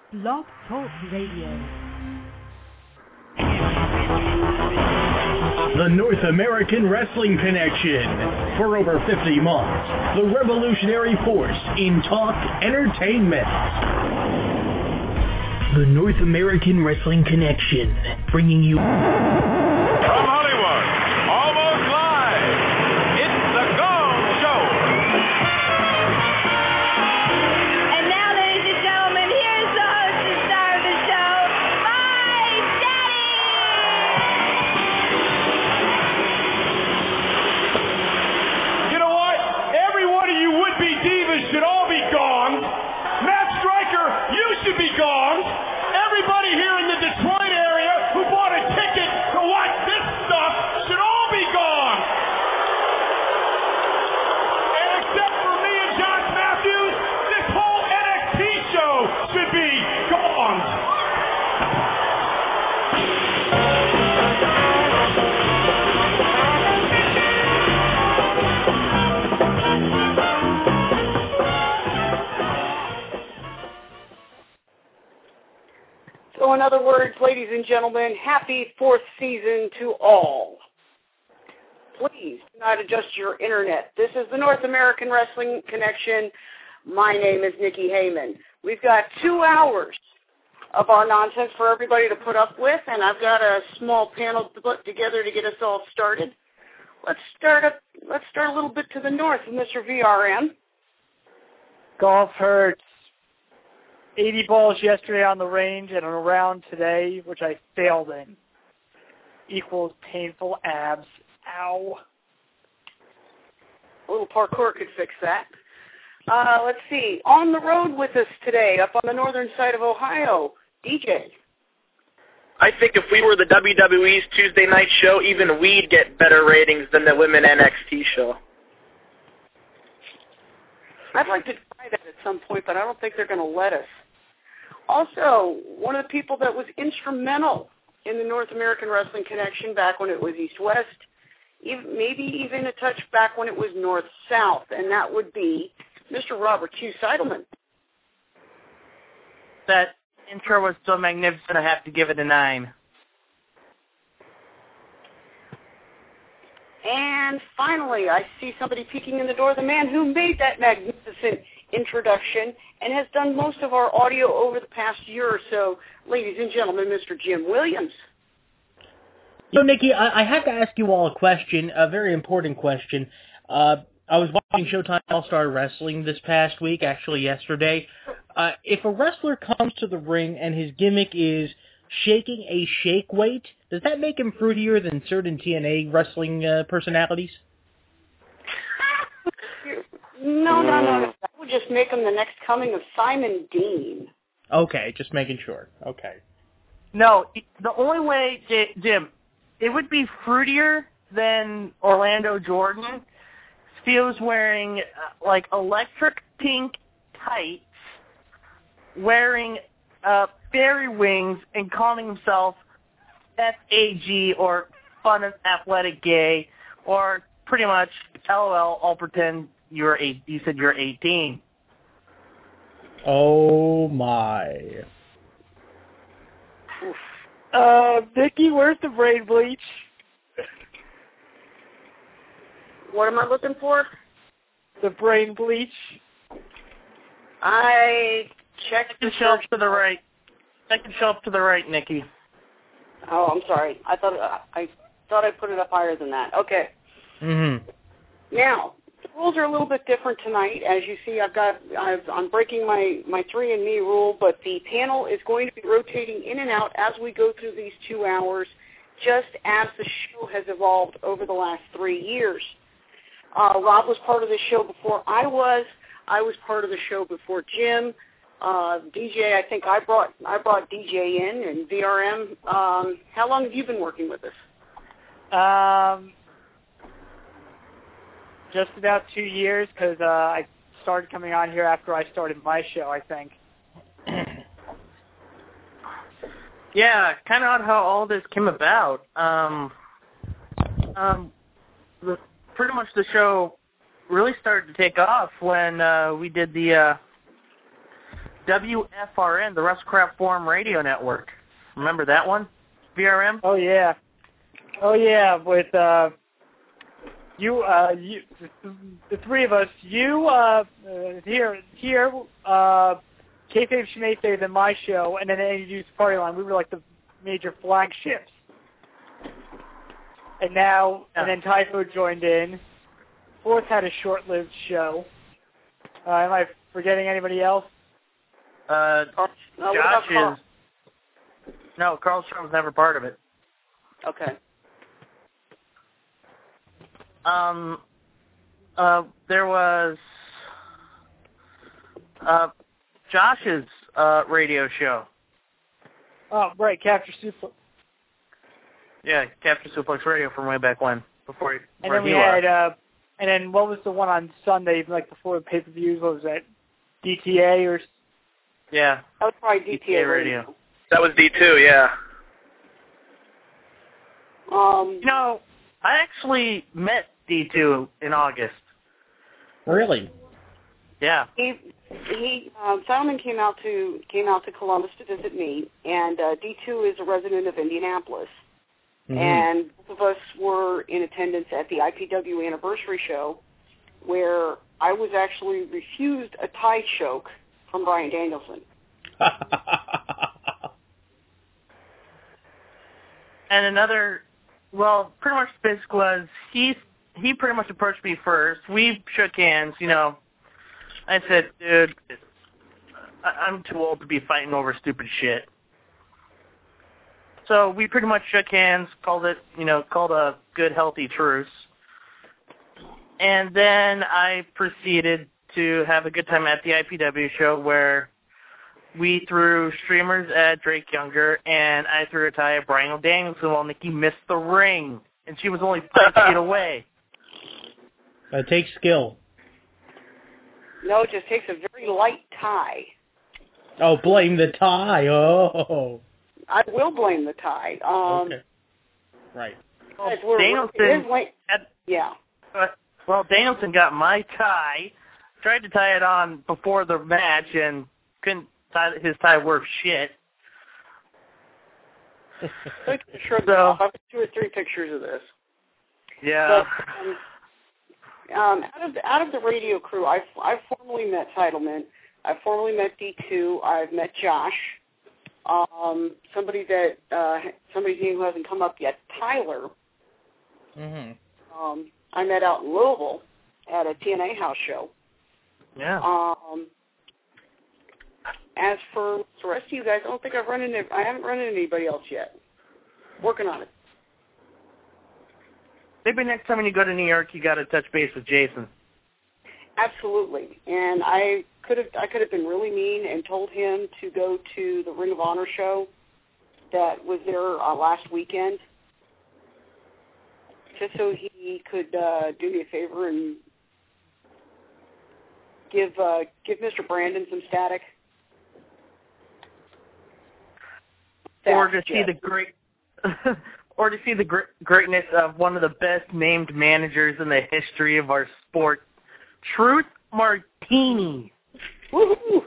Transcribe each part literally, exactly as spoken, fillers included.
Blog Talk Radio. The North American Wrestling Connection. For over fifty months, the revolutionary force in talk entertainment. The North American Wrestling Connection, bringing you... From Hollywood, almost live, it's The Gong Show. And now, ladies and gentlemen, here's the host and star of the show, my daddy! You know what? Every one of you would-be divas should all be gonged. Matt Stryker, you should be gonged. Everybody here in the Detroit area who bought a ticket to watch this stuff should all be gonged. And except for me and Josh Matthews, this whole N X T show should be gonged. So in other words, ladies and gentlemen, happy fourth season to all. Please do not adjust your internet. This is the North American Wrestling Connection. My name is Nikki Heyman. We've got two hours of our nonsense for everybody to put up with, and I've got a small panel to put together to get us all started. Let's start up. Let's start a little bit to the north, Mister V R M. Golf hurts. eighty balls yesterday on the range and around today, which I failed in, equals painful abs. Ow. A little parkour could fix that. Uh, let's see. On the road with us today, up on the northern side of Ohio, D J. I think if we were the W W E's Tuesday night show, even we'd get better ratings than the women N X T show. I'd like to try that at some point, but I don't think they're going to let us. Also, one of the people that was instrumental in the North American Wrestling Connection back when it was East-West, even, maybe even a touch back when it was North-South, and that would be Mister Robert Q. Seidelman. That intro was so magnificent, I have to give it a nine. And finally, I see somebody peeking in the door, the man who made that magnificent introduction and has done most of our audio over the past year or so. Ladies and gentlemen, Mister Jim Williams. So, Nikki, I, I have to ask you all a question, a very important question. Uh, I was watching Showtime All-Star Wrestling this past week, actually yesterday. Uh, if a wrestler comes to the ring and his gimmick is shaking a shake weight, does that make him fruitier than certain T N A wrestling uh, personalities? No, no, no, no. That would just make him the next coming of Simon Dean. Okay, just making sure. Okay. No, the only way, J- Jim, it would be fruitier than Orlando Jordan. He was wearing, uh, like, electric pink tights, wearing uh, fairy wings, and calling himself F A G, or Fun Athletic Gay, or pretty much, L O L, I'll pretend you're eight, you said you're eighteen. Oh, my. Uh, Vicky, where's the brain bleach? What am I looking for? The brain bleach. I checked the Second shelf to the right. Second shelf to the right, Nikki. Oh, I'm sorry. I thought I thought I put it up higher than that. Okay. Mm-hmm. Now, the rules are a little bit different tonight. As you see, I've got I've, I'm breaking my my three and me rule, but the panel is going to be rotating in and out as we go through these two hours, just as the show has evolved over the last three years. Uh, Rob was part of the show before I was. I was part of the show before Jim. Uh, D J, I think I brought I brought D J in, and V R M. Um, how long have you been working with us? Um, just about two years, because uh, I started coming on here after I started my show, I think. Yeah, kind of odd how all this came about. Um, um, the, pretty much the show really started to take off when uh, we did the uh, W F R N, the WrestleCraft Forum Radio Network. Remember that one? V R M? Oh, yeah. Oh, yeah, with uh, you, uh, you, the three of us, you, uh, uh here, here, uh, Kayfabe Shmayfabe in my show, and then the Introduced Party Line. We were like the major flagships. And now, yeah. and then Typho joined in. Fourth had a short-lived show. Uh, am I forgetting anybody else? Uh, No, what Josh about Carl? is... No, Carl Strom was never part of it. Okay. Um, uh, there was uh, Josh's uh, radio show. Oh, right, Capture Suplex. Yeah, Capture Suplex Radio from way back when, before he, And before then we he had, left. uh, and then what was the one on Sunday, like before the pay-per-views? What was that? D T A or? Yeah. That was probably D T A Radio. That was D two, yeah. Um, You know, I actually met D two in August. Really? Yeah. he he um, Salmon came out to came out to Columbus to visit me, and uh, D two is a resident of Indianapolis, Mm-hmm. and both of us were in attendance at the I P W anniversary show, where I was actually refused a tie choke from Bryan Danielson. And another, well, pretty much the basic was he he pretty much approached me first. We shook hands, you know. I said, dude, I- I'm too old to be fighting over stupid shit. So we pretty much shook hands, called it, you know, called a good, healthy truce. And then I proceeded to have a good time at the I P W show where we threw streamers at Drake Younger, and I threw a tie at Bryan Danielson while Nikki missed the ring, and she was only five feet away. It takes skill. No, it just takes a very light tie. Oh, blame the tie. Oh. I will blame the tie. Um, Okay. Right. Well, guys, we're- Danielson it is late. had, Yeah. well, Danielson got my tie, tried to tie it on before the match, and couldn't tie his tie worth shit. Take a picture of So- this. I have two or three pictures of this. Yeah. But, um, um, out of the, out of the radio crew, I've I've formally met Titleman. I've formally met D two. I've met Josh. Um, somebody that uh, somebody's name who hasn't come up yet, Tyler. Mm-hmm. Um, I met out in Louisville at a T N A house show. Yeah. Um, as for the rest of you guys, I don't think I've run into. I haven't run into anybody else yet. Working on it. Maybe next time when you go to New York, you got to touch base with Jason. Absolutely, and I could have I could have been really mean and told him to go to the Ring of Honor show that was there uh, last weekend, just so he could uh, do me a favor and give uh, give Mister Brandon some static. Or to That's see it. the great, or to see the gr- greatness of one of the best named managers in the history of our sport, Truth Martini. Woohoo!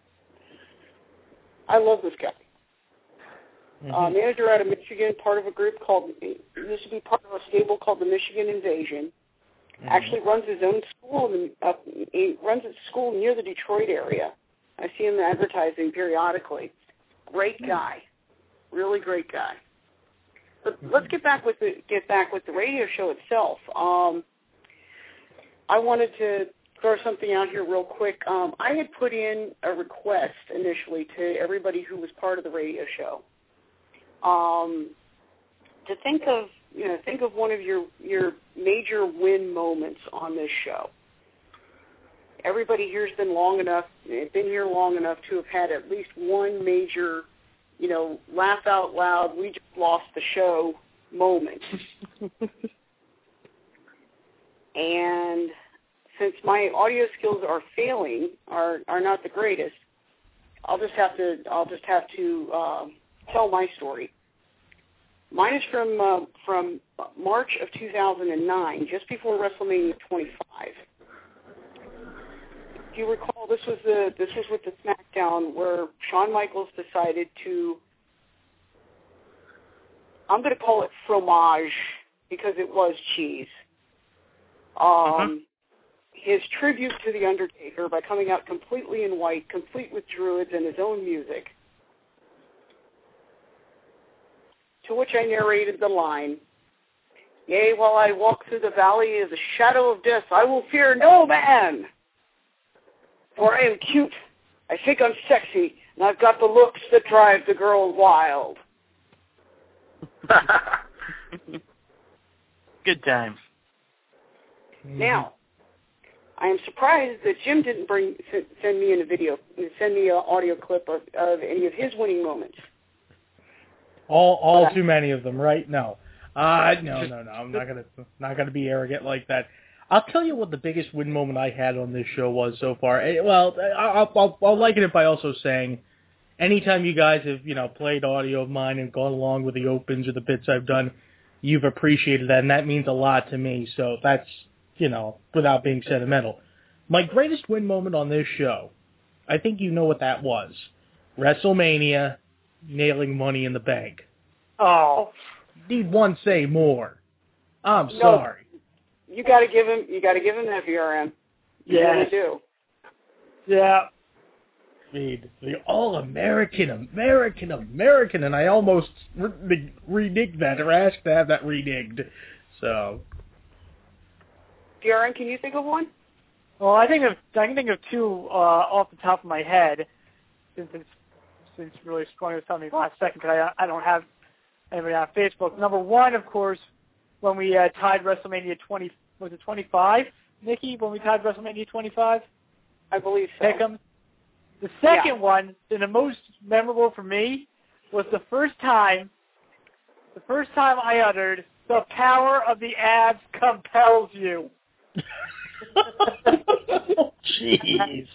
I love this guy. Mm-hmm. Uh, manager out of Michigan, part of a group called, he used to be part of a stable called the Michigan Invasion. Mm-hmm. Actually runs his own school, in, uh, he runs a school near the Detroit area. I see him advertising periodically. Great guy. Really great guy. But let's get back with the get back with the radio show itself. Um, I wanted to throw something out here real quick. Um, I had put in a request initially to everybody who was part of the radio show um, to think of you know think of one of your your major win moments on this show. Everybody here's been long enough, been here long enough to have had at least one major, you know, laugh out loud, we just lost the show moment. And since my audio skills are failing, are are not the greatest, I'll just have to I'll just have to uh, tell my story. Mine is from uh, from March of two thousand nine, just before WrestleMania twenty-five. If you recall, this was the this was with the SmackDown SmackDown where Shawn Michaels decided to, I'm going to call it fromage because it was cheese, um, mm-hmm. his tribute to The Undertaker by coming out completely in white, complete with druids and his own music, to which I narrated the line, "Yea, while I walk through the valley of the shadow of death, I will fear no man. For I am cute, I think I'm sexy, and I've got the looks that drive the girl wild." Good times. Now, I am surprised that Jim didn't bring send me in a video, send me an audio clip of, of any of his winning moments. All, all but too I, many of them, right? No, uh, no, no, no. I'm not gonna, not gonna be arrogant like that. I'll tell you what the biggest win moment I had on this show was so far. Well, I'll, I'll, I'll liken it by also saying, anytime you guys have, you know, played audio of mine and gone along with the opens or the bits I've done, you've appreciated that, and that means a lot to me. So that's, you know, without being sentimental. My greatest win moment on this show, I think you know what that was. WrestleMania, nailing Money in the Bank. Oh. Need one say more. I'm no, sorry. You got to give him. You got to give him that V R M. You yeah. really do. Yeah. The, the all-American, American, American, and I almost re- reneged that, or asked to have that reneged. So. V R M, can you think of one? Well, I think of I can think of two uh, off the top of my head, since it's since really sprung this on me last second, because I I don't have anybody on Facebook. Number one, of course, when we uh, tied WrestleMania twenty, was it twenty-five, Nikki? When we tied WrestleMania twenty-five, I believe so. Pick'em. The second yeah. one, and the most memorable for me, was the first time, the first time I uttered, "The power of the abs compels you." Jeez.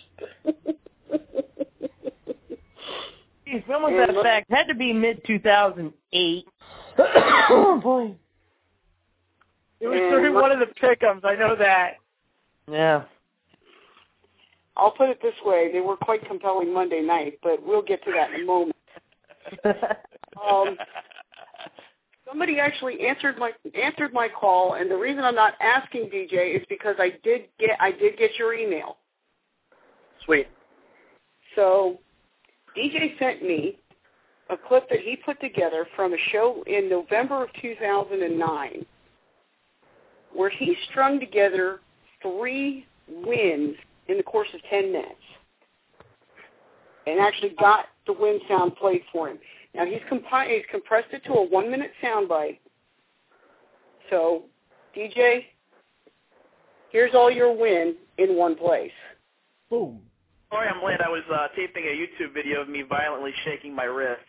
Jeez, when was that back? It had to be mid two thousand eight. Oh, boy. It was during one of the pick'ems, I know that. Yeah. I'll put it this way, they were quite compelling Monday night, but we'll get to that in a moment. um, somebody actually answered my answered my call, and the reason I'm not asking D J is because I did get I did get your email. Sweet. So D J sent me a clip that he put together from a show in November of two thousand nine, where he strung together three wins in the course of ten minutes, and actually got the win sound played for him. Now, he's, compi- he's compressed it to a one-minute soundbite. So, D J, here's all your win in one place. Boom. Sorry I'm late. I was uh, taping a YouTube video of me violently shaking my wrists.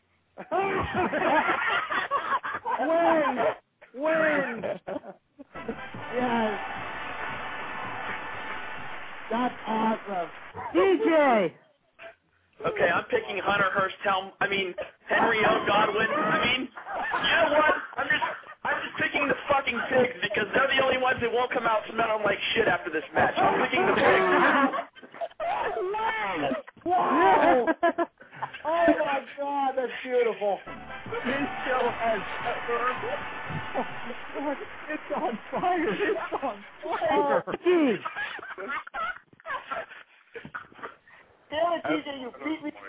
Win! Win! Yes. That's awesome. D J! Okay, I'm picking Hunter Hearst Helm. I mean, Henry O. Godwin. I mean, you know what? I'm just, I'm just picking the fucking pigs because they're the only ones that won't come out smelling like shit after this match. I'm picking the pigs. Wow! Oh my God, that's beautiful. This show has oh, it's on fire. It's on fire. Oh, geez. Damn it, D J, you beat me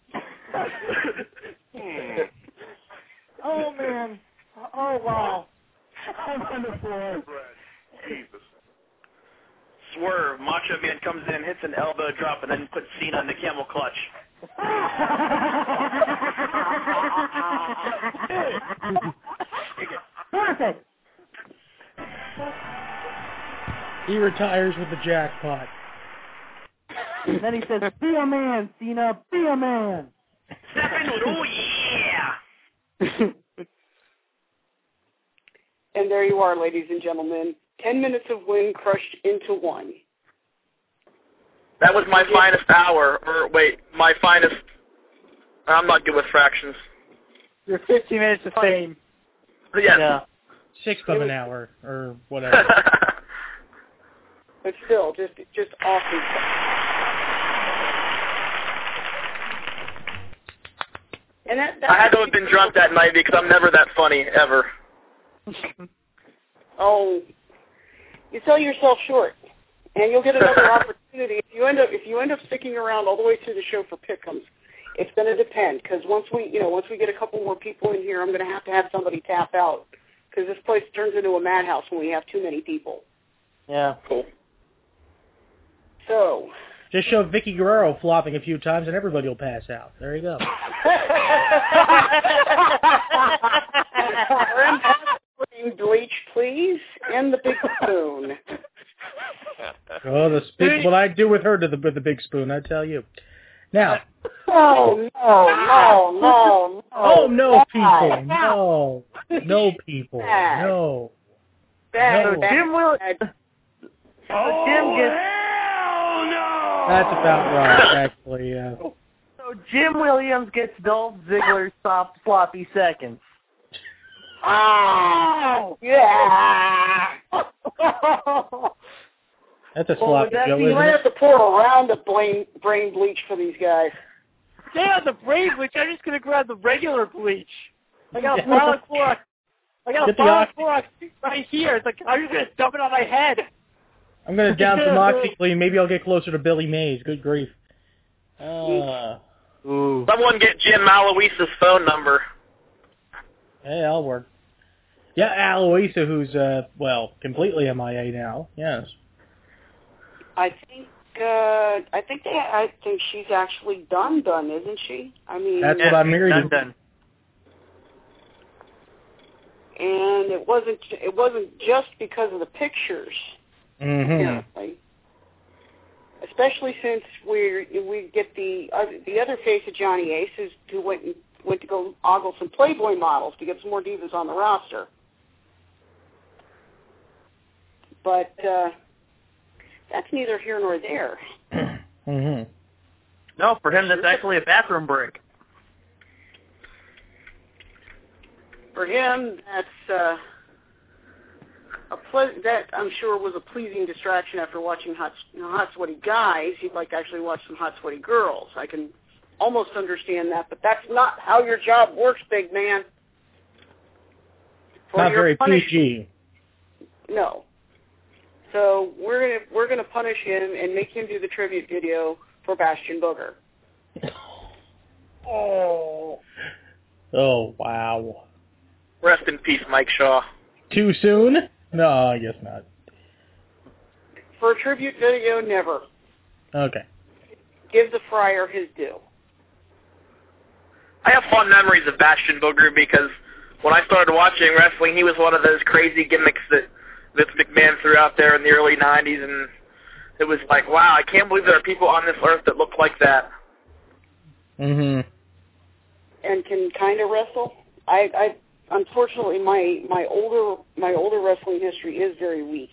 to it. Oh, man. Oh, wow. I'm on the floor. Swerve. Macho Man comes in, hits an elbow drop, and then puts Cena in the camel clutch. Perfect. He retires with the jackpot. And then he says, "Be a man, Cena. Be a man." Step into it. Oh, yeah. And there you are, ladies and gentlemen. Ten minutes of win crushed into one. That was my finest hour. Or, wait, my finest... I'm not good with fractions. Your fifteen minutes of fame. Yes. Yeah. Sixth of an hour, or whatever. But still, just just awesome. And that, that's I had to have been drunk that night because I'm never that funny, ever. Oh, you sell yourself short, and you'll get another opportunity if you end up if you end up sticking around all the way through the show for pick'ems. It's going to depend because once we you know once we get a couple more people in here, I'm going to have to have somebody tap out because this place turns into a madhouse when we have too many people. Yeah. Cool. So. Just show Vicky Guerrero flopping a few times and everybody will pass out. There you go. Bleach, please, and the big spoon. Oh, the big, what I do with her to the with the big spoon, I tell you. Now. No, no, no, no, no. Oh no, people, no, no people, Bad. no. Bad, no. So Jim will. Oh, Jim gets. hell no! That's about right, actually. Yeah. So Jim Williams gets Dolph Ziggler's soft sloppy seconds. Oh, yeah. That's a Well, sloppy that Joe, be- You isn't might it? have to pour a round of brain, brain bleach for these guys. Yeah, the brain bleach. I'm just gonna grab the regular bleach. I got a bottle of Clorox. I got a Get the bottle of oxy- Clorox right here. It's like I'm just gonna dump it on my head. I'm going to down some OxyClean. Maybe I'll get closer to Billy Mays. Good grief. Uh, Ooh. Someone get Jim Aloise's phone number. hey, that'll work. Yeah, Aloisa, who's, uh, well, completely M I A now. Yes. I think uh, I think they I think she's actually done done, isn't she? I mean, That's what I'm hearing. Done, done. and it wasn't it wasn't just because of the pictures. Mm-hmm. Like, especially since we we get the uh, the other face of Johnny Ace is who went and, went to go ogle some Playboy models to get some more divas on the roster. But uh, that's neither here nor there. Mm-hmm. No, for him that's actually a bathroom break. For him, that's uh, a ple- that I'm sure was a pleasing distraction after watching hot, you know, hot sweaty guys. He'd like to actually watch some hot sweaty girls. I can almost understand that, but that's not how your job works, big man. For Not your very punish- P G. No. So we're gonna we're gonna punish him and make him do the tribute video for Bastion Booger. Oh. Oh, wow. Rest in peace, Mike Shaw. Too soon? No, I guess not. For a tribute video, never. Okay. Give the friar his due. I have fond memories of Bastion Booger because when I started watching wrestling, he was one of those crazy gimmicks that Vince McMahon threw out there in the early nineties, and it was like, wow, I can't believe there are people on this earth that look like that. Mm-hmm. And can kind of wrestle. I, I unfortunately my my older my older wrestling history is very weak.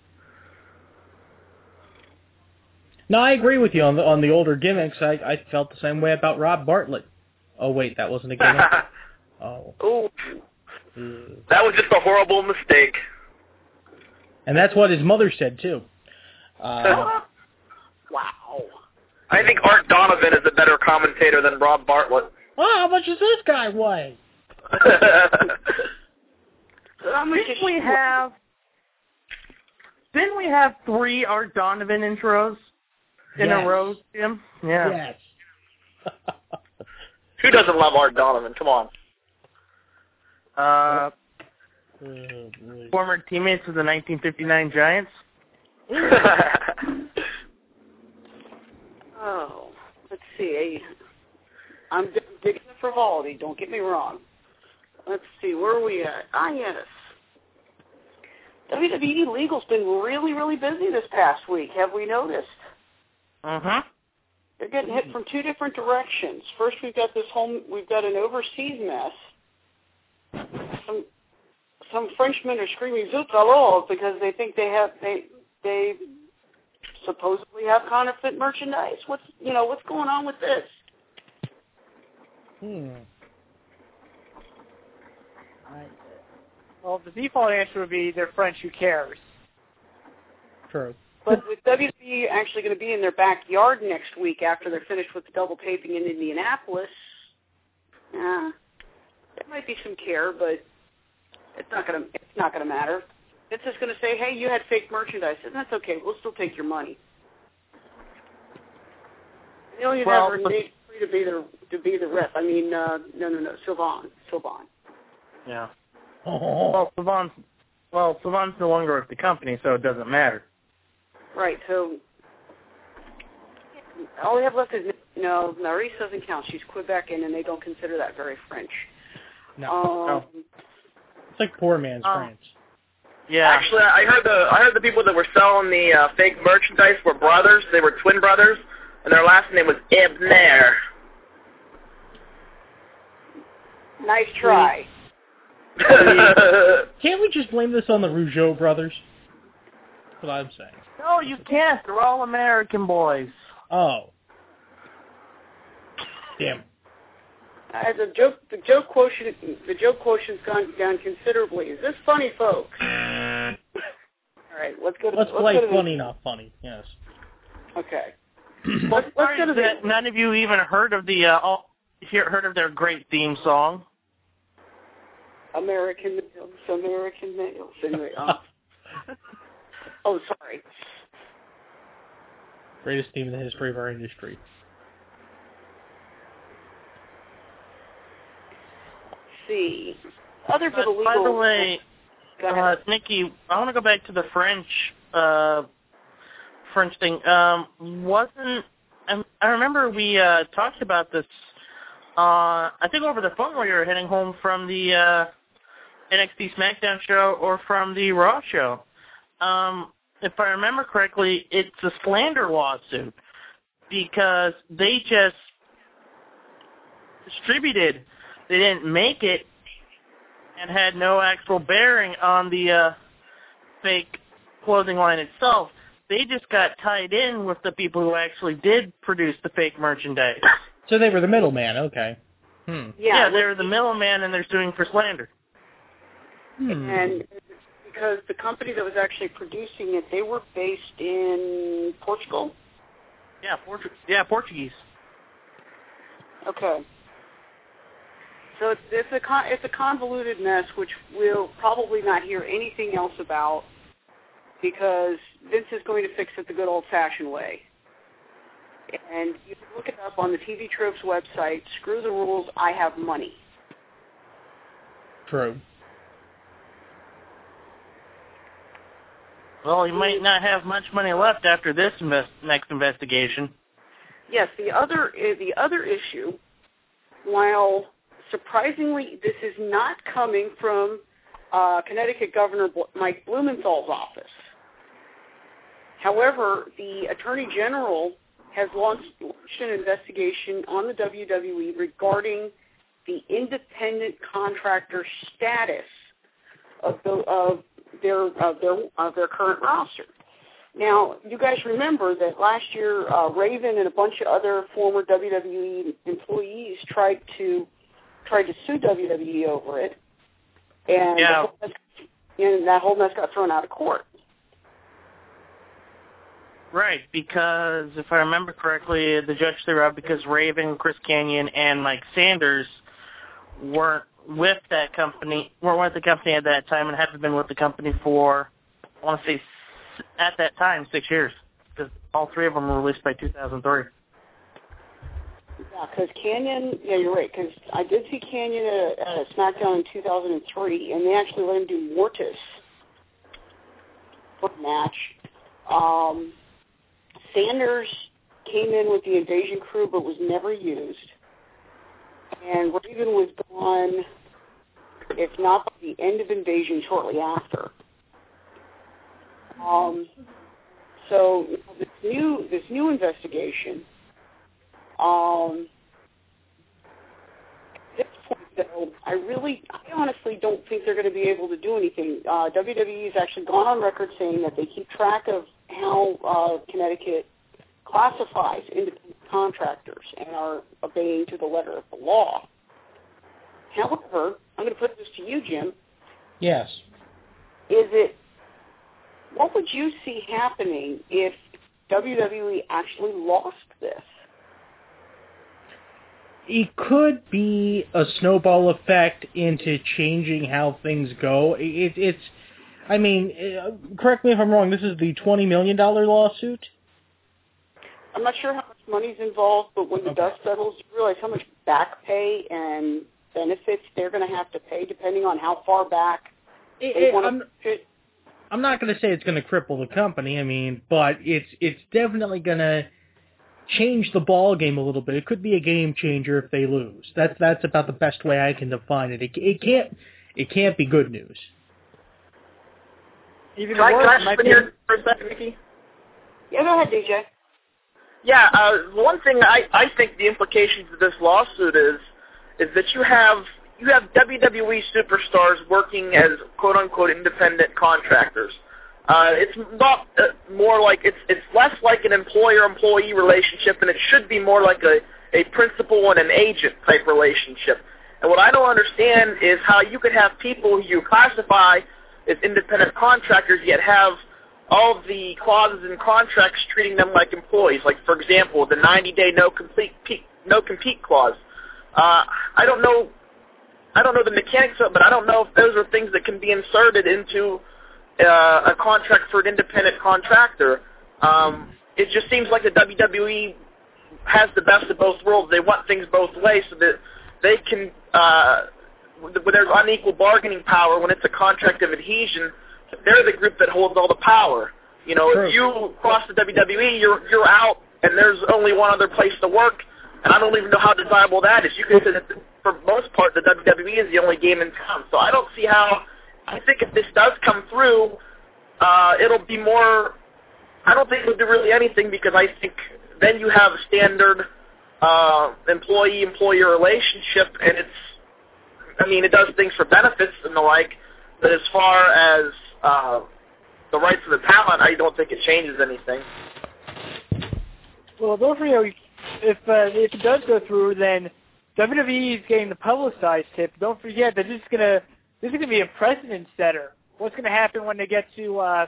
No, I agree with you on the on the older gimmicks. I, I felt the same way about Rob Bartlett. Oh wait, that wasn't a gimmick. Oh. Ooh. That was just a horrible mistake. And that's what his mother said too. Uh, Wow. I think Art Donovan is a better commentator than Rob Bartlett. oh, how much does this guy weigh? Didn't we have? Didn't we have three Art Donovan intros in Yes. a row, Jim? Yeah. Yes. Who doesn't love Art Donovan? Come on. Uh, Oh, boy. former teammates of the nineteen fifty-nine Giants. Oh, let's see. I'm d- digging the frivolity. Don't get me wrong. Let's see. Where are we at? Ah, yes. W W E Legal's been really, really busy this past week. Have we noticed? Uh-huh. They're getting hit from two different directions. First, we've got this home. We've got an overseas mess. Some some Frenchmen are screaming "Zut alors" because they think they have they they supposedly have counterfeit merchandise. What's you know what's going on with this? Hmm. Well, the default answer would be they're French. Who cares? True. But with W W E actually going to be in their backyard next week after they're finished with the double taping in Indianapolis, Yeah, there might be some care, but it's not gonna it's not gonna matter. It's just gonna say, hey, you had fake merchandise, and that's okay. We'll still take your money. You know, you Well, never but- need free to be the to be the rep. I mean, uh, no, no, no, Sylvan, Sylvan. Yeah. Oh. Well, Savon's, well, Savon's no longer with the company, so it doesn't matter. Right. So all we have left is no. Maurice doesn't count. She's Quebecan, and they don't consider that very French. No. Um, no. It's like poor man's Um, France. Yeah. Actually, I heard the I heard the people that were selling the uh, fake merchandise were brothers. They were twin brothers, and their last name was Ebner. Nice try. Can't we just blame this on the Rougeau brothers? That's what I'm saying. No, you can't. They're all American boys. Oh. Damn. Uh, the joke, the joke quotient, the joke quotient's gone down considerably. Is this funny, folks? All right, let's go to. Let's let's play go to funny, not funny. Yes. The, okay. What's let's, let's go to the, that none of you even heard of the uh, all, hear, heard of their great theme song? American males, American males. Anyway, um, oh, sorry. Greatest team in the history of our industry. See, other But, bit of legal. by the way, Go ahead. uh, Nikki, I want to go back to the French uh, French thing. Um, wasn't I, I remember we uh, talked about this. Uh, I think over the phone while you were heading home from the uh, N X T SmackDown show or from the Raw show. Um, if I remember correctly, it's a slander lawsuit because they just distributed. They didn't make it and had no actual bearing on the uh, fake clothing line itself. They just got tied in with the people who actually did produce the fake merchandise. So they were the middleman, okay. Hmm. Yeah, Yeah, they're the middleman and they're suing for slander. Hmm. and because the company that was actually producing it, they were based in Portugal. Yeah, Portu- yeah, Portuguese. Okay. So it's, it's a con- it's a convoluted mess, which we'll probably not hear anything else about because Vince is going to fix it the good old-fashioned way. And you can look it up on the T V Tropes website. Screw the rules. I have money. True. Well, you might not have much money left after this invest- next investigation. Yes, the other the other issue, while surprisingly, this is not coming from uh, Connecticut Governor Mike Blumenthal's office. However, the Attorney General has launched, launched an investigation on the W W E regarding the independent contractor status of, the, of their of their of their current roster. Now, you guys remember that last year, uh, Raven and a bunch of other former W W E employees tried to tried to sue W W E over it, and, Yeah. the whole mess, and that whole mess got thrown out of court. Right, because if I remember correctly, the judge threw out because Raven, Chris Kanyon, and Mike Sanders weren't with that company, weren't with the company at that time and haven't been with the company for, I want to say, at that time, six years. Because all three of them were released by two thousand three. Yeah, because Canyon, yeah, you're right, because I did see Canyon at a, at a SmackDown in two thousand three, and they actually let him do Mortis for the match. Um, Sanders came in with the Invasion crew but was never used. And Raven was gone, if not by the end of Invasion, shortly after. Um, so this new this new investigation, um, at this point, though, I really, I honestly don't think they're going to be able to do anything. Uh, W W E has actually gone on record saying that they keep track of how uh, Connecticut classifies independent contractors and are obeying to the letter of the law. However, I'm going to put this to you, Jim. Yes. Is it, what would you see happening if W W E actually lost this? it could be a snowball effect into changing how things go. It, it's, I mean, correct me if I'm wrong, this is the twenty million dollars lawsuit? I'm not sure how much money's involved, but when the Okay. dust settles, you realize how much back pay and benefits they're going to have to pay depending on how far back It, they it, want I'm, to fit. I'm not going to say it's going to cripple the company, I mean, but it's it's definitely going to change the ball game a little bit. It could be a game changer if they lose. That's that's about the best way I can define it. It, it can't it can't be good news. Even Can I, worse, can I it might just be- in here for a second, Mickey? Yeah, go ahead, D J. Yeah, uh, one thing I, I think the implications of this lawsuit is is that you have you have W W E superstars working as quote unquote independent contractors. Uh, it's not uh, more like it's it's less like an employer-employee relationship, and it should be more like a a principal and an agent type relationship. And what I don't understand is how you could have people who you classify as independent contractors yet have all of the clauses in contracts treating them like employees. Like, for example, the ninety-day no compete no compete clause. Uh, I don't know. I don't know the mechanics of it, but I don't know if those are things that can be inserted into uh, a contract for an independent contractor. Um, it just seems like the W W E has the best of both worlds. They want things both ways so that they can, uh, when there's unequal bargaining power, when it's a contract of adhesion, they're the group that holds all the power. You know, True. if you cross the W W E, you're you're out, and there's only one other place to work. And I don't even know how desirable that is. You could say that for most part, the W W E is the only game in town. So I don't see how. I think if this does come through, uh, it'll be more. I don't think it'll do really anything because I think then you have a standard uh, employee-employer relationship, and it's. I mean, it does things for benefits and the like, but as far as uh, the rights of the talent, I don't think it changes anything. Well, don't forget, if uh, if it does go through, then W W E is getting the publicized tip. Don't forget that this is gonna this is gonna be a precedent setter. What's gonna happen when they get to uh,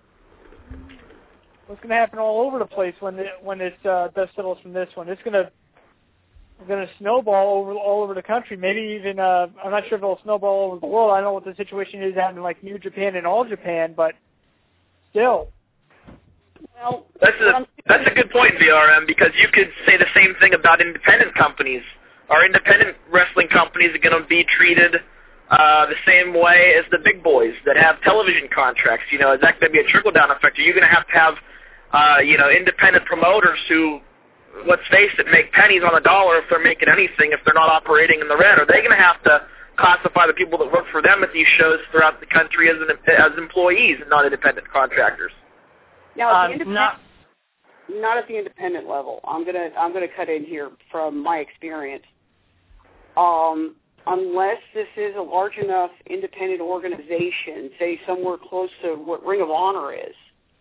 what's gonna happen all over the place when the, when this uh, dust settles from this one? It's gonna it's gonna snowball over all over the country. Maybe even uh, I'm not sure if it'll snowball all over the world. I don't know what the situation is out in like New Japan and All Japan, but still. Well, That's a that's a good point, V R M, because you could say the same thing about independent companies. Our independent wrestling companies are going to be treated uh, the same way as the big boys that have television contracts. You know, is that going to be a trickle down effect? Are you going to have to have uh, you know independent promoters who, let's face it, make pennies on the dollar if they're making anything if they're not operating in the red? Are they going to have to classify the people that work for them at these shows throughout the country as an, as employees and not independent contractors? Now, at the Um, independent, not, not at the independent level. I'm gonna I'm gonna cut in here from my experience. Um, unless this is a large enough independent organization, say somewhere close to what Ring of Honor is,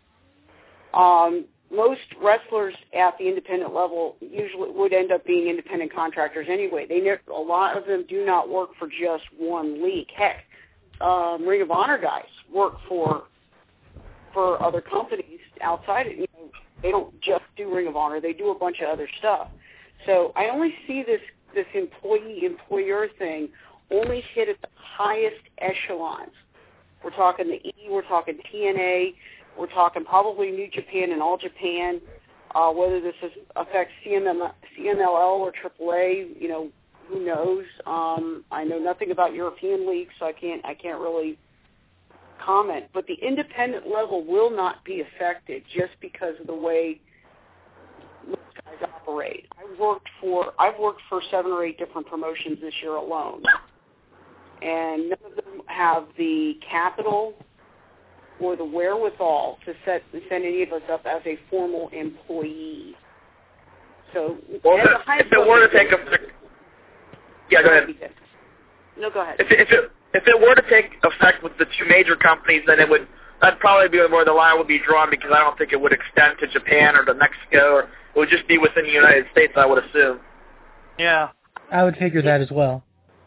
um, most wrestlers at the independent level usually would end up being independent contractors anyway. They ne- a lot of them do not work for just one league. Heck, um, Ring of Honor guys work for for other companies outside it. You know, they don't just do Ring of Honor; they do a bunch of other stuff. So I only see this this employee-employer thing only hit at the highest echelons. We're talking the E, we're talking T N A, we're talking probably New Japan and All Japan. Uh, whether this is, affects C M L L or triple A, you know, who knows? Um, I know nothing about European leagues, so I can't I can't really comment. But the independent level will not be affected just because of the way most guys operate. I worked for I've worked for seven or eight different promotions this year alone, and none of them have the capital or the wherewithal to set send any of us up as a formal employee. So, Well, as if, a high if it were to take effect, yeah, go ahead. No, go ahead. If it, if it if it were to take effect with the two major companies, then it would that'd probably be where the line would be drawn, because I don't think it would extend to Japan or to Mexico, or it would just be within the United States, I would assume. yeah. I would figure that as well.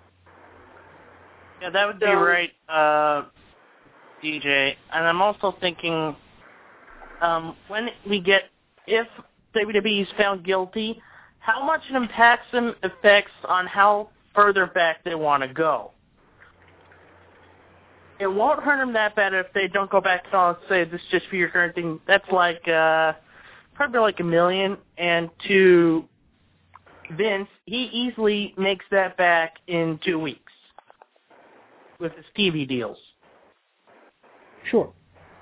Yeah, that would be So- right, uh, D J. And I'm also thinking, um, when we get, if W W E is found guilty, how much it impacts them affects on how further back they want to go. It won't hurt them that bad if they don't go back to all and say, this is just for your current thing. That's like, uh, probably like a million. And to Vince, he easily makes that back in two weeks with his T V deals. Sure.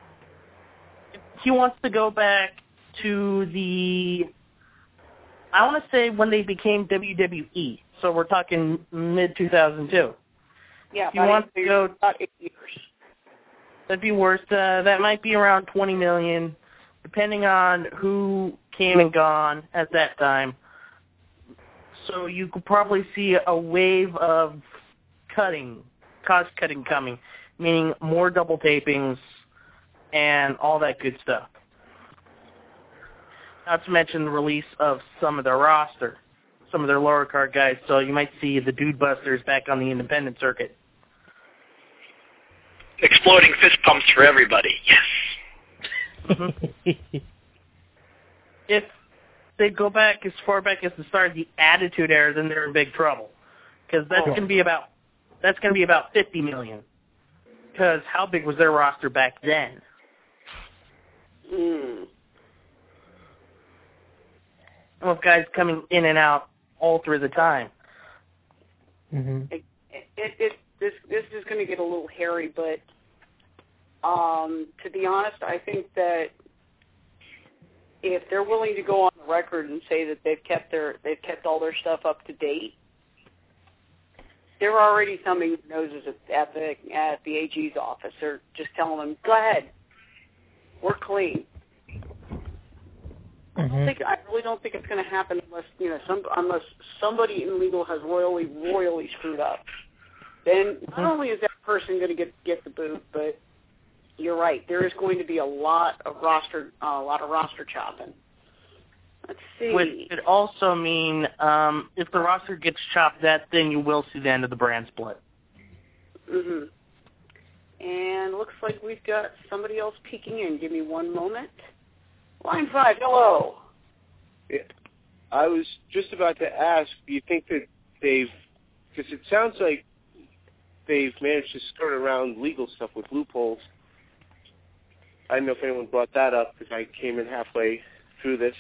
He wants to go back to the, I want to say when they became W W E. So we're talking mid two thousand two. Yeah, he wants to go about eight years. That'd be worse. Uh, that might be around twenty million, depending on who came and gone at that time. So you could probably see a wave of cutting, cost cutting coming, meaning more double tapings and all that good stuff. Not to mention the release of some of their roster, some of their lower card guys. So you might see the Dude Busters back on the independent circuit. Exploding fist pumps for everybody. Yes. Mm-hmm. If they go back as far back as the start of the Attitude Era, then they're in big trouble, because that's Oh. going to be about that's going to be about fifty million. Because how big was their roster back then? Mm. With guys coming in and out all through the time. Mm-hmm. It, it, it, this this is going to get a little hairy, but um, to be honest, I think that if they're willing to go on the record and say that they've kept their they've kept all their stuff up to date, they're already thumbing their noses at, at the at the A G's office. They're just telling them, "Go ahead, we're clean." I, don't think, I really don't think it's going to happen unless you know some unless somebody in legal has royally royally screwed up. Then not only is that person going to get get the boot, but you're right. There is going to be a lot of roster uh, a lot of roster chopping. Let's see. Which could also mean um, if the roster gets chopped, that then you will see the end of the brand split. Mhm. And looks like we've got somebody else peeking in. Give me one moment. Line five, hello. Yeah. I was just about to ask, do you think that they've, because it sounds like they've managed to skirt around legal stuff with loopholes. I don't know if anyone brought that up because I came in halfway through this.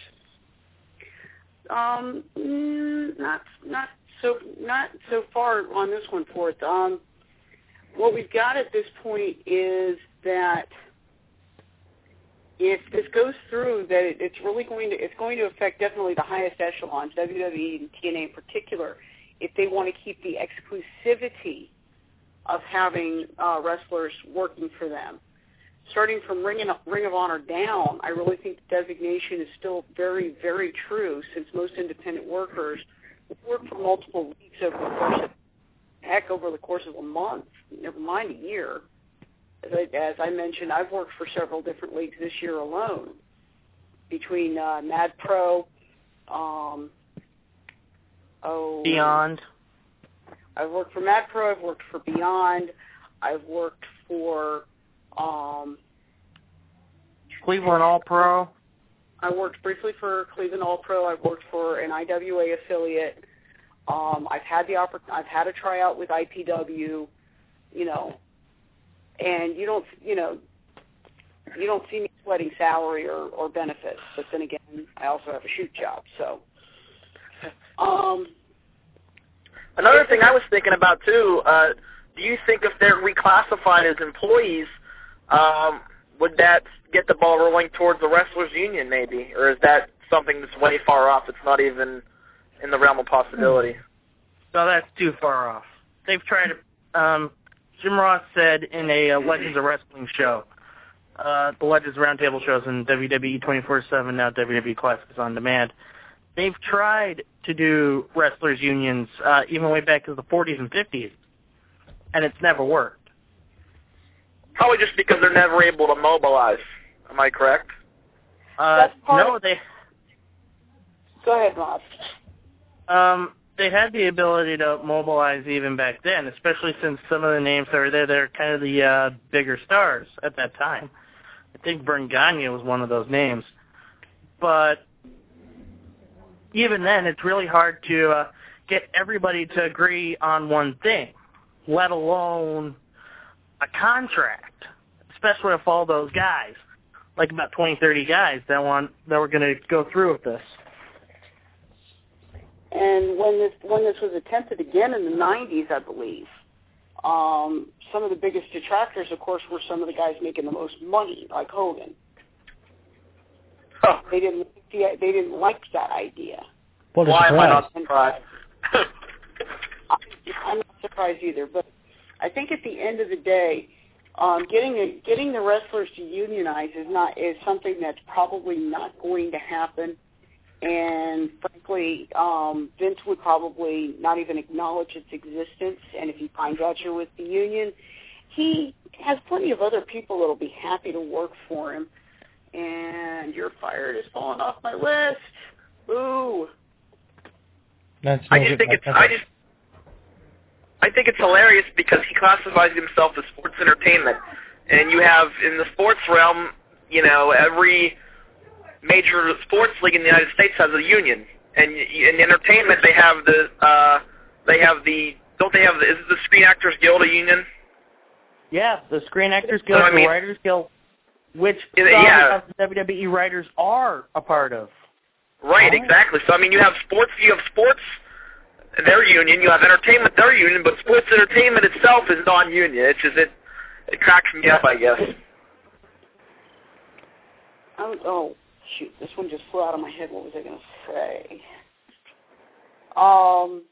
Um, mm, not not so not so far on this one, Fourth. Um, what we've got at this point is that if this goes through, that it, it's really going to it's going to affect definitely the highest echelons, W W E and T N A in particular, if they want to keep the exclusivity of having uh, wrestlers working for them. Starting from Ring, and, Ring of Honor down, I really think the designation is still very, very true, since most independent workers work for multiple weeks over the course of, heck, over the course of a month, never mind a year. As I, as I mentioned, I've worked for several different leagues this year alone, between uh, Mad Pro, um, oh, Beyond. I've worked for Mad Pro. I've worked for Beyond. I've worked for um, Cleveland All Pro. I worked briefly for Cleveland All Pro. I've worked for an I W A affiliate. Um, I've had the oppor- I've had a tryout with I P W. You know. And you don't, you know, you don't see me sweating salary or, or benefits. But then again, I also have a shoot job. So, um, another thing I was thinking about too. Uh, do you think if they're reclassified as employees, um, would that get the ball rolling towards the wrestlers' union, maybe, or is that something that's way far off? It's not even in the realm of possibility. So that's too far off. They've tried to. Um, Jim Ross said in a uh, Legends of Wrestling show, uh, the Legends Roundtable shows in W W E twenty-four seven, now W W E Classics on Demand, they've tried to do wrestlers' unions uh, even way back to the forties and fifties, and it's never worked. Probably just because they're never able to mobilize. Am I correct? Uh, no, they... Go ahead, Rob. Um... They had the ability to mobilize even back then, especially since some of the names that were there, they're kind of the uh, bigger stars at that time. I think Vern Gagne was one of those names. But even then, it's really hard to uh, get everybody to agree on one thing, let alone a contract, especially with all those guys, like about twenty, thirty guys that want that were going to go through with this. And when this when this was attempted again in the nineties, I believe, um, some of the biggest detractors, of course, were some of the guys making the most money, like Hogan. Oh. They didn't they didn't like that idea. What a Why am I surprise. not surprised? I'm not surprised either, but I think at the end of the day, um, getting the, getting the wrestlers to unionize is not is something that's probably not going to happen. And frankly, um, Vince would probably not even acknowledge its existence. And if he finds out you're with the union, he has plenty of other people that'll be happy to work for him. And you're fired is falling off my list. Ooh. That's I no just good. think it's I just I think it's hilarious because he classifies himself as sports entertainment, and you have in the sports realm, you know, every major sports league in the United States has a union, and in entertainment they have the uh, they have the don't they have the is it the Screen Actors Guild a union? Yeah, the Screen Actors Guild, So, I mean, the Writers Guild, which Yeah, some yeah. of the W W E writers are a part of. Right, Oh. exactly. So I mean, you have sports, you have sports, their union. You have entertainment, their union. But sports entertainment itself is non-union. It's just it, it cracks me up, I guess. Oh, oh, shoot! This one just flew out of my head. What was I going to say? Um,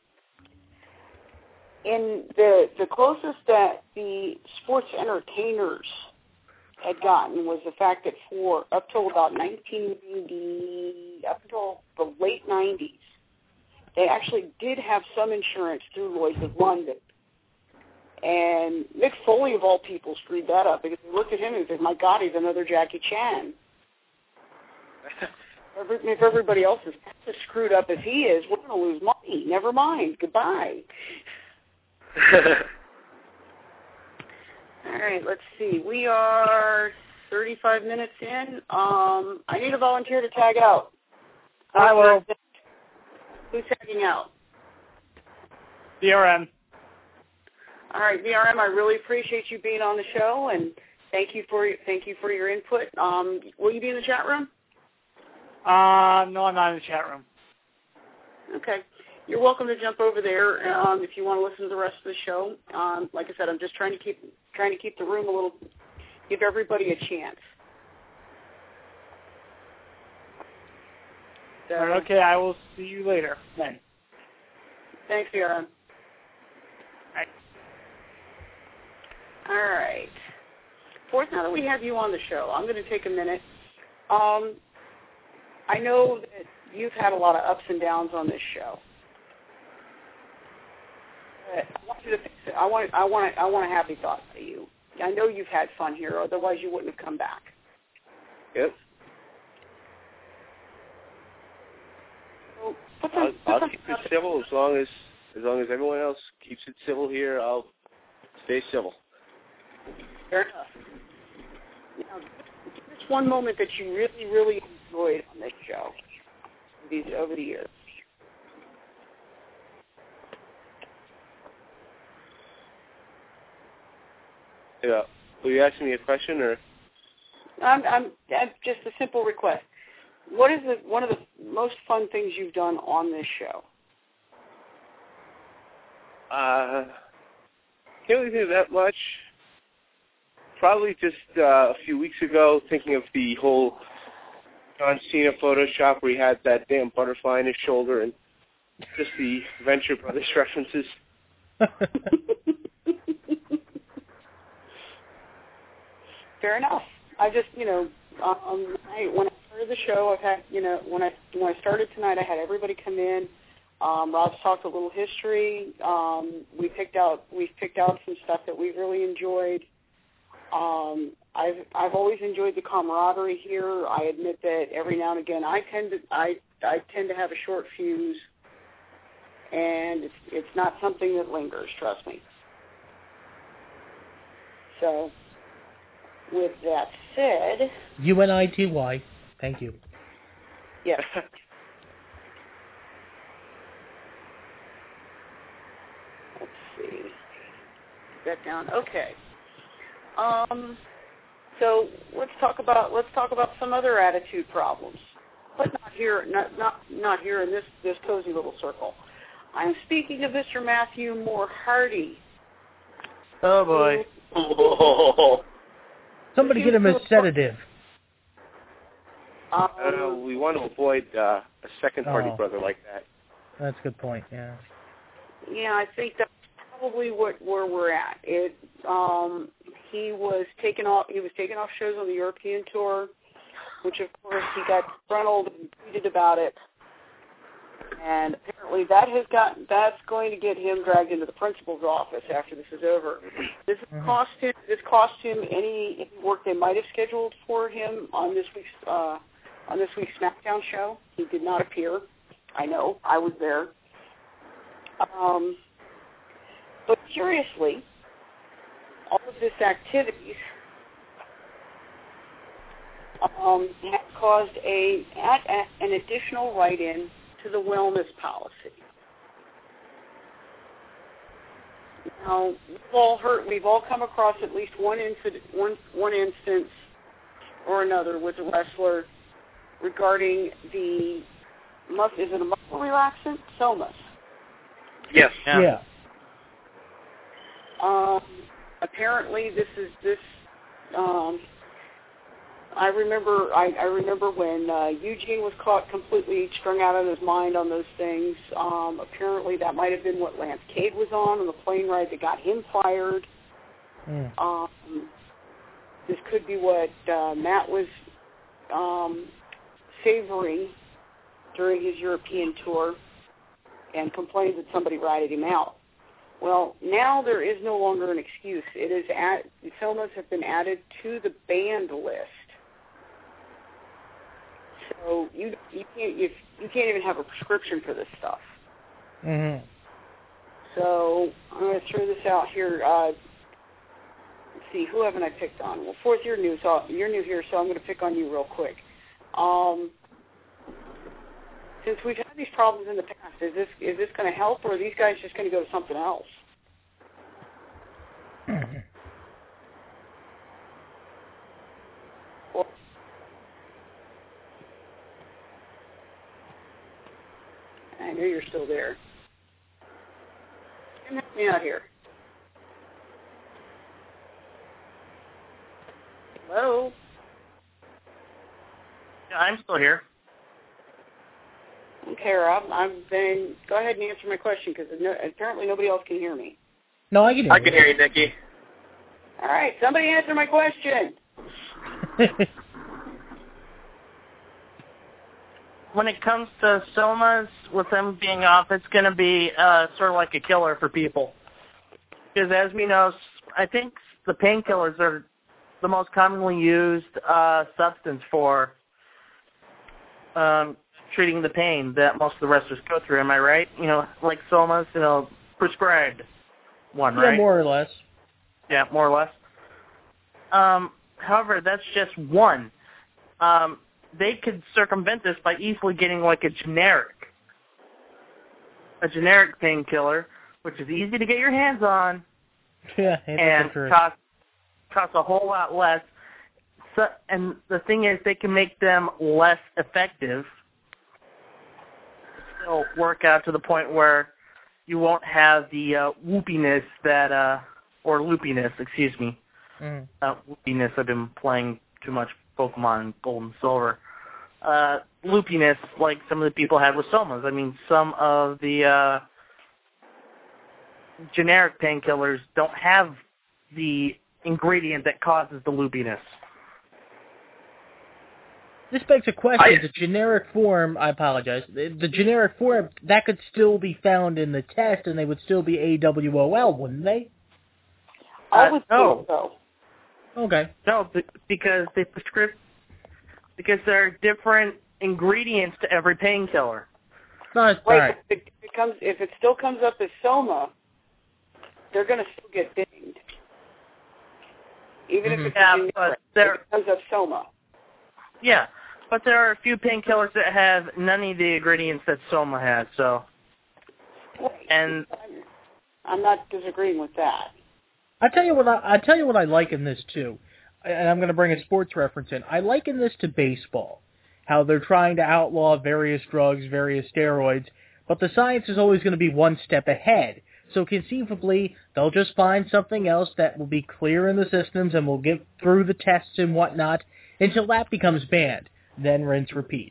in the the closest that the sports entertainers had gotten was the fact that for up till about nineteen ninety, up until the late nineties, they actually did have some insurance through Lloyd's of London. And Mick Foley, of all people, screwed that up because he looked at him and said, my God, he's another Jackie Chan. If everybody else is as screwed up as he is, we're going to lose money. Never mind. Goodbye. All right, let's see. We are thirty-five minutes in. Um, I need a volunteer to tag out. I will. Who's tagging out? V R M. All right, V R M, I really appreciate you being on the show, and thank you for thank you for your input. Um, will you be in the chat room? Uh, no, I'm not in the chat room. Okay. You're welcome to jump over there um, if you want to listen to the rest of the show. Um, like I said, I'm just trying to keep trying to keep the room a little, give everybody a chance. So, All right, okay, I will see you later then. Thanks, V R M. Right. All right. Fourth, now that we have you on the show, I'm going to take a minute. Um, I know that you've had a lot of ups and downs on this show. But I want you to fix it. I want, I want, I want a happy thought to you. I know you've had fun here, otherwise you wouldn't have come back. Yep. So, put I'll, some, put I'll some keep it civil as long as as long as everyone else keeps it civil here. I'll stay civil. Fair enough. Now, give us one moment that you really, really enjoyed on this show these over the years. Yeah. Will you asking me a question or? I'm, I'm, I'm just a simple request. What is the, one of the most fun things you've done on this show? Uh, can't really think of that much. Probably just uh, a few weeks ago, thinking of the whole John Cena Photoshop where he had that damn butterfly in his shoulder and just the Venture Brothers references. Fair enough. I just, you know, um, I, when I started the show, I've had, you know, when I when I started tonight, I had everybody come in. Um, Rob's talked a little history. Um, we picked out we picked out some stuff that we've really enjoyed. Um, I've I've always enjoyed the camaraderie here. I admit that every now and again I tend to I I tend to have a short fuse, and it's it's not something that lingers. Trust me. So, with that said, U N I T Y. Thank you. yes. let's see. Get that down. Okay. Um, so let's talk about let's talk about some other attitude problems, but not here, not not not here in this this cozy little circle. I'm speaking of Mister Matthew Moore Hardy. Oh boy! Oh. Somebody get him a sedative. Um, Uh, we want to avoid uh, a second party Oh. brother like that. That's a good point. Yeah. Yeah, I think that's probably what where we're at. It um he was taken off he was taken off shows on the European tour, which of course he got disgruntled and tweeted about it. And apparently that has got that's going to get him dragged into the principal's office after this is over. This Mhm. cost him this cost him any, any work they might have scheduled for him on this week's uh on this week's SmackDown show. He did not appear. I know, I was there. Um, but curiously, all of this activities um, has caused a, a an additional write-in to the wellness policy. Now, we've all heard, we've all come across at least one incident, one one instance or another with a wrestler regarding the mus is it a muscle relaxant? Somas. Yes. Yeah. Yeah. Um, apparently, this is this. Um, I remember. I, I remember when uh, Eugene was caught completely strung out of his mind on those things. Um, apparently, that might have been what Lance Cade was on on the plane ride that got him fired. Mm. Um, this could be what uh, Matt was um, savoring during his European tour, and complained that somebody ratted him out. Well, now there is no longer an excuse. It is at Somas have been added to the banned list. So you you can't you, you can't even have a prescription for this stuff. Mhm. So I'm going to throw this out here. Uh, let's see, who haven't I picked on? Well, fourth, you're new, so you're new here, so I'm going to pick on you real quick. Um, Since we've had these problems in the past, is this is this going to help, or are these guys just going to go to something else? Well, I know you're still there. Help me out here. Hello? Yeah, I'm still here. Okay, Rob. I'm then go ahead and answer my question because no, apparently nobody else can hear me. No, I can hear I can hear you, Nikki. All right, somebody answer my question. When it comes to Somas, with them being off, it's going to be uh, sort of like a killer for people. Because as we know, I think the painkillers are the most commonly used uh, substance for um, treating the pain that most of the wrestlers go through. Am I right? You know, like Somas, you know, prescribed one, Yeah, right? more or less. Yeah, more or less. Um, however, that's just one. Um, they could circumvent this by easily getting like a generic, a generic painkiller, which is easy to get your hands on, Yeah, and cost costs a whole lot less. So, and the thing is, they can make them less effective. Still work out to the point where you won't have the uh, whoopiness that, uh, or loopiness, excuse me. Mm. Uh, loopiness, I've been playing too much Pokemon Gold and Silver. Uh, loopiness, like some of the people had with Somas. I mean, some of the uh, generic painkillers don't have the ingredient that causes the loopiness. This begs a question. I- the generic form, I apologize, the, the generic form, that could still be found in the test, and they would still be A W O L, wouldn't they? I Uh, would no. think so. Okay. No, b- because they prescribe, because there are different ingredients to every painkiller. Nice. Right, All right. if it, it comes, if it still comes up as Soma, they're going to still get dinged. Even Mhm. if it's Yeah, a generic, but if there, it comes up Soma. yeah, but there are a few painkillers that have none of the ingredients that Soma has. So, Right. and I'm, I'm not disagreeing with that. I tell you what I, I tell you what I like in this too, and I'm going to bring a sports reference in. I liken this to baseball, how they're trying to outlaw various drugs, various steroids, but the science is always going to be one step ahead. So conceivably, they'll just find something else that will be clear in the systems and will get through the tests and whatnot until that becomes banned. Then rinse, repeat.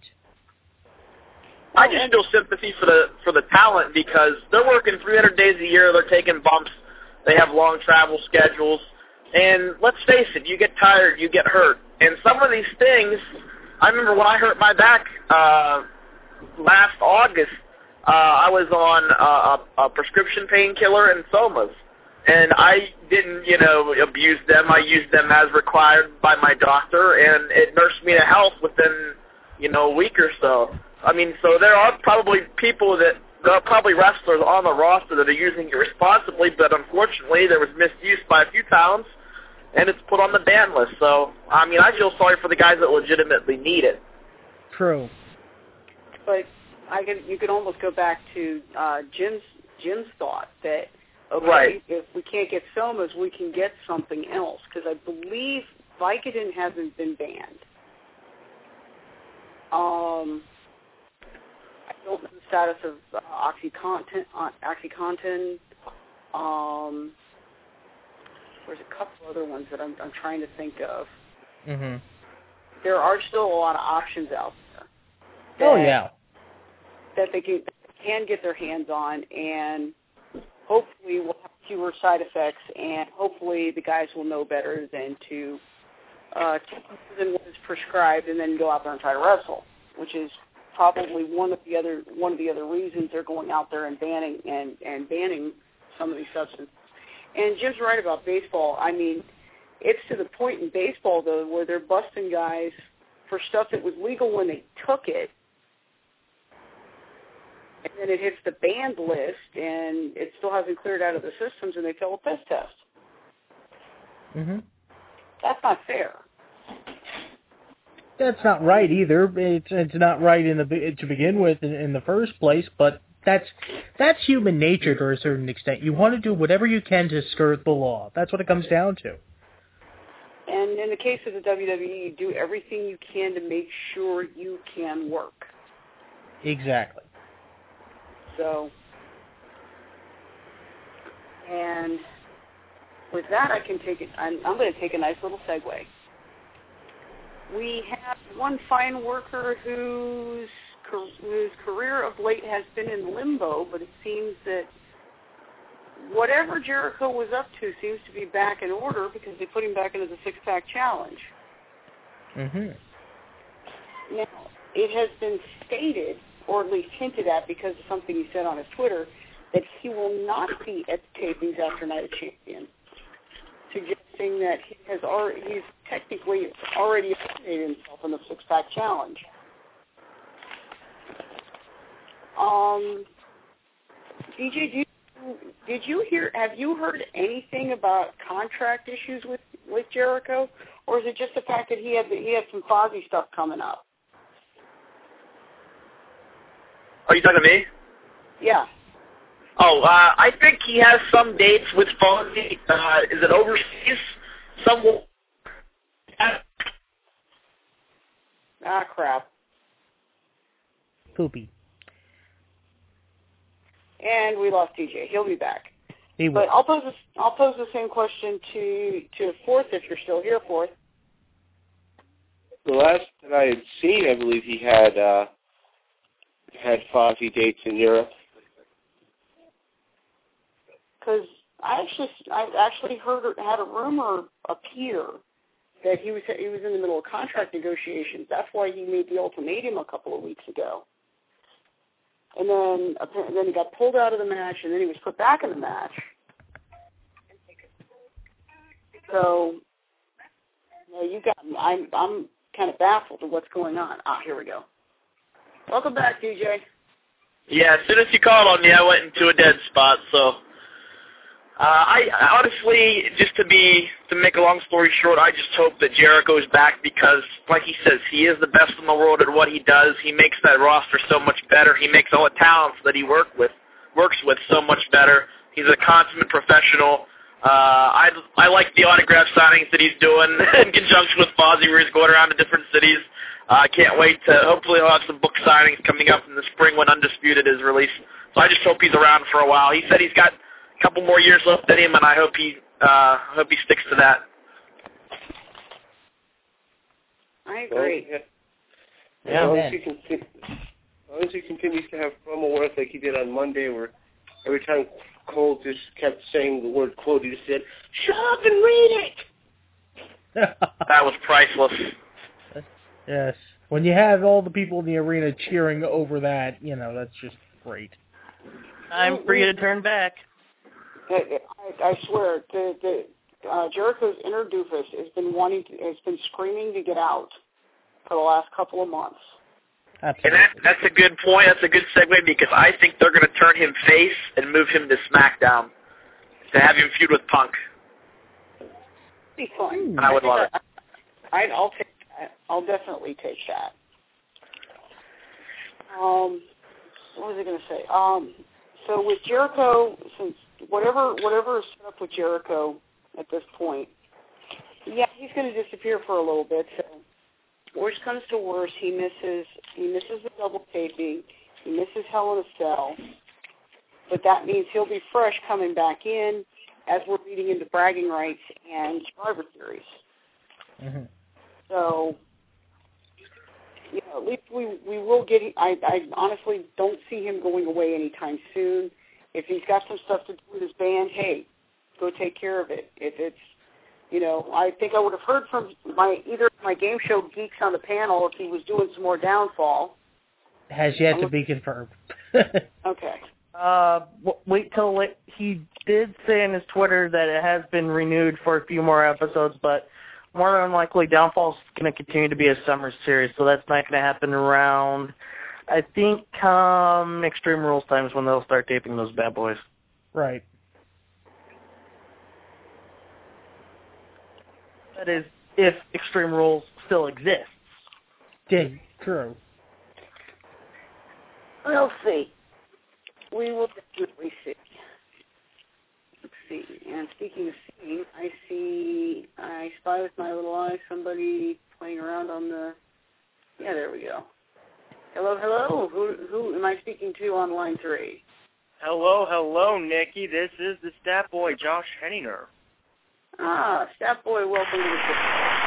I just feel sympathy for the for the talent because they're working three hundred days a year. They're taking bumps. They have long travel schedules. And let's face it, you get tired, you get hurt. And some of these things, I remember when I hurt my back uh, last August, uh, I was on a, a prescription painkiller and somas. And I didn't, you know, abuse them. I used them as required by my doctor, and it nursed me to health within, you know, a week or so. I mean, so there are probably people that, there are probably wrestlers on the roster that are using it responsibly, but unfortunately there was misuse by a few times, and it's put on the ban list. So, I mean, I feel sorry for the guys that legitimately need it. True. But I can, you could almost go back to uh, Jim's Jim's thought that, okay, right. if we can't get somas, we can get something else, because I believe Vicodin hasn't been banned. Um... I don't know the status of uh, OxyContin. Uh, OxyContin. Um, there's a couple other ones that I'm, I'm trying to think of. Mm-hmm. There are still a lot of options out there. That, Oh, yeah. That they can, can get their hands on, and hopefully will have fewer side effects, and hopefully the guys will know better than to uh, take more than what is prescribed and then go out there and try to wrestle, which is probably one of the other one of the other reasons they're going out there and banning and, and banning some of these substances. And Jim's right about baseball. I mean, it's to the point in baseball though where they're busting guys for stuff that was legal when they took it, and then it hits the banned list and it still hasn't cleared out of the systems and they fail a piss test. Mm-hmm. That's not fair. That's not right either. It's it's not right in the to begin with in, in the first place. But that's that's human nature to a certain extent. You want to do whatever you can to skirt the law. That's what it comes down to. And in the case of the W W E, you do everything you can to make sure you can work. Exactly. So, and with that, I can take it. I'm, I'm going to take a nice little segue. We have one fine worker whose whose career of late has been in limbo, but it seems that whatever Jericho was up to seems to be back in order because they put him back into the six-pack challenge. Mm-hmm. Now, it has been stated, or at least hinted at because of something he said on his Twitter, that he will not be at the tapings after Night of Champions, suggesting that he has already, he's technically already eliminated himself in the six-pack challenge. Um, D J, do you, did you hear? Have you heard anything about contract issues with, with Jericho, or is it just the fact that he had he had some Fozzy stuff coming up? Are you talking to me? Yeah. Oh, uh, I think he has some dates with Fozzy. Uh, is it overseas? Some. Ah, crap. Poopy. And we lost D J. He'll be back. He will. But I'll pose, a, I'll pose the same question to to Fourth if you're still here, Fourth. The last that I had seen, I believe he had uh, had Fozzy dates in Europe. Because I actually I actually heard had a rumor appear that he was he was in the middle of contract negotiations. That's why he made the ultimatum a couple of weeks ago. And then and then he got pulled out of the match, and then he was put back in the match. So, you know, you got me. I'm I'm kind of baffled at what's going on. Ah, here we go. Welcome back, D J. Yeah, as soon as you called on me, I went into a dead spot. So, uh, I, I honestly, just to be to make a long story short, I just hope that Jericho's back because, like he says, he is the best in the world at what he does. He makes that roster so much better. He makes all the talents that he work with works with so much better. He's a consummate professional. Uh, I I like the autograph signings that he's doing in conjunction with Fozzy, where he's going around to different cities. Uh, I can't wait to, hopefully he'll have some book signings coming up in the spring when Undisputed is released. So I just hope he's around for a while. He said he's got a couple more years left in him, and I hope he, uh, hope he sticks to that. I agree. Well, yeah. Yeah, as, long man. as he can, as long as he continues to have promo work like he did on Monday, where every time Cole just kept saying the word quote, he just said, "Shut up and read it." That was priceless. Yes. When you have all the people in the arena cheering over that, you know, that's just great. Time for you to turn back. I, I, I swear, the, the, uh, Jericho's inner doofus has been wanting, to, has been screaming to get out for the last couple of months. Absolutely. And that, that's a good point. That's a good segue because I think they're going to turn him face and move him to SmackDown to have him feud with Punk. Be fun. And I would love it. I, I'll take that. I'll definitely take that. Um, what was I going to say? Um, so with Jericho, since whatever whatever is set up with Jericho at this point, yeah, he's going to disappear for a little bit. So worst comes to worst, he misses he misses the double taping, he misses Hell in a Cell, but that means he'll be fresh coming back in as we're leading into bragging rights and Survivor Series. Mm-hmm. So, you know, at least we we will get. I I honestly don't see him going away anytime soon. If he's got some stuff to do with his band, hey, go take care of it. If it's, you know, I think I would have heard from my either my game show geeks on the panel if he was doing some more Downfall. Has yet to be confirmed. Okay. Uh, w- wait till it, he did say in his Twitter that it has been renewed for a few more episodes, but more than likely Downfall's going to continue to be a summer series, so that's not going to happen around, I think, come Extreme Rules times when they'll start taping those bad boys. Right. That is, if Extreme Rules still exists. Yeah, true. We'll see. We will definitely see. Let's see. And speaking of seeing, I see, I spy with my little eye somebody playing around on the, yeah, there we go. Hello, hello. Who who am I speaking to on line three? Hello, hello, Nikki. This is the Stat Boy, Josh Henninger. Ah, Stat Boy, welcome to the show.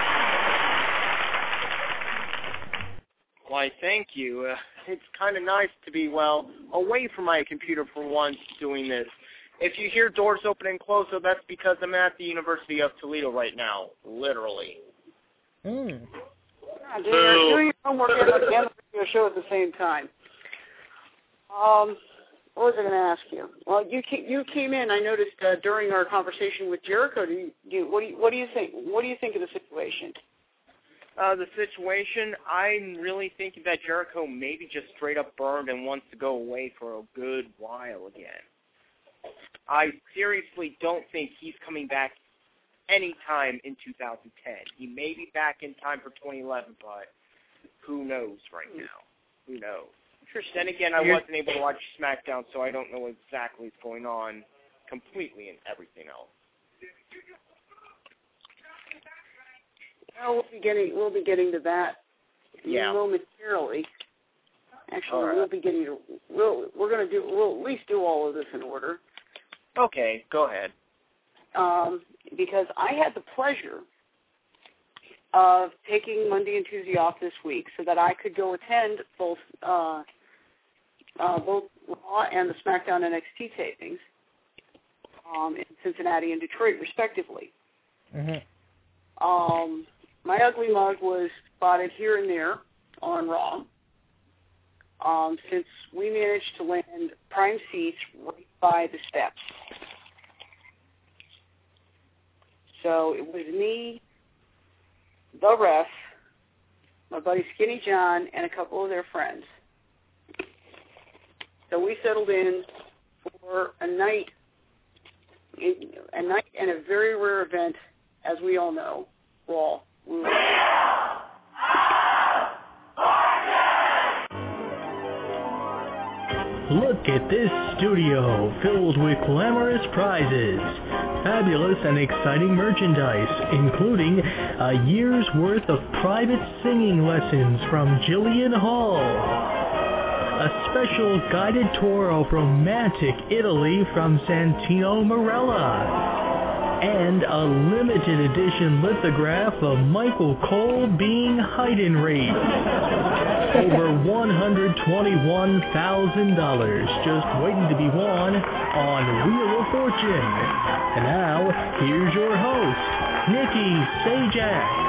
Why, thank you. Uh, it's kind of nice to be, well, away from my computer for once doing this. If you hear doors open and close, so that's because I'm at the University of Toledo right now, literally. Mm. Yeah, doing, your, doing your homework and the radio show at the same time. Um, what was I going to ask you? Well, you came, you came in. I noticed uh, during our conversation with Jericho. Do you, do you, what do you what do you think? What do you think of the situation? Uh, the situation, I'm really thinking that Jericho maybe just straight up burned and wants to go away for a good while again. I seriously don't think he's coming back anytime in two thousand ten. He may be back in time for twenty eleven, but who knows right now? Who knows? Then again, I wasn't able to watch SmackDown, so I don't know exactly what's going on completely and everything else. Well, we'll be getting we'll be getting to that yeah. momentarily. Actually, right. we'll be getting to we'll we're going to do we'll at least do all of this in order. Okay, go ahead. Um, because I had the pleasure of taking Monday and Tuesday off this week so that I could go attend both uh, uh, both Raw and the SmackDown N X T tapings um, in Cincinnati and Detroit, respectively. Mm-hmm. Um, my ugly mug was spotted here and there on Raw. Um, since we managed to land prime seats right by the steps. So it was me, the ref, my buddy Skinny John, and a couple of their friends. So we settled in for a night, a night and a very rare event, as we all know, Raw. We were Look at this studio filled with glamorous prizes, fabulous and exciting merchandise, including a year's worth of private singing lessons from Jillian Hall, a special guided tour of romantic Italy from Santino Marella, and a limited edition lithograph of Michael Cole being Heidenreich. Over one hundred twenty-one thousand dollars just waiting to be won on Wheel of Fortune. And now, here's your host, Nikki Sajak.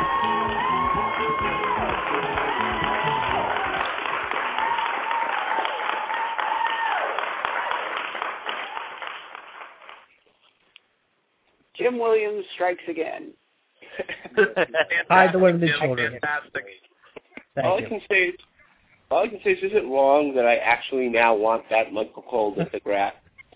Jim Williams strikes again. Hide the women and children. Fantastic. Thank all you. I can say is, all I can say is, is it wrong that I actually now want that Michael Cole lithograph?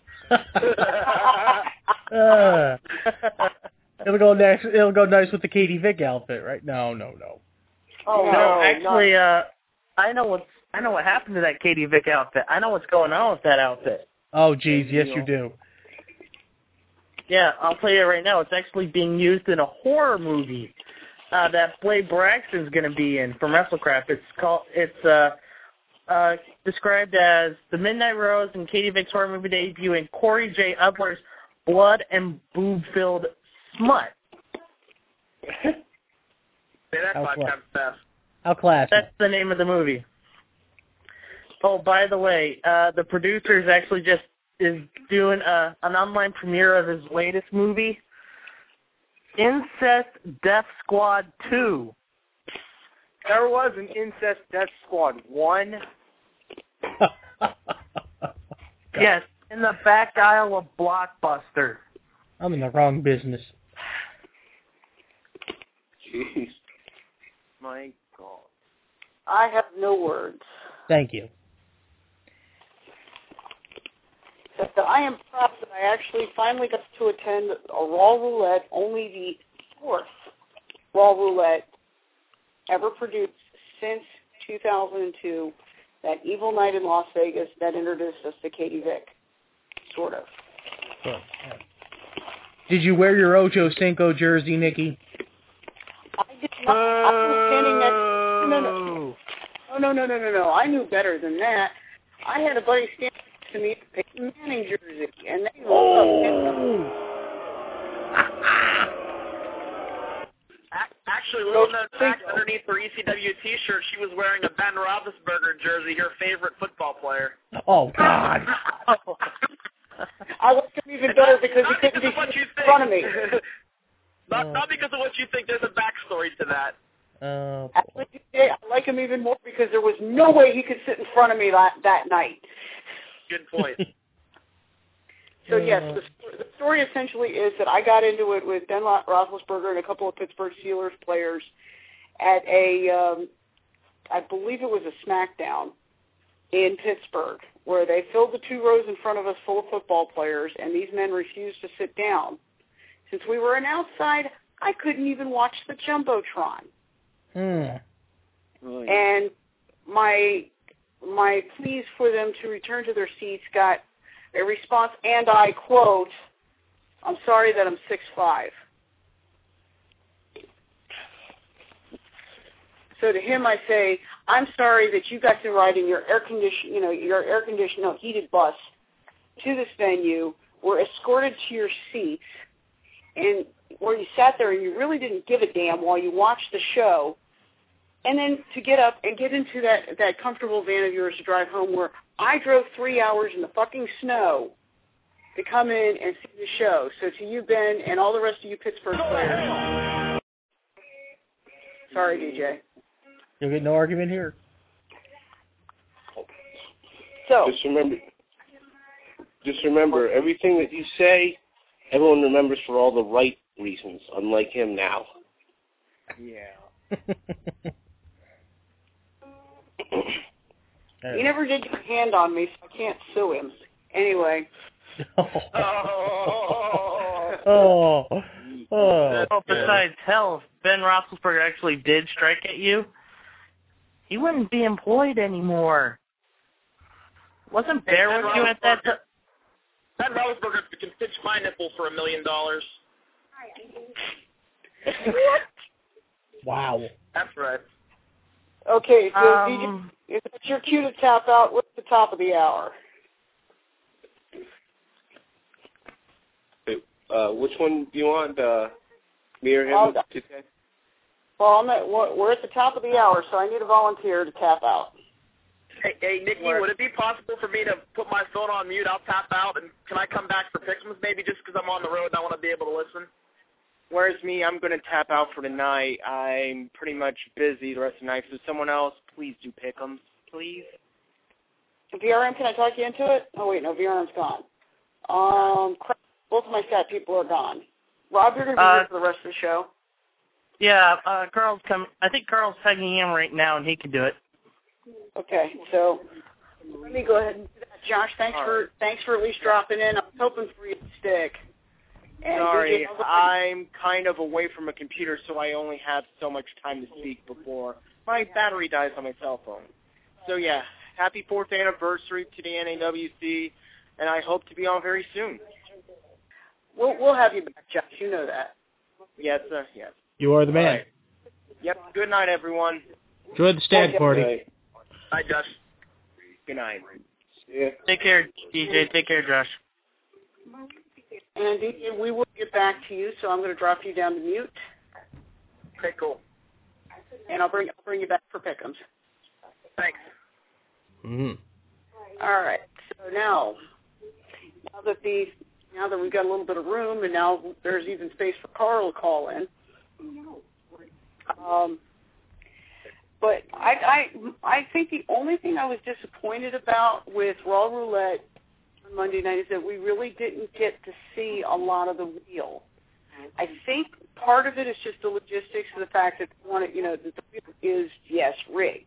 uh, it'll go nice. It'll go nice with the Katie Vick outfit, right? No, no, no. Oh no, no actually, uh, I know what's I know what happened to that Katie Vick outfit. I know what's going on with that outfit. Oh, geez, yes, you do. Yeah, I'll tell you right now. It's actually being used in a horror movie uh, that Blade Braxton's going to be in from WrestleCraft. It's called. It's uh, uh, described as the Midnight Rose and Katie Vick's horror movie debut in Corey J. Upler's blood and boob-filled smut. Say that How five cla- times fast. How classy. That's the name of the movie. Oh, by the way, uh, the producers actually just is doing a, an online premiere of his latest movie, Incest Death Squad two. There was an Incest Death Squad one. Yes, in the back aisle of Blockbuster. I'm in the wrong business. Jeez. My God. I have no words. Thank you. Except that I am proud that I actually finally got to attend a Raw Roulette, only the fourth Raw Roulette ever produced since two thousand two, that evil night in Las Vegas that introduced us to Katie Vick, sort of. Cool. Did you wear your Ocho Cinco jersey, Nikki? I did not. I was standing next. No, no, no, no, no, no, no, no. I knew better than that. I had a buddy stand next to me in a Peyton Manning jersey, and they Oh! Actually, little known fact, underneath her E C W T-shirt, she was wearing a Ben Roethlisberger jersey, her favorite football player. Oh, God. I liked him even better because he couldn't be in front of me. Not, not because of what you think. There's a backstory to that. Uh, Actually, I like him even more because there was no way he could sit in front of me that, that night. Good point. So, yes, the, the story essentially is that I got into it with Ben Roethlisberger and a couple of Pittsburgh Steelers players at a, um, I believe it was a SmackDown in Pittsburgh, where they filled the two rows in front of us full of football players, and these men refused to sit down. Since we were an outside, I couldn't even watch the Jumbotron. Hmm. And my my pleas for them to return to their seats got a response, and I quote, "I'm sorry that I'm six five." So to him I say, "I'm sorry that you got to ride in your air condition, you know, your air conditioned, no, heated bus to this venue, were escorted to your seats, and where you sat there and you really didn't give a damn while you watched the show, and then to get up and get into that, that comfortable van of yours to drive home where I drove three hours in the fucking snow to come in and see the show." So to you, Ben, and all the rest of you Pittsburgh players. Sorry, D J. You'll get no argument here. So just remember, just remember, everything that you say, everyone remembers for all the right reasons, unlike him now. Yeah. He never did get a hand on me, so I can't sue him. Anyway. Oh. Oh. Oh. Oh, besides, hell, if Ben Roethlisberger actually did strike at you, he wouldn't be employed anymore. Wasn't Bear Ben with you at that time? Ben Roethlisberger can stitch my nipple for a million dollars. Wow. That's right. Okay, so Um, D J, if it's your cue to tap out, what's the top of the hour? Uh, which one do you want? Uh, me or him Oh, to take? Well, I'm at, we're at the top of the hour, so I need a volunteer to tap out. Hey, hey, Nikki, would it be possible for me to put my phone on mute? I'll tap out, and can I come back for Pixmas maybe just because I'm on the road and I want to be able to listen? Whereas me, I'm going to tap out for tonight. I'm pretty much busy the rest of the night. So someone else, please do pick'ems, please. V R M, can I talk you into it? Oh, wait, no, V R M's gone. Um, crap, both of my stat people are gone. Rob, you're going to be Uh, here for the rest of the show. Yeah, uh, Carl's coming. I think Carl's tagging in right now, and he can do it. Okay, so let me go ahead and do that. Josh, thanks All for right. thanks for at least dropping in. I was hoping for you to stick. And Sorry, D J, I'm kind of away from a computer, so I only have so much time to speak before my battery dies on my cell phone. So yeah, happy fourth anniversary to the N A W C, and I hope to be on very soon. We'll we'll have you back, Josh. You know that. Yes, sir. Yes. You are the man. All right. Yep. Good night, everyone. Enjoy the stag party. Right. Hi, Josh. Good night. Yeah. Take care, D J. Take care, Josh. And D J, we will get back to you, so I'm going to drop you down to mute, Okay, cool. and I'll bring I'll bring you back for pick'ems. Thanks. Mm-hmm. All right. So now, now that the now that we've got a little bit of room, and now there's even space for Carl to call in. Um, but I, I I think the only thing I was disappointed about with Raw Roulette on Monday night is that we really didn't get to see a lot of the wheel. I think part of it is just the logistics of the fact that they want it, you know, that the wheel is yes rigged.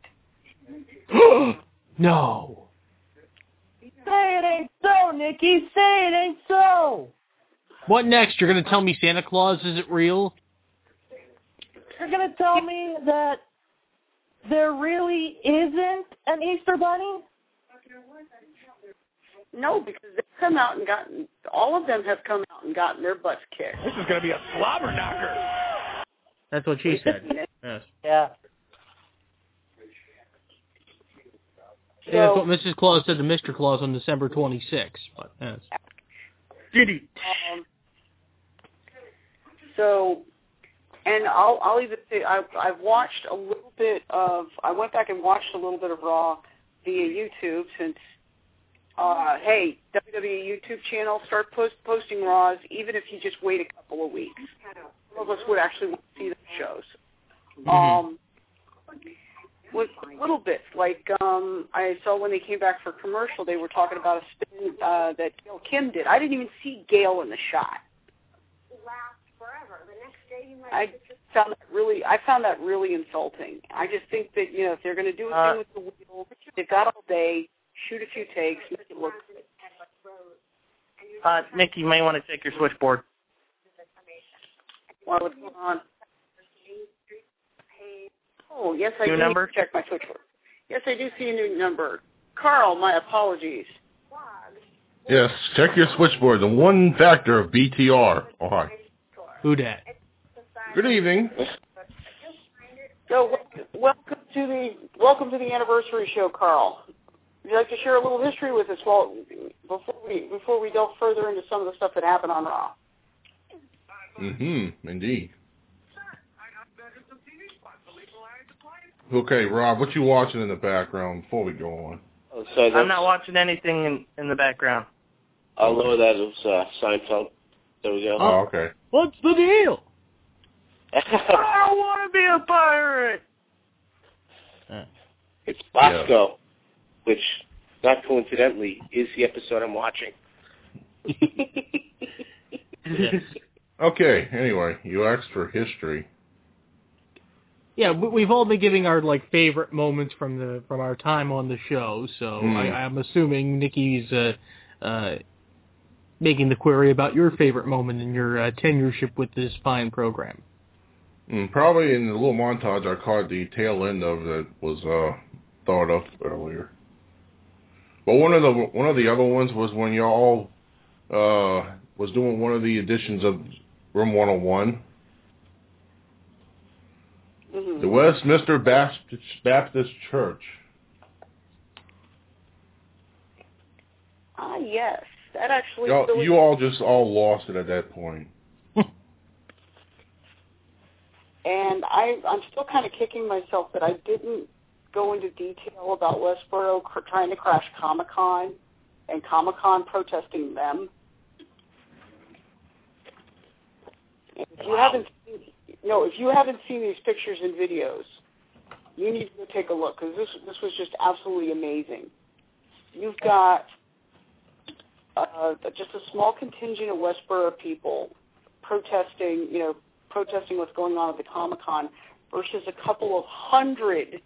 No. Say it ain't so, Nikki. Say it ain't so. What next? You're going to tell me Santa Claus isn't real? You're going to tell me that there really isn't an Easter Bunny? No, because they've come out and gotten, all of them have come out and gotten their butts kicked. This is going to be a slobber knocker. That's what she said. Yes. Yeah. I think that's what Missus Claus said to Mister Claus on December twenty-sixth. But yes. Did he? Um, so, and I'll I'll even say I've I've watched a little bit of I went back and watched a little bit of Raw via YouTube since uh, hey W W E YouTube channel start post, posting Raws even if you just wait a couple of weeks. Some of us would actually see the shows. Mm-hmm. Um, with little bits like um, I saw when they came back for commercial, they were talking about a spin uh, that Gail Kim did. I didn't even see Gail in the shot. I found that really, I found that really insulting. I just think that you know if they're going to do a Uh, thing with the wheel, they've got all day, shoot a few takes, make it look good. Uh, Nikki, you may want to check your switchboard. Well, what's going on? Oh, yes, I New do number? need to check my switchboard. Yes, I do see a new number. Carl, my apologies. Yes, check your switchboard. The one factor of B T R. Oh, hi. Who dat? Good evening. So, welcome to the welcome to the anniversary show, Carl. Would you like to share a little history with us while before we before we delve further into some of the stuff that happened on Raw? Mm-hmm. Indeed. Okay, Rob, what you watching in the background before we go on? Oh, sorry, I'm not watching anything in, in the background. I'll lower that. It was uh, Seinfeld. There we go. Oh, okay. What's the deal? I want to be a pirate. It's Bosco, which, not coincidentally, is the episode I'm watching. Yes. Okay, anyway, you asked for history. Yeah, we- we've all been giving our like favorite moments from the from our time on the show, so Hmm. I, I'm assuming Nikki's uh, uh, making the query about your favorite moment in your uh, tenureship with this fine program. Mm, probably in the little montage I caught the tail end of that was uh, thought of earlier. But one of the one of the other ones was when y'all uh, was doing one of the editions of Room one oh one. Mm-hmm. The Westminster Baptist, Baptist Church. Ah, yes. That actually Y'all, really... you all just all lost it at that point. And I, I'm still kind of kicking myself that I didn't go into detail about Westboro cr- trying to crash Comic-Con and Comic-Con protesting them. If you Wow. haven't seen, no, if you haven't seen these pictures and videos, you need to go take a look because this this was just absolutely amazing. You've got uh, just a small contingent of Westboro people protesting, you know, protesting what's going on at the Comic-Con versus a couple of hundred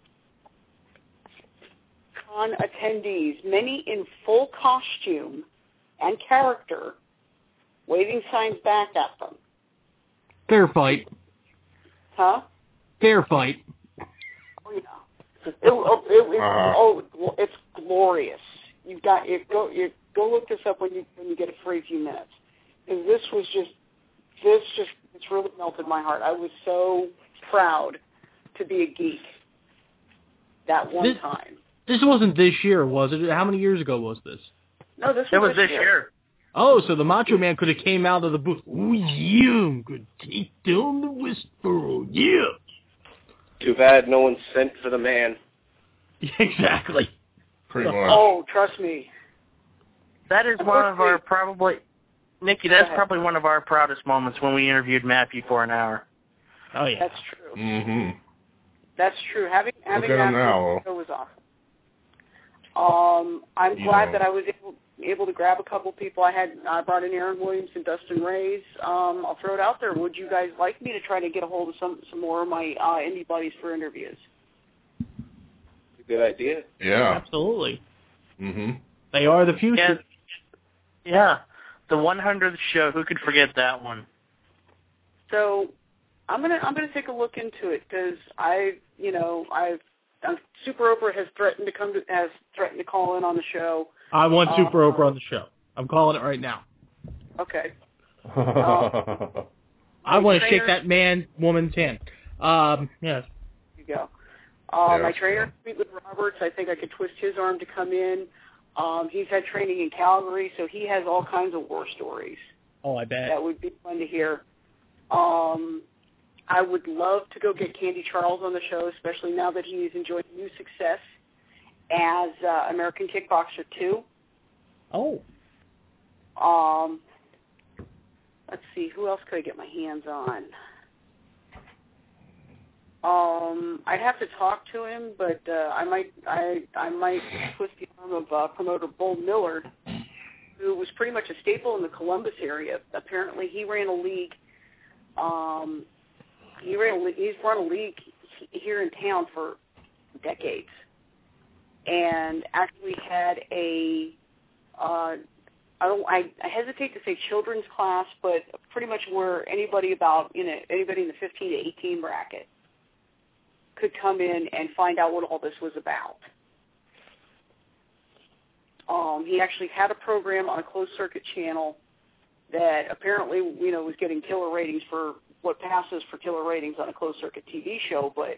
con attendees, many in full costume and character, waving signs back at them. Fair fight. Huh? Fair fight. Oh, yeah. It, oh, it, it, Uh-huh. oh, it's glorious. You've got you go you go look this up when you when you get a free few minutes. Because this was just this just it's really melted my heart. I was so proud to be a geek that one This- time. This wasn't this year, was it? How many years ago was this? No, this It was, was this year. Oh, so the Macho Man could have came out of the booth. Oh, yeah, I'm going to take down the Westboro, yeah. Too bad no one sent for the man. Exactly. Pretty much. Oh, trust me. That is one of our probably, Nikki, Go that's ahead. probably one of our proudest moments when we interviewed Matthew for an hour. Oh, yeah. That's true. Mm-hmm. That's true. Having having at him that now. show was awesome. Um, I'm You glad know. that I was able, able to grab a couple people. I had I brought in Aaron Williams and Dustin Reyes. Um, I'll throw it out there. Would you guys like me to try to get a hold of some some more of my uh, indie buddies for interviews? Good idea. Yeah. Absolutely. Mm-hmm. They are the Yeah, future. yeah. The one hundredth show, who could forget that one? So I'm gonna I'm gonna take a look into it because I you know I've uh, Super Oprah has threatened to come to has threatened to call in on the show. I want Uh, Super Oprah on the show. I'm calling it right now. Okay. I want to trainer- shake that man, woman's hand. Um, yes. There you go. Uh, Yeah. My trainer, Fleetwood Roberts, I think I could twist his arm to come in. Um, he's had training in Calgary, so he has all kinds of war stories. Oh, I bet. That would be fun to hear. Um, I would love to go get Candy Charles on the show, especially now that he is enjoying new success as uh, American Kickboxer two. Oh. Um, let's see, who else could I get my hands on? Um, I'd have to talk to him, but uh, I might I I might twist the arm of uh, promoter Bull Millard, who was pretty much a staple in the Columbus area. Apparently, he ran a league. Um, he ran a, le- he's run a league here in town for decades, and actually had a uh, I don't I, I hesitate to say children's class, but pretty much where anybody about you know anybody in the fifteen to eighteen bracket could come in and find out what all this was about. Um, he actually had a program on a closed circuit channel that apparently, you know, was getting killer ratings for what passes for killer ratings on a closed circuit T V show, but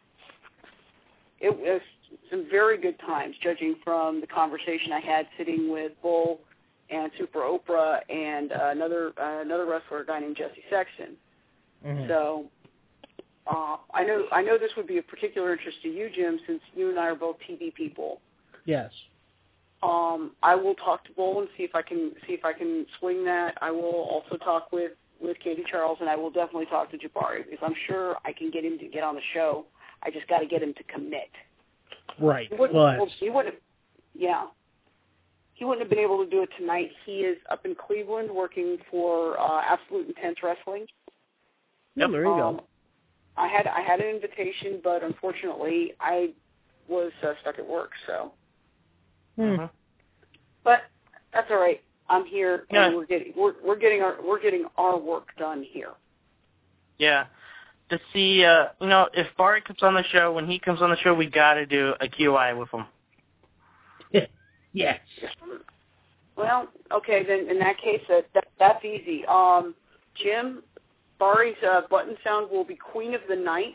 it was some very good times, judging from the conversation I had sitting with Bull and Super Oprah and uh, another uh, another wrestler, a guy named Jesse Sexton. Mhm. So uh, I know I know this would be of particular interest to you, Jim, since you and I are both T V people. Yes. Um, I will talk to Bull and see if I can see if I can swing that. I will also talk with, with Katie Charles, and I will definitely talk to Jabari because I'm sure I can get him to get on the show. I just got to get him to commit. Right. He wouldn't, Well, well, he wouldn't. Yeah, he wouldn't have been able to do it tonight. He is up in Cleveland working for uh, Absolute Intense Wrestling. Yep. There you Um, go. I had I had an invitation, but unfortunately I was uh, stuck at work. So, Hmm. but that's all right. I'm here, and Yeah. we're getting we're we're getting our we're getting our work done here. Yeah. To see, uh, you know, if Bart comes on the show, when he comes on the show, we got to do a Q I with him. Yes. Well, okay, then in that case, that, that that's easy. Um, Jim, Bari's uh, button sound will be Queen of the Night.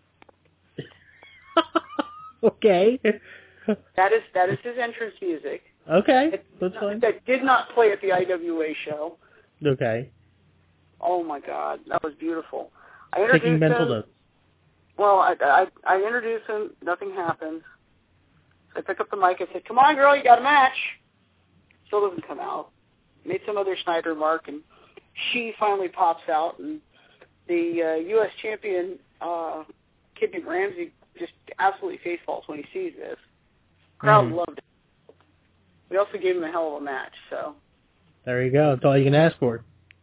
Okay. That is that is his entrance music. Okay, It, that's fine. That did not play at the I W A show. Okay. Oh my God, that was beautiful. I Taking introduced mental him. notes. Well, I, I I introduced him. Nothing happened. So I picked up the mic and said, "Come on, girl, you got a match." Still doesn't come out. Made some other snide remark, and she finally pops out, and the uh, U S champion, uh, Kid Ramsey, just absolutely face falls when he sees this. Crowd Mhm. loved it. We also gave him a hell of a match. So, There you go. That's all you can ask for.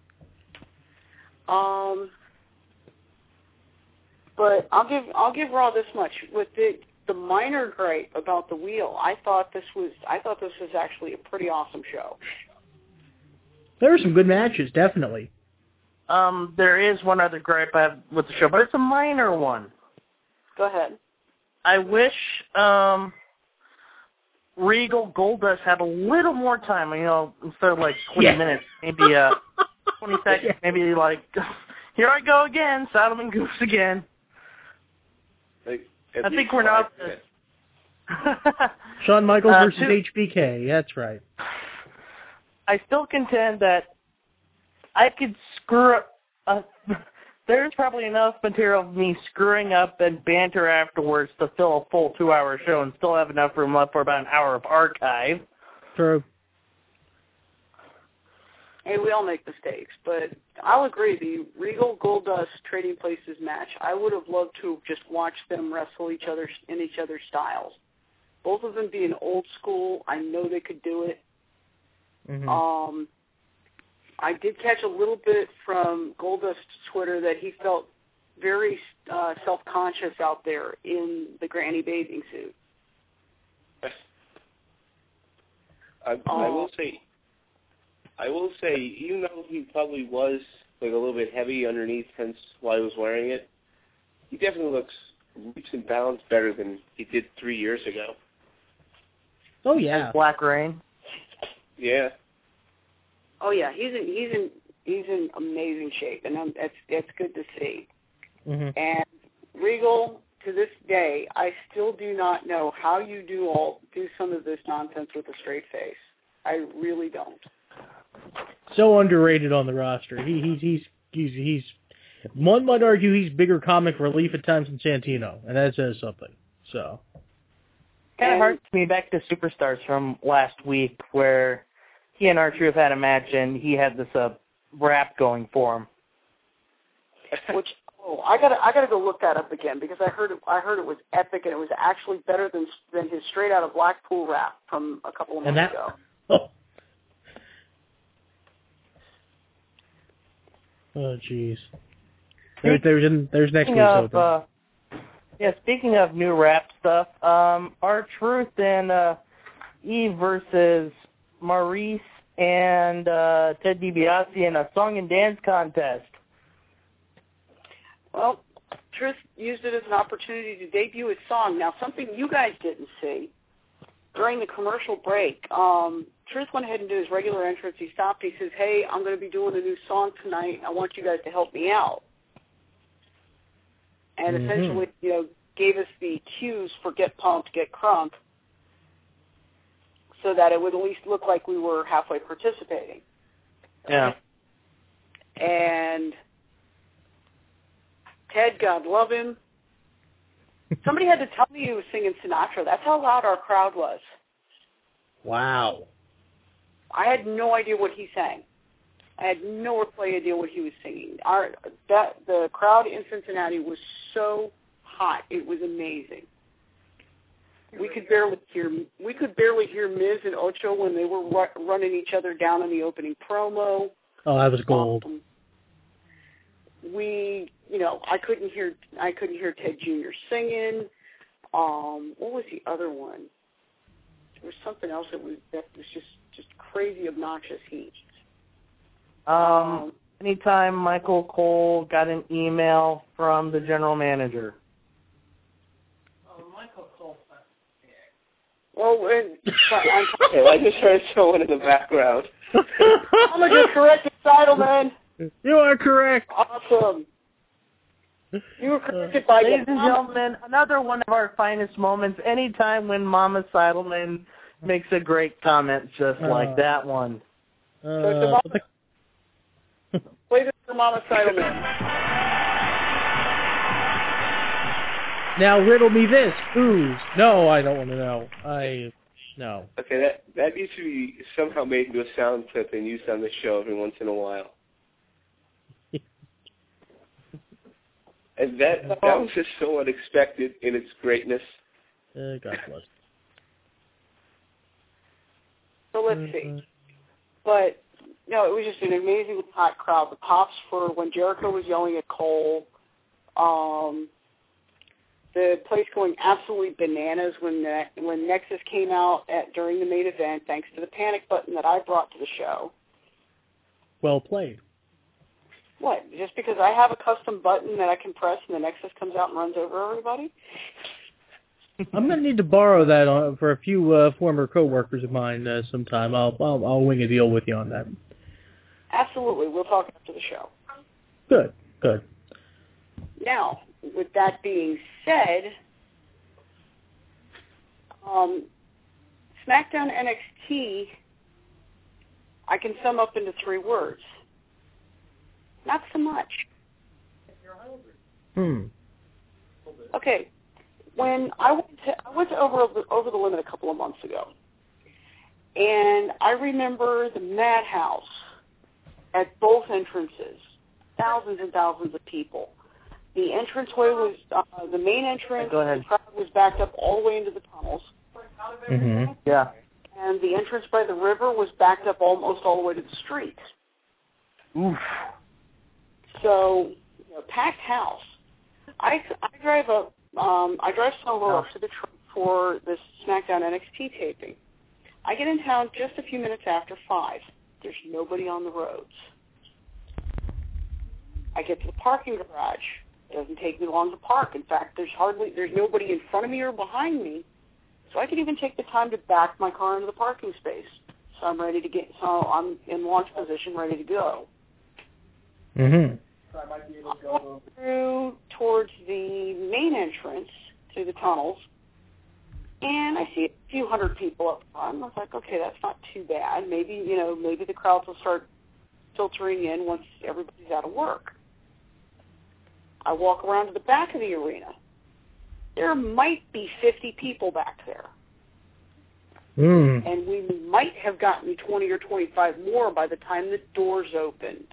um, but I'll give I'll give Raw this much. With the the minor gripe about the wheel, I thought this was I thought this was actually a pretty awesome show. There were some good matches, definitely. Um, there is one other gripe I have with the show, but it's a minor one. Go ahead. I wish um, Regal Goldust had a little more time, you know, instead of like twenty Yeah. minutes, maybe uh, twenty seconds, maybe like, here I go again, Saddleman Goose again. Like, I think we're not... Shawn Michaels Uh, versus two- H B K. That's right. I still contend that I could screw up. Uh, there's probably enough material of me screwing up and banter afterwards to fill a full two-hour show and still have enough room left for about an hour of archive. True. Hey, we all make mistakes, but I'll agree. The Regal Goldust Trading Places match, I would have loved to have just watched them wrestle each other in each other's styles. Both of them being old school, I know they could do it. Mm-hmm. Um, I did catch a little bit from Goldust's Twitter that he felt very uh, self-conscious out there in the granny bathing suit. I, I will say, I will say, even though he probably was like a little bit heavy underneath, hence why he was wearing it, he definitely looks leaps and bounds better than he did three years ago. Oh yeah. Black Rain. Yeah. Oh yeah, he's in he's in he's in amazing shape, and um, that's that's good to see. Mm-hmm. And Regal, to this day, I still do not know how you do all do some of this nonsense with a straight face. I really don't. So underrated on the roster. He he's he's he's he's one might argue he's bigger comic relief at times than Santino, and that says something. So Kind of harks me back to Superstars from last week, where he and R-Truth had a match, and he had this uh, rap going for him. Which oh, I gotta I gotta go look that up again because I heard it, I heard it was epic and it was actually better than than his Straight Out of Blackpool rap from a couple of months and that ago. oh oh jeez. There, there's there's next Speaking week's of, open. uh, yeah, speaking of new rap stuff, um, R-Truth and uh, Eve versus Maurice and uh, Ted DiBiase in a song and dance contest. Well, Truth used it as an opportunity to debut his song. Now, something you guys didn't see during the commercial break, um, Truth went ahead and did his regular entrance. He stopped. He says, "Hey, I'm going to be doing a new song tonight. I want you guys to help me out." And Mm-hmm. essentially, you know, gave us the cues for Get Pumped, Get Crunk, so that it would at least look like we were halfway participating. Yeah. And Ted, God love him. Somebody had to tell me he was singing Sinatra. That's how loud our crowd was. Wow. I had no idea what he sang. I had no idea what he was singing. Our that the crowd in Cincinnati was so hot. It was amazing. We could barely hear we could barely hear Miz and Ocho when they were ru- running each other down in the opening promo. Oh, that was gold. Um, we, you know, I couldn't hear I couldn't hear Ted Junior singing. Um, what was the other one? There was something else that was that was just just crazy obnoxious heat. Um, anytime Michael Cole got an email from the general manager. Uh, Well, when, I'm, okay, I just heard someone in the background. I'm going to just correct the Seidelman. You are correct. Awesome. You were corrected by Ladies and gentlemen, another one of our finest moments. Anytime when Mama Seidelman makes a great comment just uh, like that one. Uh, Play this for Mama Seidelman. Now riddle me this. Who's? No, I don't want to know. I... No. Okay, that that needs to be somehow made into a sound clip and used on the show every once in a while. And that that was just so unexpected in its greatness. Uh, God bless. So let's see. But, no, it was just an amazingly hot crowd. The pops for when Jericho was yelling at Cole. Um, the place going absolutely bananas when the, when Nexus came out at during the main event, thanks to the panic button that I brought to the show. Well played. What? Just because I have a custom button that I can press and the Nexus comes out and runs over everybody? I'm going to need to borrow that on, for a few uh, former coworkers of mine uh, sometime. I'll, I'll I'll wing a deal with you on that. Absolutely. We'll talk after the show. Good. Good. Now, with that being said, um, SmackDown N X T, I can sum up into three words. Not so much. Hmm. Okay. When I went to, I went to over over the limit a couple of months ago, and I remember the madhouse at both entrances, thousands and thousands of people. The entranceway was uh, the main entrance. Go ahead. The crowd was backed up all the way into the tunnels. Mm-hmm. Yeah. And the entrance by the river was backed up almost all the way to the street. Oof. So, you know, packed house. I, I drive up. Um, I drive solo up to Detroit for this SmackDown N X T taping. I get in town just a few minutes after five. There's nobody on the roads. I get to the parking garage. It doesn't take me long to park. In fact, there's hardly there's nobody in front of me or behind me, so I can even take the time to back my car into the parking space. So I'm ready to get. So I'm in launch position, ready to go. Mm-hmm. I walk through towards the main entrance to the tunnels, and I see a few hundred people up front. I was like, okay, that's not too bad. Maybe, you know, maybe the crowds will start filtering in once everybody's out of work. I walk around to the back of the arena. There might be fifty people back there. Mm. And we might have gotten twenty or twenty-five more by the time the doors opened.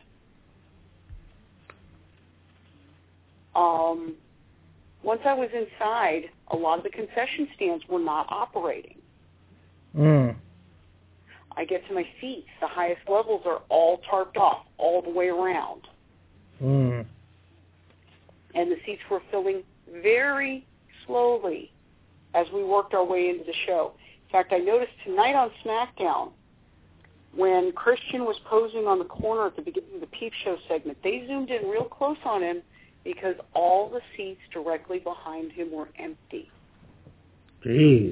Um, once I was inside, a lot of the concession stands were not operating. Mm. I get to my seats. The highest levels are all tarped off all the way around. Mm. And the seats were filling very slowly as we worked our way into the show. In fact, I noticed tonight on SmackDown, when Christian was posing on the corner at the beginning of the Peep Show segment, they zoomed in real close on him because all the seats directly behind him were empty. Jeez.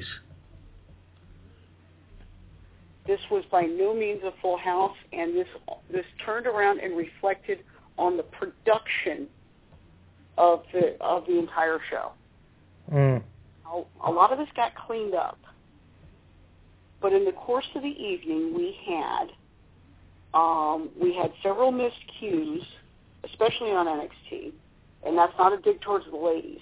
This was by no means a full house, and this this turned around and reflected on the production of the of the entire show. Mm. A, a lot of this got cleaned up, but in the course of the evening, we had um, we had several missed cues, especially on N X T, and that's not a dig towards the ladies.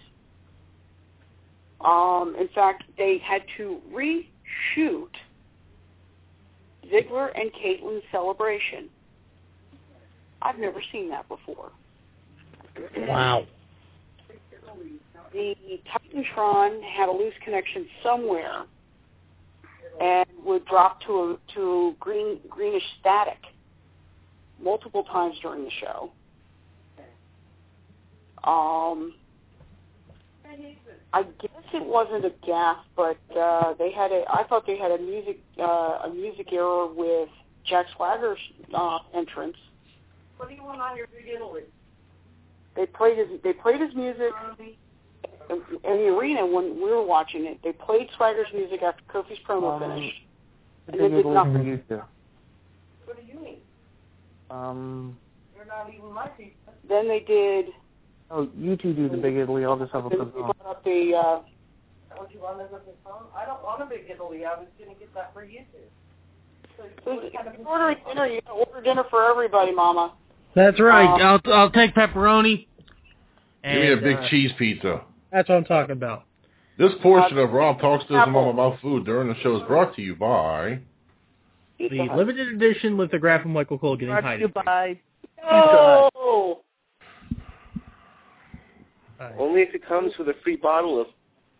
Um, in fact, they had to reshoot Ziggler and Caitlyn's celebration. I've never seen that before. Wow. The Titantron had a loose connection somewhere and would drop to a to green greenish static multiple times during the show. Um, I guess it wasn't a gaffe, but uh, they had a. I thought they had a music uh, a music error with Jack Swagger's uh, entrance. What do you want on your Big Italy? They played his. They played his music. in the arena when we were watching it. They played Swagger's music after Kofi's promo Um, finished, and Big then did Italy nothing. for you too. What do you mean? Um, You're not even my people. Then they did. oh, you two do the Big Italy. I'll just have a They quick brought up the. Uh, Don't you want to look at phone? I don't want a big Italy. I was going to get that for you two. So, so what kind of if you're ordering dinner, you gotta order dinner for everybody, Mama. That's right. Um, I'll I'll take pepperoni. Give me a and, big uh, cheese pizza. That's what I'm talking about. This portion of Rob Talks to His Apple. Mom About Food during the show is brought to you by... The limited edition lithograph of Michael Cole getting Brought to you hiding. by Oh! Only if it comes with a free bottle of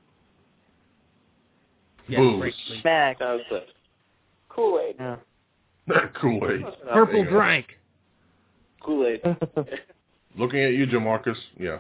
Yes, Booze. greatly. Mac. sounds good. Kool-Aid. Yeah. Kool-Aid. Purple There you go. drank. Kool-Aid. Looking at you, Jamarcus. Yes.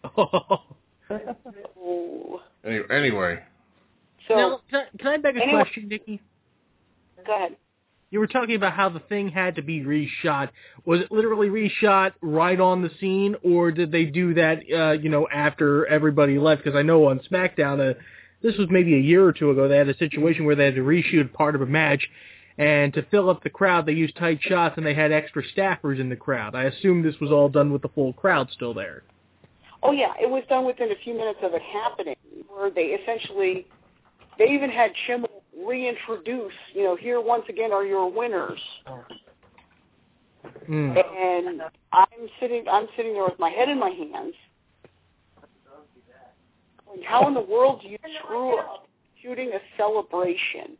Oh. Any, anyway. So, now, can I, can I beg a Anyway- question, Nikki? go ahead. You were talking about how the thing had to be reshot. Was it literally reshot right on the scene, or did they do that, uh, you know, after everybody left? Because I know on SmackDown, uh, this was maybe a year or two ago, they had a situation where they had to reshoot part of a match, and to fill up the crowd, they used tight shots, and they had extra staffers in the crowd. I assume this was all done with the full crowd still there. Oh, yeah, it was done within a few minutes of it happening, where they essentially, they even had Schimmel reintroduce, you know, here once again are your winners. Mm. And I'm sitting, I'm sitting there with my head in my hands. Like, how in the world do you screw up shooting a celebration?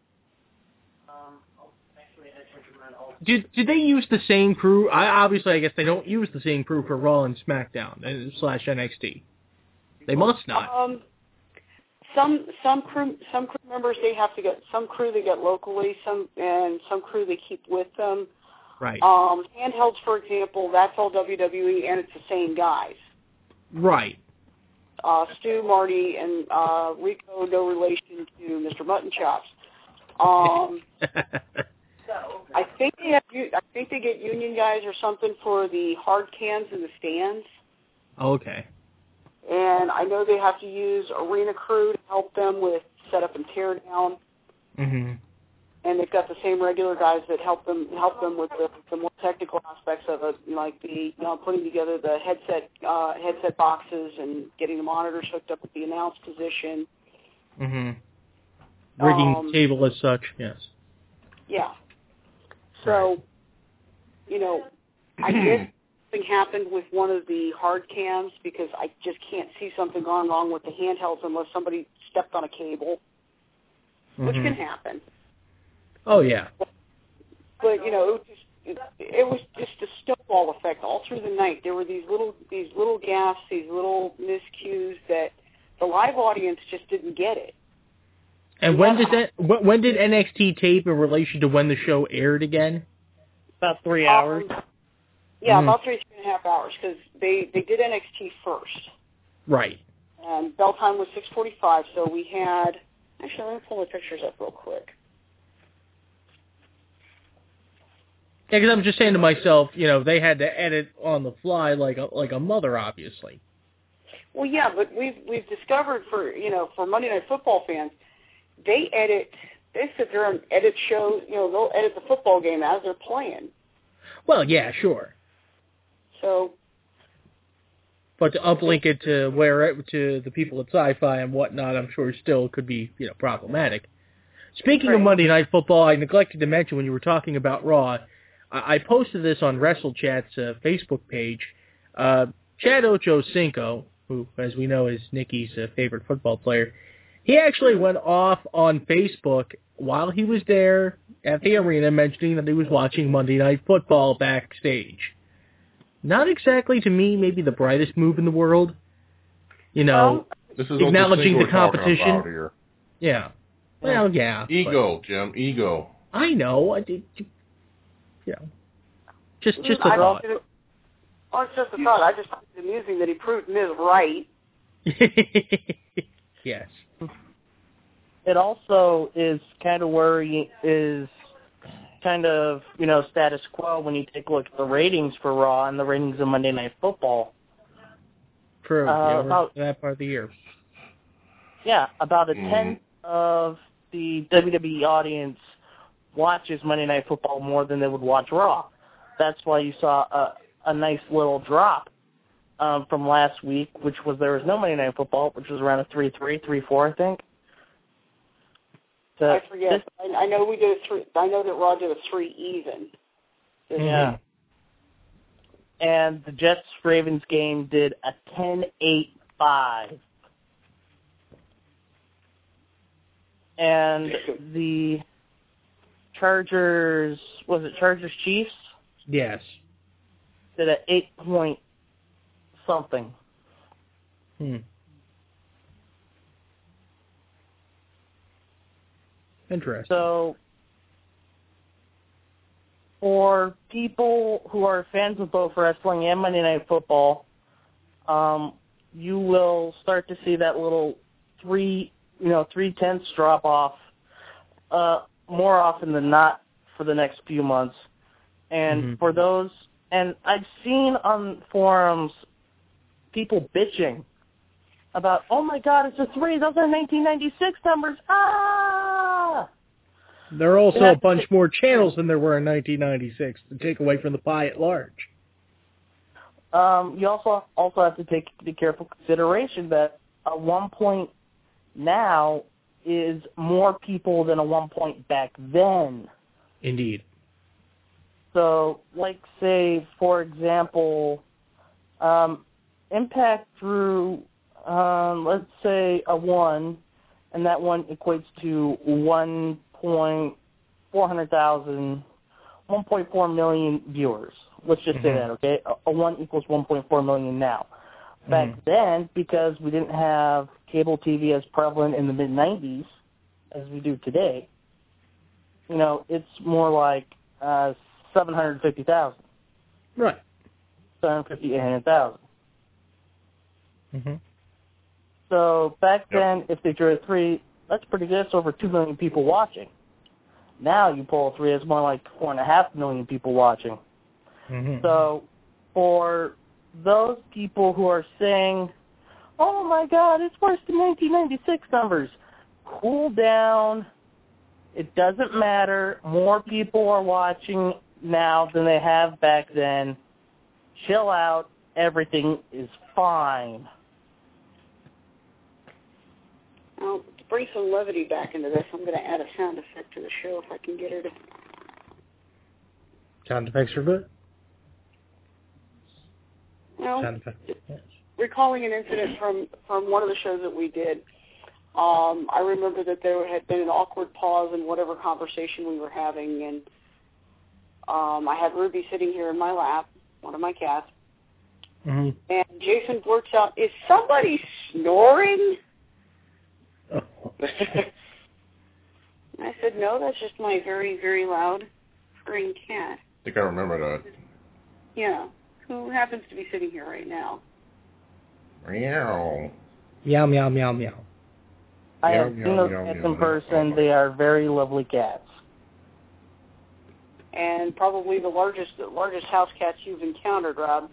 Did did they use the same crew? I obviously, I guess they don't use the same crew for Raw and SmackDown uh, slash N X T. They must not. Um, some some crew some crew members they have to get some crew they get locally, some and some crew they keep with them. Right. Um, handhelds, for example, that's all W W E, and it's the same guys. Right. Uh, Stu, Marty, and uh, Rico, no relation to Mister Mutton Chops. Um, I think they have. I think they get union guys or something for the hard cans in the stands. Okay. And I know they have to use arena crew to help them with setup and tear down. Mhm. And they've got the same regular guys that help them help them with the, the more technical aspects of it, like the you know putting together the headset uh, headset boxes and getting the monitors hooked up with the announce position. Mhm. Rigging Um, the table as such. Yes. Yeah. So, you know, I guess something happened with one of the hard cams because I just can't see something going wrong with the handhelds unless somebody stepped on a cable, which Mhm. can happen. Oh yeah. But you know, it was just it, it was just a snowball effect all through the night. There were these little these little gaffes, these little miscues that the live audience just didn't get it. And when did that? When when did N X T tape in relation to when the show aired again? About three hours. Um, yeah, Mhm. about three three and a half hours because they they did N X T first, Right. and bell time was six forty five. So we had actually let me pull the pictures up real quick. Yeah, because I'm just saying to myself, you know, they had to edit on the fly like a like a mother, obviously. Well, yeah, but we've we've discovered for you know for Monday Night Football fans, they edit. They sit there and edit shows. You know, they'll edit the football game as they're playing. Well, yeah, sure. So, But to uplink it to where to the people at Sci-Fi and whatnot, I'm sure still could be you know problematic. Speaking of Right. Monday Night Football, I neglected to mention when you were talking about Raw, I, I posted this on WrestleChat's uh, Facebook page. Uh, Chad Ochocinco, who, as we know, is Nikki's uh, favorite football player, he actually went off on Facebook while he was there at the arena mentioning that he was watching Monday Night Football backstage. Not exactly, to me, maybe the brightest move in the world. You know, This is acknowledging the we're talking competition. about here. Yeah. Well, yeah. Ego, Jim. Ego. but I know. I did. You know, just just a I thought. don't- Oh, it's just a thought. I just find it amusing that he proved Miz right. Yes. It also is kind of worrying, is kind of, you know, status quo when you take a look at the ratings for Raw and the ratings of Monday Night Football. True. Uh, yeah, we're about- that part of the year. Yeah, about a Mhm. tenth of the W W E audience watches Monday Night Football more than they would watch Raw. That's why you saw a, a nice little drop um, from last week, which was there was no Monday Night Football, which was around a three three, three four, I think. So I forget. I, I know we did a three. I know that Raw did a three even. Yeah. And the Jets-Ravens game did a ten eight five. And the Chargers, was it Chargers-Chiefs? Yes. Did an eight point something. Hmm. Interesting. So, for people who are fans of both wrestling and Monday Night Football, um, you will start to see that little three, you know, three tenths drop off uh, more often than not for the next few months. And Mhm. for those, and I've seen on forums people bitching about, oh my God, it's a three. Those are nineteen ninety-six numbers. Ah! There are also Yeah. a bunch more channels than there were in nineteen ninety-six to take away from the pie at large. Um, you also also have to take into careful consideration that a one point now is more people than a one point back then. Indeed. So, like, say, for example, um, Impact drew, um, let's say, a one, and that one equates to one point four hundred thousand, one point four million viewers. Let's just say Mhm. that, okay? A, a one equals one point four million now. Back Mhm. then, because we didn't have cable T V as prevalent in the mid nineties as we do today, you know, it's more like uh, seven hundred fifty thousand. Right. seven hundred fifty, eight hundred thousand. Mm-hmm. So back then, if they drew a three, that's pretty good. That's over two million people watching. Now you pull a three, it's more like four and a half million people watching. Mm-hmm. So for those people who are saying, oh my God, it's worse than nineteen ninety-six numbers, cool down. It doesn't matter. More people are watching now than they have back then. Chill out. Everything is fine. Now, to bring some levity back into this, I'm going to add a sound effect to the show if I can get her to. Sound effects are good. Well, Sound effects. Yes. recalling an incident from, from one of the shows that we did, um, I remember that there had been an awkward pause in whatever conversation we were having, and um, I had Ruby sitting here in my lap, one of my cats, Mm-hmm. and Jason blurts out, "Is somebody snoring?" Oh. I said, "No, that's just my very, very loud purring cat." I think I remember that. Yeah, who happens to be sitting here right now. Meow. Meow, meow, meow, meow. I Meow, have meow, seen those meow, cats meow, in person. meow. They are very lovely cats. And probably the largest the largest house cats you've encountered, Rob.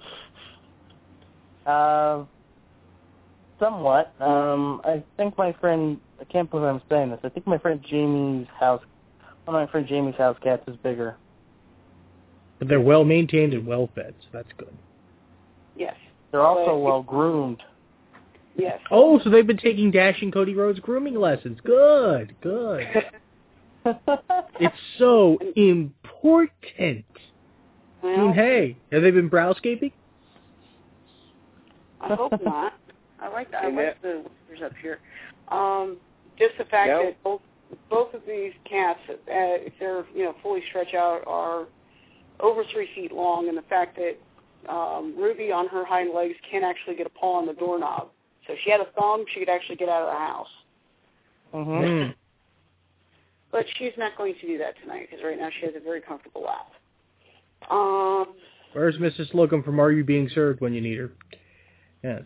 Uh, somewhat. Um, I think my friend, I can't believe I'm saying this, I think my friend Jamie's house, one of my friend Jamie's house cats is bigger. But they're well maintained and well fed, so that's good. Yes. They're also But- well groomed. Yes. Oh, so they've been taking Dash and Cody Rhodes grooming lessons. Good, good. It's so important. I mean, Well, hey, have they been browscaping? I hope not. I like I Hey, like the whiskers up here. Um, just the fact No. that both both of these cats, uh, if they're you know fully stretched out, are over three feet long, and the fact that um, Ruby on her hind legs can actually get a paw on the doorknob. So if she had a thumb, she could actually get out of the house. Mm-hmm. But she's not going to do that tonight because right now she has a very comfortable lap. Um, Where's Missus Slocum from Are You Being Served when you need her? Yes.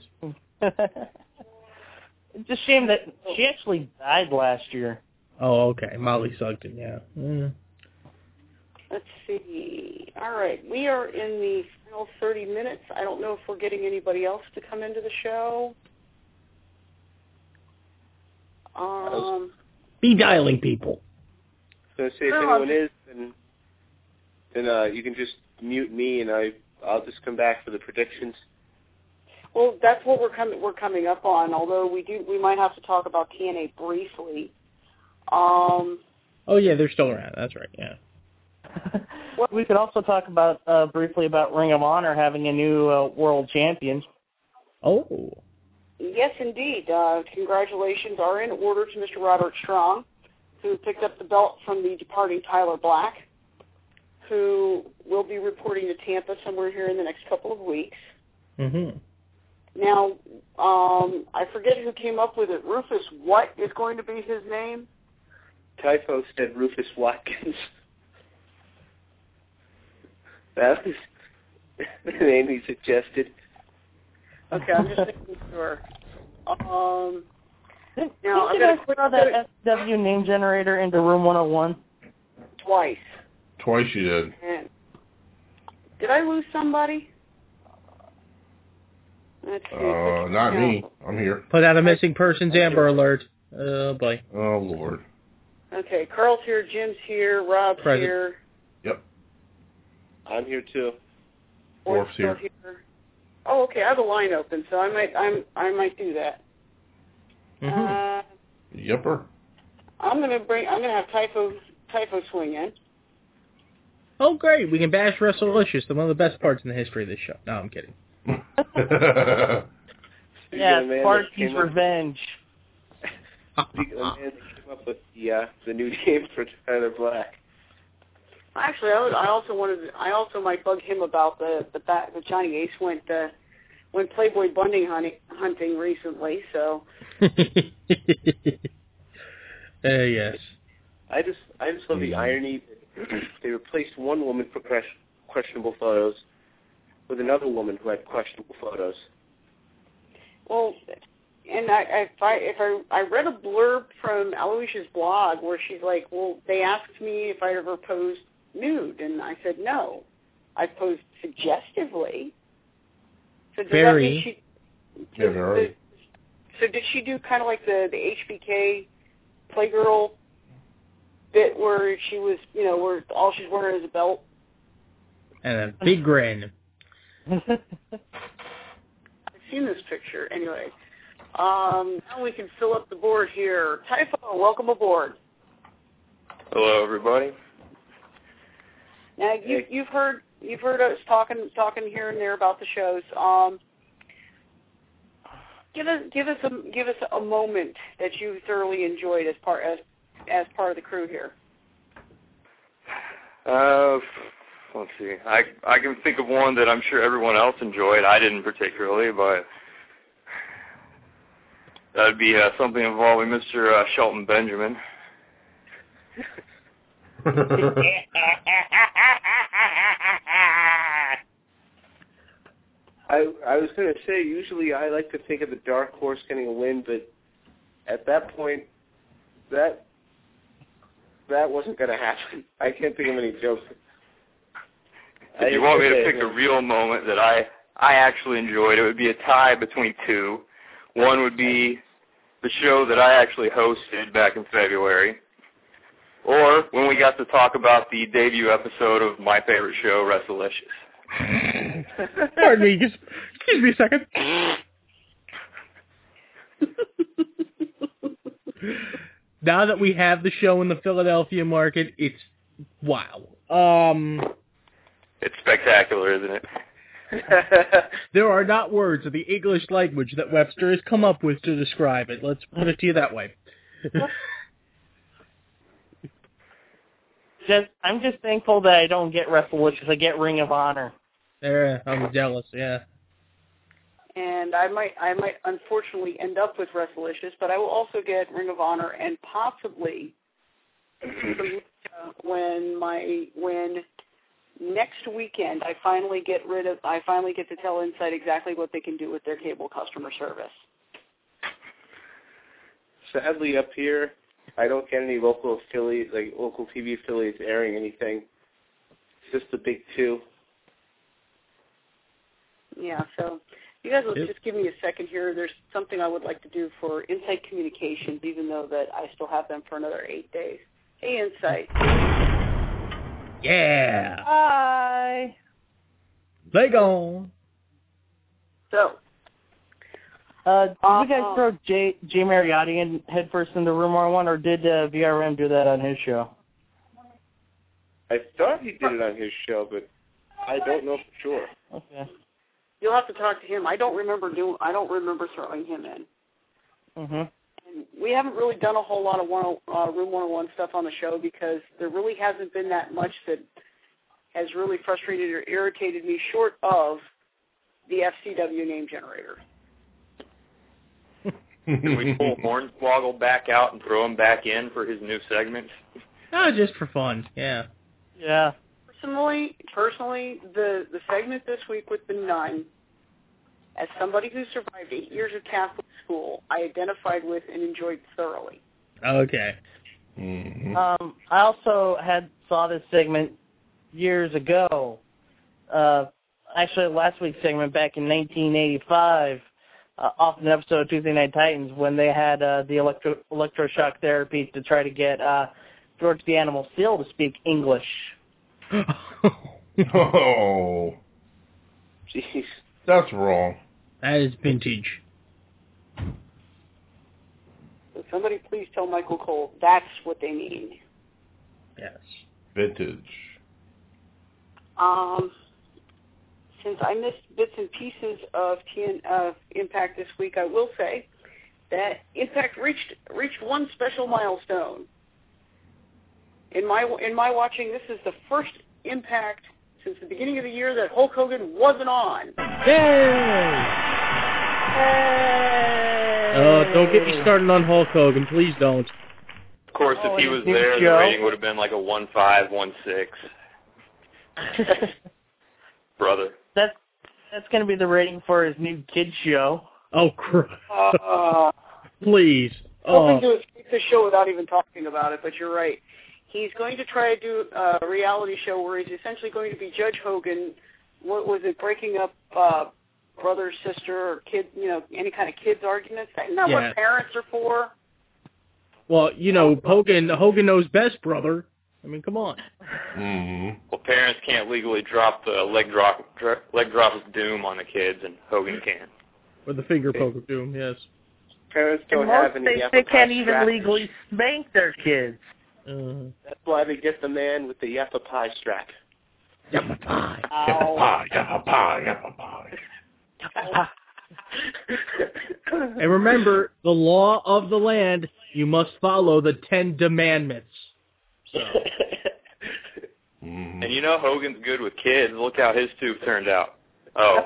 It's a shame that she actually died last year. Oh, okay. Molly Sugden, yeah. Mm. let's see. All right, we are in the final thirty minutes. I don't know if we're getting anybody else to come into the show. Um, Be dialing people. So say if No, anyone I'm- is, then then uh, you can just mute me, and I I'll just come back for the predictions. well, that's what we're coming we're coming up on. Although we do we might have to talk about T N A briefly. Um, Oh, yeah, they're still around. That's right, yeah. We could also talk about uh, briefly about Ring of Honor having a new uh, world champion. Oh. yes, indeed. Uh, congratulations are in order to Mister Roderick Strong, who picked up the belt from the departing Tyler Black, who will be reporting to Tampa somewhere here in the next couple of weeks. Mm-hmm. Now, um, I forget who came up with it. Rufus what is going to be his name? Typho said Rufus Watkins. That was the name he suggested. Okay, I'm just making sure. Um, now, Did I'm I going to throw that S W name generator into room one oh one? twice. Twice you did. And did I lose somebody? Let's see. Uh, not me. I'm here. Put out a missing persons Amber Alert. Oh, boy. Oh, Lord. Okay, Carl's here, Jim's here, Rob's Present. here. Yep. I'm here too. Orf's still here. here. Oh, okay. I have a line open, so I might, I'm, I might do that. Mm-hmm. Uh, Yepper. I'm gonna bring. I'm gonna have Typho, Typho swing in. Oh, great. We can bash WrestleLicious, one of the best parts in the history of this show. No, I'm kidding. Yeah, man Sparky's that came up- Revenge. The man that came up with the uh, the new name for Tyler Black. Actually, I, was, I also wanted. To, I also might bug him about the the fact that Johnny Ace went uh, went Playboy Bunny hunting, hunting recently. So. uh, yes. I just I just love the irony that they replaced one woman for ques- questionable photos with another woman who had questionable photos. Well, and I, if I if I I read a blurb from Aloysia's blog where she's like, well, they asked me if I ever posed nude, and I said no, I posed suggestively. So does Very. that mean she? Yeah, very. So did she do kind of like the the H B K Playgirl bit where she was, you know, where all she's wearing is a belt? And a big grin. I've seen this picture. Anyway, um, now we can fill up the board here. Typho, welcome aboard. Hello, everybody. Now you, you've heard you've heard us talking talking here and there about the shows. Um, give us give us a give us a moment that you thoroughly enjoyed as part as as part of the crew here. Uh, let's see. I I can think of one that I'm sure everyone else enjoyed. I didn't particularly, but that'd be uh, something involving Mister Uh, Shelton Benjamin. I I was going to say, usually I like to think of the dark horse getting a win, but at that point, that that wasn't going to happen. I can't think of any jokes. If you want me to pick a real moment that I, I actually enjoyed, it would be a tie between two. One would be the show that I actually hosted back in February, or when we got to talk about the debut episode of my favorite show, WrestleLicious. Pardon me, just excuse me a second. Now that we have the show in the Philadelphia market, it's wow. Um, it's spectacular, isn't it? There are not words of the English language that Webster has come up with to describe it. Let's put it to you that way. Just, I'm just thankful that I don't get WrestleLicious. I get Ring of Honor. There, I'm jealous. Yeah. And I might, I might unfortunately end up with WrestleLicious, but I will also get Ring of Honor and possibly when my when next weekend I finally get rid of, I finally get to tell Insight exactly what they can do with their cable customer service. Sadly, up here, I don't get any local affiliates, like local T V affiliates airing anything. It's just the big two. Yeah, so You guys will Yep. just give me a second here. There's something I would like to do for Insight Communications, even though that I still have them for another eight days. Hey, Insight. Yeah. Hi. They gone. So. Uh, did Uh, you guys throw Jay, Jay Mariotti in headfirst in the Rumor one, or did uh, V R M do that on his show? I thought he did it on his show, but I don't know for sure. Okay. You'll have to talk to him. I don't remember doing. I don't remember throwing him in. Mhm. And we haven't really done a whole lot of one, uh, Room one oh one stuff on the show because there really hasn't been that much that has really frustrated or irritated me, short of the F C W name generator. Can we pull Hornswoggle back out and throw him back in for his new segment? Oh, just for fun. Yeah. Yeah. Personally, personally, the the segment this week with the nun, as somebody who survived eight years of Catholic school, I identified with and enjoyed thoroughly. Okay. Mm-hmm. Um, I also had saw this segment years ago. Uh, actually, last week's segment back in nineteen eighty-five, uh, off an episode of Tuesday Night Titans, when they had uh, the electro electroshock therapy to try to get uh, George the Animal Steel to speak English. Oh. Jeez. That's wrong. That is vintage. So somebody please tell Michael Cole that's what they mean. Yes. Vintage. Um, since I missed bits and pieces of T N, uh, Impact this week, I will say that Impact reached reached one special milestone. In my in my watching, this is the first Impact since the beginning of the year that Hulk Hogan wasn't on. Yay! Oh, don't get me started on Hulk Hogan. Please don't. Of course, Oh, if he and was his new there, the show? rating would have been like a one five, one six. Brother. That's that's going to be the rating for his new kids show. Oh, crap. Uh, Please. hoping Oh. to escape the show without even talking about it, but you're right. He's going to try to do a reality show where he's essentially going to be Judge Hogan. What was it? Breaking up uh, brother, sister, or kid, you know, any kind of kids arguments. Isn't that Yeah. what parents are for? Well, you know, Hogan Hogan knows best, brother. I mean, come on. Mm-hmm. Well, parents can't legally drop the leg drop dr- leg drop of doom on the kids, and Hogan can. Or the finger poke of doom, yes. Parents In don't most have any states, apple they can't pie even strap. legally spank their kids. Uh, That's why they get the man with the yappa pie strap. yappa pie. Yappa pie, yappa pie, yappa pie. And remember, the law of the land, you must follow the Ten Demandments. So. Mm-hmm. And you know Hogan's good with kids. Look how his tube turned out. Oh.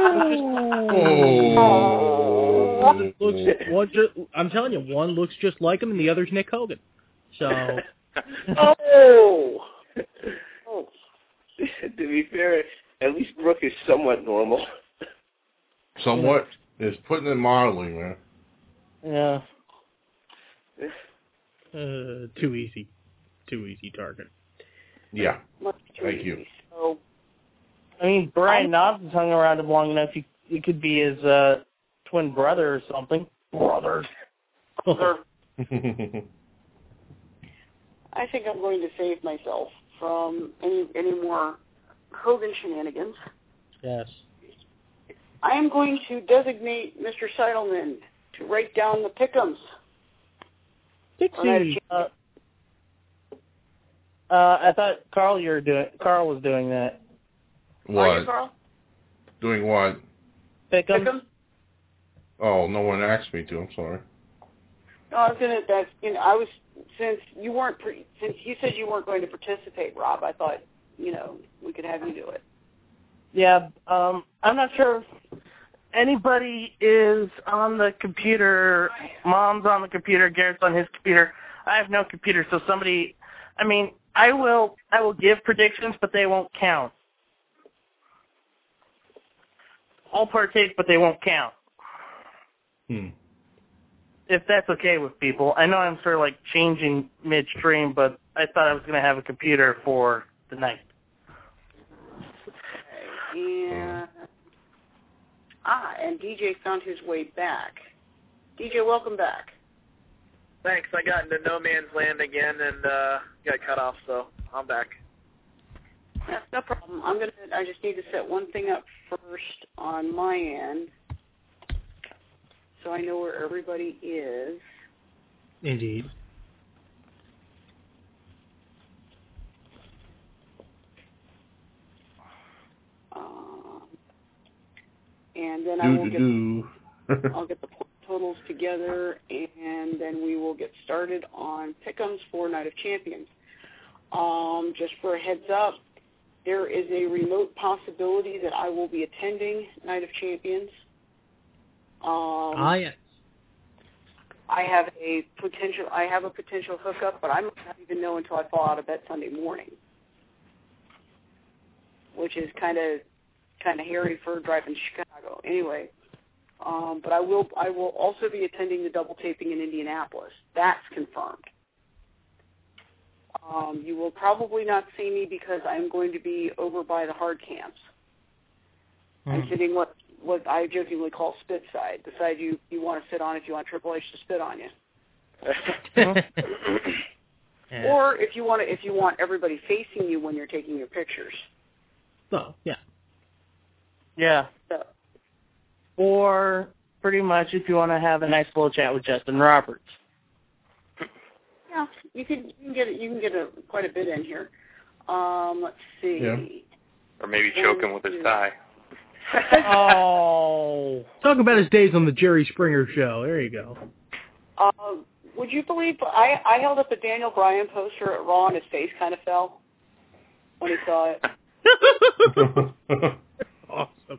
Oh. Looks, one just, I'm telling you, one looks just like him, and the other's Nick Hogan. So. Oh. Oh. To be fair, at least Brooke is somewhat normal. Somewhat. It's putting it mildly, man. Yeah. Uh, too easy. Too easy target. Yeah. Much too Thank easy. you. So, I mean, Brian Knobs has hung around him long enough. You, you could be his uh, twin brother or something. Brother. brother, I think I'm going to save myself from any any more Hogan shenanigans. Yes. I am going to designate Mister Seidelman to write down the pick'ems. Dixie. Uh, uh, I thought Carl, you were doing. Carl was doing that. What? Are you, Carl? Doing what? Pick'em. Pick'em? Oh, no one asked me to. I'm sorry. No, I was gonna. That's. You know, I was since you weren't. Pre, since you said you weren't going to participate, Rob. I thought you know we could have you do it. Yeah, um, I'm not sure if anybody is on the computer. Mom's on the computer. Garrett's on his computer. I have no computer, so somebody. I mean, I will. I will give predictions, but they won't count. I'll partake, but they won't count. Hmm. If that's okay with people. I know I'm sort of like changing midstream, but I thought I was going to have a computer for the night. Yeah. Ah, and D J found his way back. D J, welcome back. Thanks. I got into no man's land again and uh, got cut off, so I'm back. Yeah, no problem. I'm gonna. I just need to set one thing up first on my end, so I know where everybody is. Indeed. Um, and then I will get. I'll get the totals together, and then we will get started on Pick'ems for Night of Champions. Um, just for a heads up, there is a remote possibility that I will be attending Night of Champions. Um, ah, yes. I have a potential. I have a potential hookup, but I might not even know until I fall out of bed Sunday morning, which is kind of kind of hairy for driving to Chicago. Anyway, um, but I will. I will also be attending the double taping in Indianapolis. That's confirmed. Um, you will probably not see me because I'm going to be over by the hard camps. Mm. I'm sitting what what I jokingly call spit side, the side you, you want to sit on if you want Triple H to spit on you. yeah. Or if you want to, if you want everybody facing you when you're taking your pictures. Oh, yeah. Yeah. So. Or pretty much if you want to have a nice little chat with Justin Roberts. Yeah, you can you can get it, you can get a, quite a bit in here. Um, let's see. Yeah. Or maybe choke him with his tie. Oh. Talk about his days on the Jerry Springer show. There you go. Uh, would you believe I, I held up a Daniel Bryan poster at Raw and his face kind of fell when he saw it. Awesome.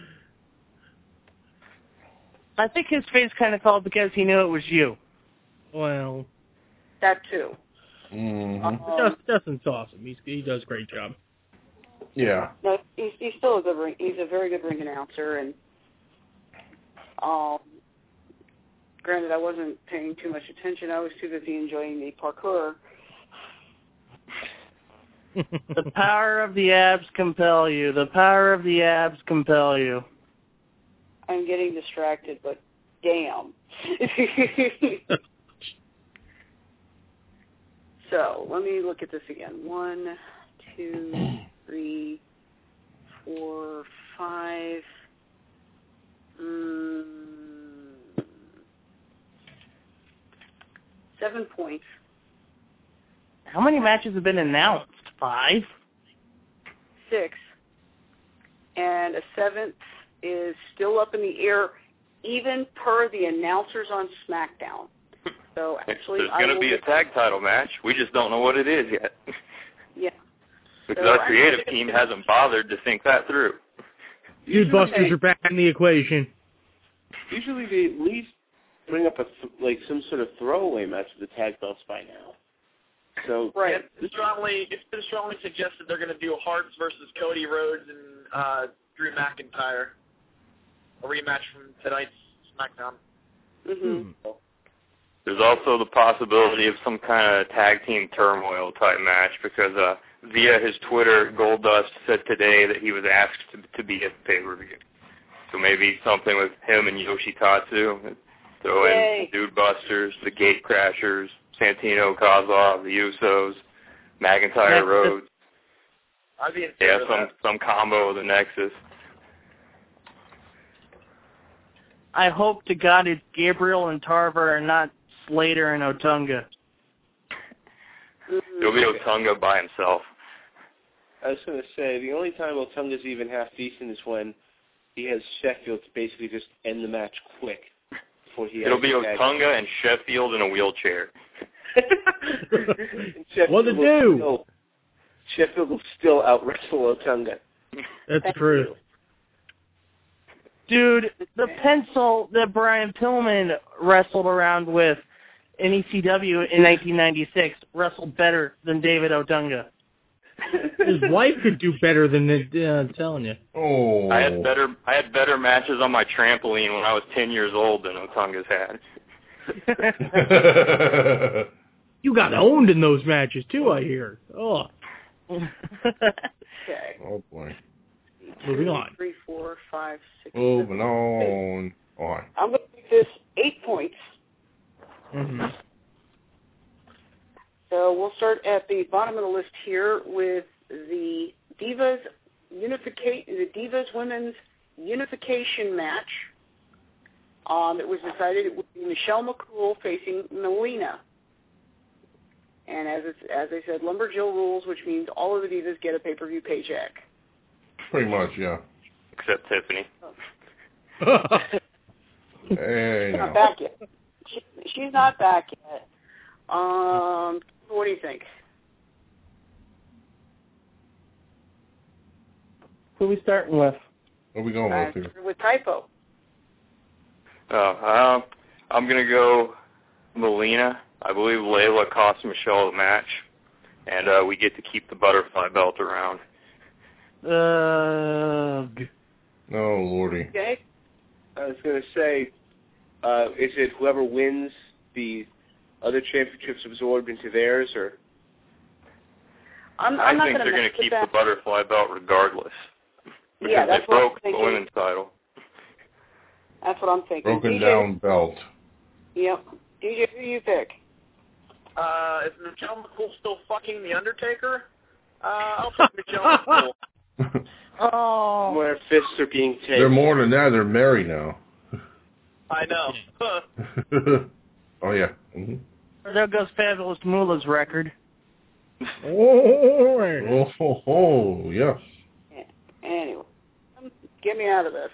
I think his face kind of fell because he knew it was you. Well, that too. Mm-hmm. Um, Justin's awesome. He's, he does a great job. Yeah. No, he's, he's still a good ring. He's a very good ring announcer, and um, granted, I wasn't paying too much attention. I was too busy enjoying the parkour. The power of the abs compel you. The power of the abs compel you. I'm getting distracted, but damn. So let me look at this again. One, two, three, four, five. Mm, seven points. How many matches have been announced? Five? Six. And a seventh is still up in the air, even per the announcers on SmackDown. So actually, There's going to be a tag title match. We just don't know what it is yet. Yeah. Because So our creative team hasn't bothered to think that through. Dude Busters are back in the equation. Usually they at least bring up a th- like some sort of throwaway match with the tag belts by now. So right. It's strongly, it's been strongly suggested they're going to do Harts versus Cody Rhodes and uh, Drew McIntyre, a rematch from tonight's SmackDown. Mm-hmm. There's also the possibility of some kind of tag team turmoil type match because uh, via his Twitter, Goldust said today that he was asked to, to be at the pay-per-view. So maybe something with him and Yoshitatsu. Throw Yay. in Dude Busters, the Gate Crashers, Santino, Kozlov, the Usos, McIntyre, Rhodes. I'd be in Yeah, favor of some that. some combo of the Nexus. I hope to God it's Gabriel and Tarver and not Slater and Otunga. It'll be Otunga by himself. I was going to say, the only time Otunga's even half decent is when he has Sheffield to basically just end the match quick. Before he It'll has be the tag. Otunga and Sheffield in a wheelchair. What to will do? Still, Sheffield will still out-wrestle Otunga. That's true. Dude, the pencil that Brian Pillman wrestled around with in E C W in nineteen ninety-six wrestled better than David Otunga. His wife could do better than it, uh, I'm telling you. Oh. I had better I had better matches on my trampoline when I was ten years old than Otunga's had. You got owned in those matches too, I hear. Oh. Okay. Oh boy. Moving on. Three, four, five, six, Moving seven, on. eight. On. I'm going to make this eight points. Mm-hmm. So we'll start at the bottom of the list here with the Divas Unification, the Divas Women's Unification match. Um, it was decided it would be Michelle McCool facing Melina. And as it's, as I said, Lumberjill rules, which means all of the Divas get a pay-per-view paycheck. Pretty much, yeah. Except Tiffany. Hey, She's now. not back yet. She, she's not back yet. Um, what do you think? Who are we starting with? What are we going Uh, with here? with Typo. Oh, um, I'm going to go Melina. I believe Layla cost Michelle the match, and uh, we get to keep the butterfly belt around. Ugh. Oh, Lordy. Okay. I was going to say, uh, is it whoever wins the other championships absorbed into theirs, or? I'm, I'm I not think gonna they're going mess to with keep that. the butterfly belt regardless. Because Yeah, that's they what I'm broke the thinking. women's title. That's what I'm thinking. Broken D J, down belt. Yep. D J, who do you pick? Uh, is Michelle McCool still fucking The Undertaker? Uh, I'll pick Michelle McCool. Oh. Where fists are being taken. They're more than that. They're married now. I know. Oh, yeah. Mm-hmm. There goes Fabulous Moolah's record. Oh, oh, oh, oh, yes. Anyway, get me out of this.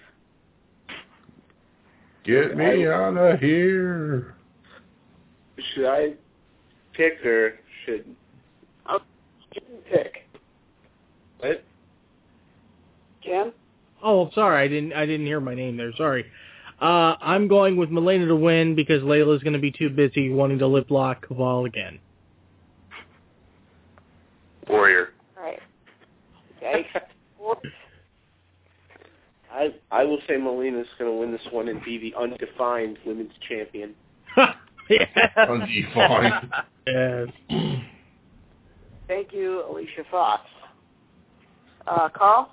Get me out of here. Should I pick or should... I'll pick. What? Ken? Oh, I'm sorry. I didn't. I didn't hear my name there. Sorry. Uh, I'm going with Melina to win because Layla's going to be too busy wanting to lip lock Kaval again. Warrior. All right. Okay. I I will say Melina's going to win this one and be the undefined women's champion. Undefined. Yes. Thank you, Alicia Fox. Uh, Carl?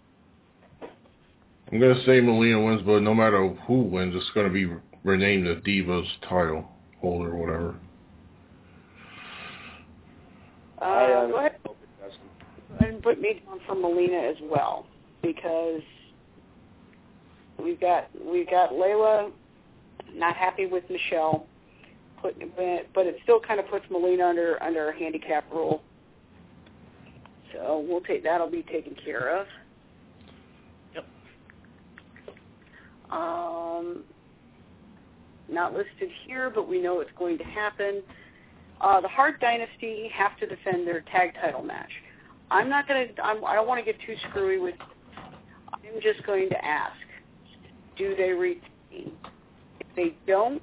I'm going to say Melina wins, but no matter who wins, it's going to be renamed the Divas title holder or whatever. Uh, I, um, go ahead. Go ahead and put me down for Melina as well, because we've got we've got Layla not happy with Michelle, put, but, but it still kind of puts Melina under under a handicap rule. So we'll take that'll be taken care of. Yep. Um, not listed here, but we know it's going to happen. Uh, the Hart Dynasty have to defend their tag title match. I'm not going to. I don't want to get too screwy with. I'm just going to ask: do they retain? If they don't,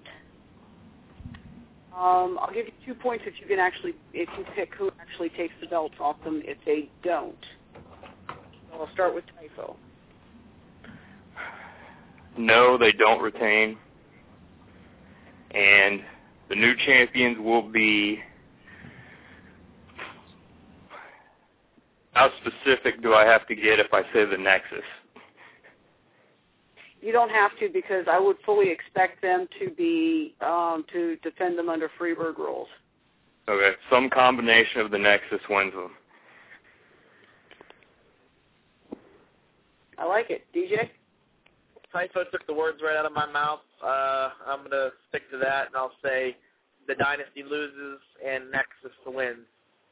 um, I'll give you two points if you can actually if you pick who actually takes the belts off them. If they don't, so I'll start with Typho. No, they don't retain. And the new champions will be... How specific do I have to get if I say the Nexus? You don't have to, because I would fully expect them to be um, to defend them under Freebird rules. Okay, some combination of the Nexus wins them. I like it. D J? Typho took the words right out of my mouth. Uh, I'm going to stick to that, and I'll say the Dynasty loses and Nexus wins.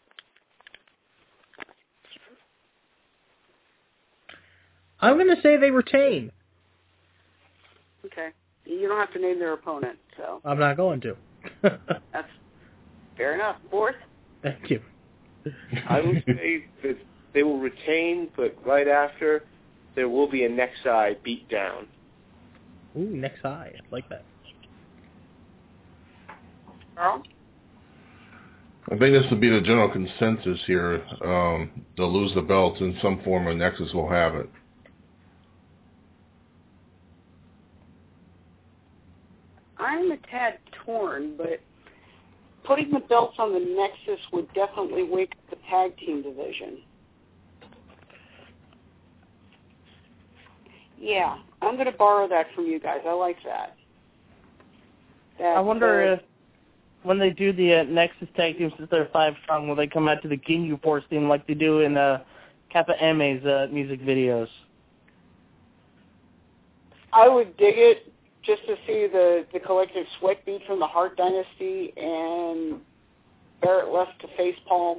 I'm going to say they retain. Okay. You don't have to name their opponent, so I'm not going to. that's fair enough. Fourth? Thank you. I will say that they will retain, but right after, there will be a Nexi beatdown. Ooh, next eye. I like that. Carl? I think this will be the general consensus here. Um, they'll lose the belts in some form, or Nexus will have it. I'm a tad torn, but putting the belts on the Nexus would definitely wake up the tag team division. Yeah, I'm going to borrow that from you guys. I like that. That's, I wonder uh, if when they do the uh, Nexus tag team, since they're five strong, will they come out to the Ginyu Force theme like they do in uh, Kappa Eme's uh, music videos? I would dig it just to see the, the collective sweat beat from the Hart Dynasty and Barrett left to facepalm.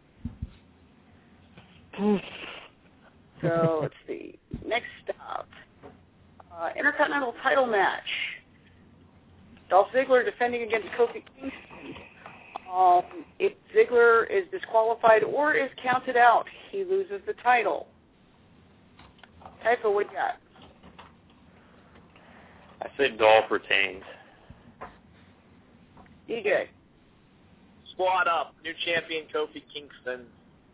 So let's see. Next up, uh, Intercontinental title match. Dolph Ziggler defending against Kofi Kingston. Um, if Ziggler is disqualified or is counted out, he loses the title. Typho, what you got? I say Dolph retains. D J. Squad up. New champion Kofi Kingston.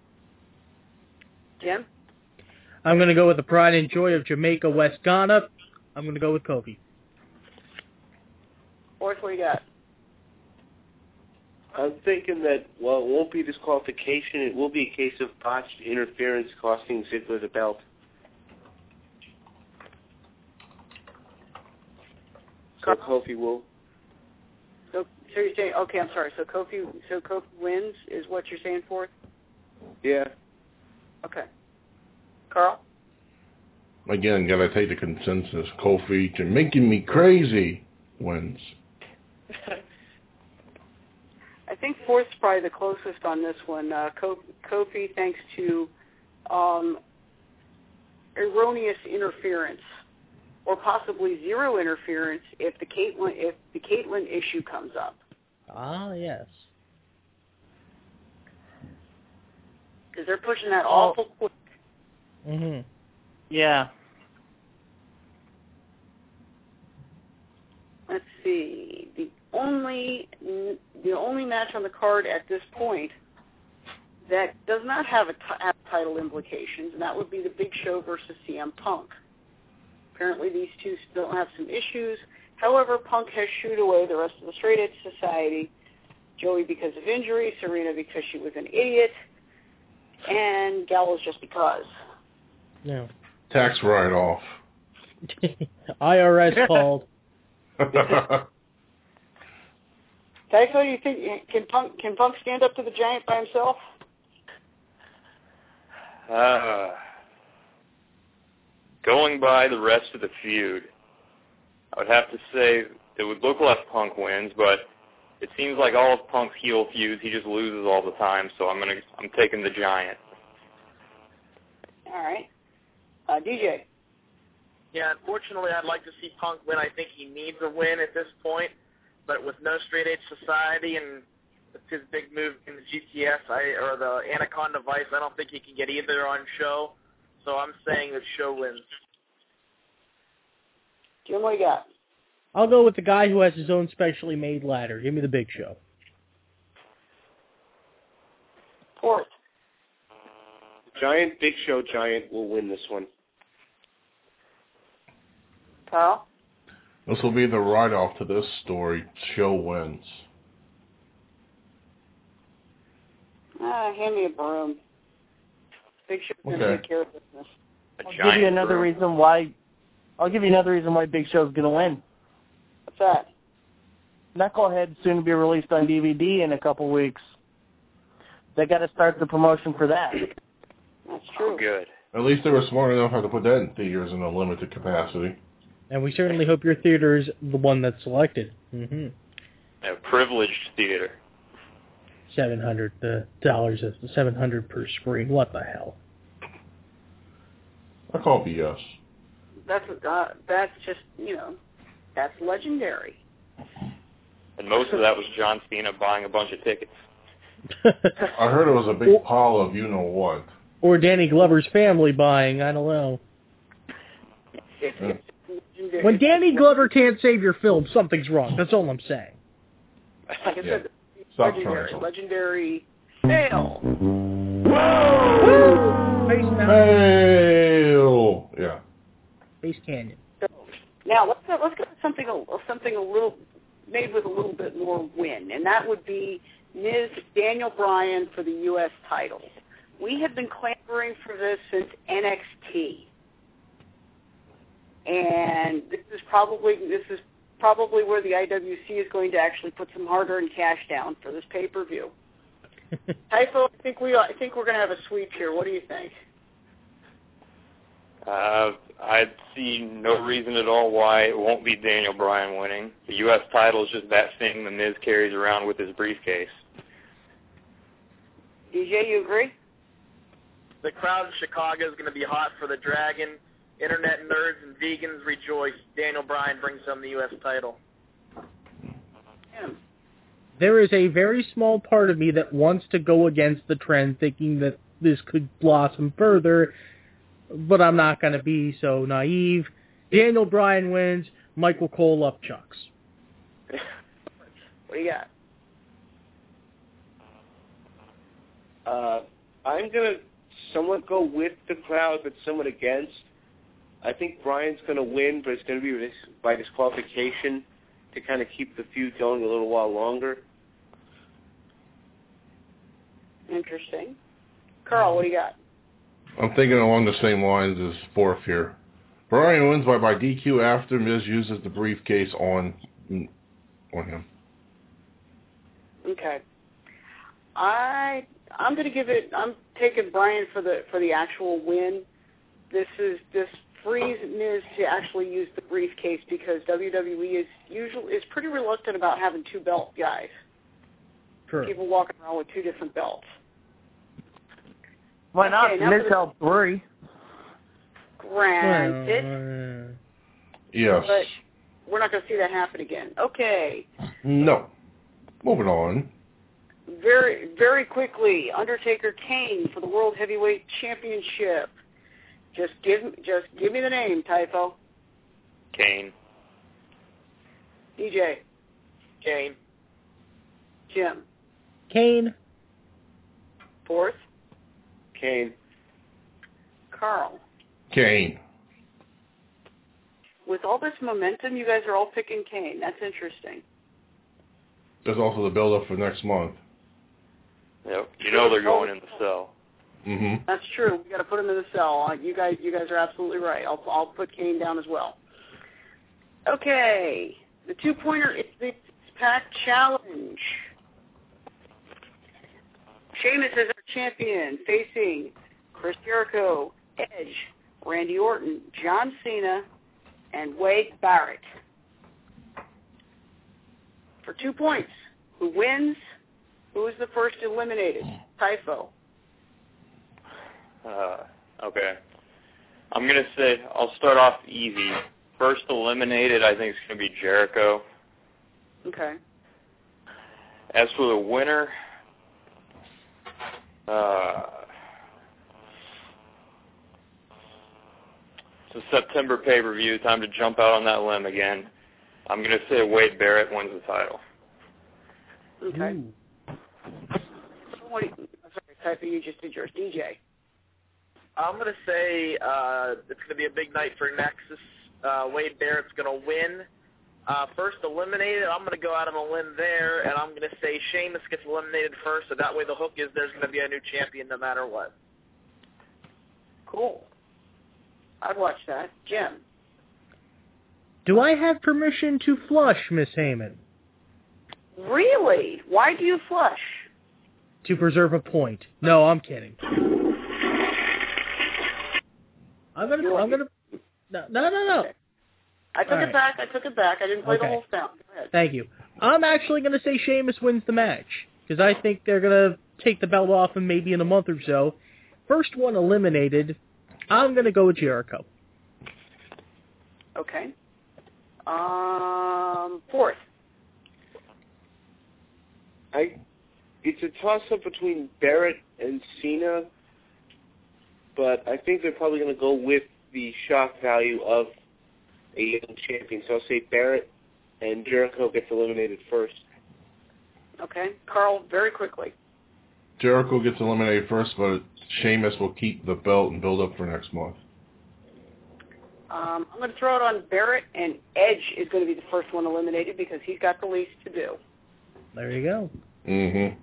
Jim? I'm going to go with the pride and joy of Jamaica, West Ghana. I'm going to go with Kofi. Fourth, what you got? I'm thinking that, well, it won't be disqualification. It will be a case of botched interference costing Ziggler the belt. So Kofi will. So, so you're saying, okay, I'm sorry. So Kofi, so Kofi wins is what you're saying, fourth? Yeah. Okay. Carl? Again, gotta take the consensus. Kofi, you're making me crazy, wins. I think fourth's probably the closest on this one. Uh, Kofi, thanks to um, erroneous interference, or possibly zero interference if the Caitlyn if the Caitlyn issue comes up. Ah, yes. Because they're pushing that awful quick. Mm-hmm. Yeah. Let's see. The only the only match on the card at this point that does not have a t- have title implications, and that would be the Big Show versus C M Punk. Apparently, these two still have some issues. However, Punk has shooed away the rest of the Straight Edge Society. Joey because of injury, Serena because she was an idiot, and Gallows just because. No. Tax write-off. I R S called. Typho, you think can Punk can Punk stand up to the Giant by himself? Uh, going by the rest of the feud, I would have to say it would look like Punk wins, but it seems like all of Punk's heel feuds, he just loses all the time. So I'm gonna I'm taking the Giant. All right, uh, D J. Yeah, unfortunately, I'd like to see Punk win. I think he needs a win at this point, but with no Straight Edge Society and with his big move in the G T S I, or the Anaconda Vice, I don't think he can get either on show. So I'm saying that show wins. Jim, what you got? I'll go with the guy who has his own specially made ladder. Give me the Big Show. Fourth. Giant, Big Show Giant will win this one. Kyle? This will be the write-off to this story. Show wins. Ah, hand me a broom. Big Show's going to Okay. take care of business. I'll give you another broom. reason why. I'll give you another reason why Big Show's gonna win. What's that? Knucklehead's soon to be released on D V D in a couple weeks. They got to start the promotion for that. That's true. Oh, good. At least they were smart enough how to put that in theaters in a limited capacity. And we certainly hope your theater is the one that's selected. Mm-hmm. A privileged theater. Seven hundred dollars, seven hundred per screen. What the hell? I call B S. That's uh, that's just you know, that's legendary. And most of that was John Cena buying a bunch of tickets. I heard it was a big pile of you know what. Or Danny Glover's family buying. I don't know. It's, Yeah. it's legendary. When Danny Glover can't save your film, something's wrong. That's all I'm saying. like I Yeah. said, Stop legendary, trying. legendary fail. Woo! Space Mountain. Hail! Yeah. Space Canyon. So, now let's go, let's go to something a, something a little made with a little bit more win, and that would be Miz Daniel Bryan for the U S title. We have been clamoring for this since N X T. and this is probably this is probably where the I W C is going to actually put some hard-earned cash down for this pay-per-view. Typho, I think we I think we're going to have a sweep here. What do you think? Uh, I see no reason at all why it won't be Daniel Bryan winning. The U S title is just that thing the Miz carries around with his briefcase. D J, you agree? The crowd in Chicago is going to be hot for the Dragon. Internet nerds and vegans rejoice. Daniel Bryan brings home the U S title. There is a very small part of me that wants to go against the trend, thinking that this could blossom further, but I'm not going to be so naive. Daniel Bryan wins. Michael Cole upchucks. What do you got? Uh, I'm going to somewhat go with the crowd, but somewhat against. I think Bryan's going to win, but it's going to be by disqualification to kind of keep the feud going a little while longer. Interesting. Carl, what do you got? I'm thinking along the same lines as Fourth here. Bryan wins by, by D Q after Miz uses the briefcase on on him. Okay. I I'm going to give it. I'm taking Bryan for the for the actual win. This is this frees Miz to actually use the briefcase because W W E is usually is pretty reluctant about having two belt guys. True. People walking around with two different belts. Why not? Okay, Miz held three. Granted. Yes. But we're not going to see that happen again. Okay. No. Moving on. Very, very quickly, Undertaker Kane for the World Heavyweight Championship. Just give, just give me the name, Typho. Kane. D J. Kane. Jim. Kane. Fourth. Kane. Carl. Kane. With all this momentum, you guys are all picking Kane. That's interesting. There's also the build-up for next month. Yep. You know they're going in the cell. Mm-hmm. That's true. We got to put him in the cell. Uh, You guys, you guys are absolutely right. I'll, I'll put Kane down as well. Okay. The two-pointer is the Pack Challenge. Sheamus is our champion, facing Chris Jericho, Edge, Randy Orton, John Cena, and Wade Barrett. For two points, who wins? Who is the first eliminated? Typho. Uh, okay. I'm going to say, I'll start off easy. First eliminated, I think it's going to be Jericho. Okay. As for the winner, uh, it's a September pay-per-view. Time to jump out on that limb again. I'm going to say Wade Barrett wins the title. Okay. What do you, sorry, Typho, you just did yours. D J. I'm going to say uh, it's going to be a big night for Nexus. Uh, Wade Barrett's going to win. Uh, first eliminated, I'm going to go out on a limb there, and I'm going to say Sheamus gets eliminated first, so that way the hook is there's going to be a new champion no matter what. Cool. I'd watch that. Jim. Do I have permission to flush, Miss Heyman? Really? Why do you flush? To preserve a point. No, I'm kidding. I'm gonna. I'm gonna. No, no, no, no. Okay. I took All it right. back. I took it back. I didn't play Okay. the whole sound. Go ahead. Thank you. I'm actually gonna say Sheamus wins the match because I think they're gonna take the belt off him maybe in a month or so. First one eliminated. I'm gonna go with Jericho. Okay. Um, fourth. I, it's a toss-up between Barrett and Cena, but I think they're probably going to go with the shock value of a young champion. So I'll say Barrett and Jericho gets eliminated first. Okay. Carl, very quickly. Jericho gets eliminated first, but Sheamus will keep the belt and build up for next month. Um, I'm going to throw it on Barrett, and Edge is going to be the first one eliminated because he's got the least to do. There you go. Mm-hmm.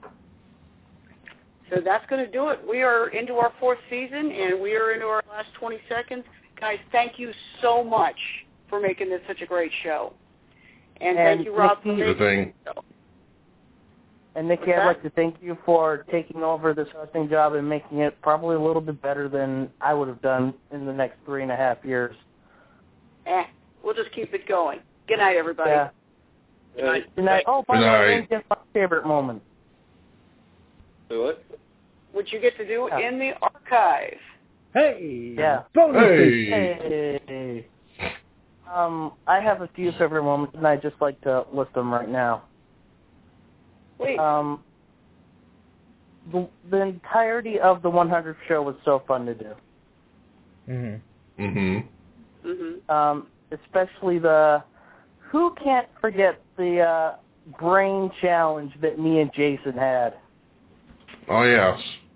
So that's going to do it. We are into our fourth season, and we are into our last twenty seconds. guys, thank you so much for making this such a great show. And, And thank you, Rob, Nikki, for making thing. the show. And Nikki, I'd like to thank you for taking over this hosting job and making it probably a little bit better than I would have done in the next three and a half years. Eh, we'll just keep it going. Good night, everybody. Yeah. Good night. Good night. Oh, by Good the way, I night. didn't get my favorite moment. What? What you get to do in the archive. Hey. Yeah. Bonuses. Hey. Hey. Um, I have a few favorite moments, and I'd just like to list them right now. Wait. Um, the, the entirety of the one hundredth show was so fun to do. Mm-hmm. Mm-hmm. Mm-hmm. Um, especially the, who can't forget the uh, brain challenge that me and Jason had. Oh, yes.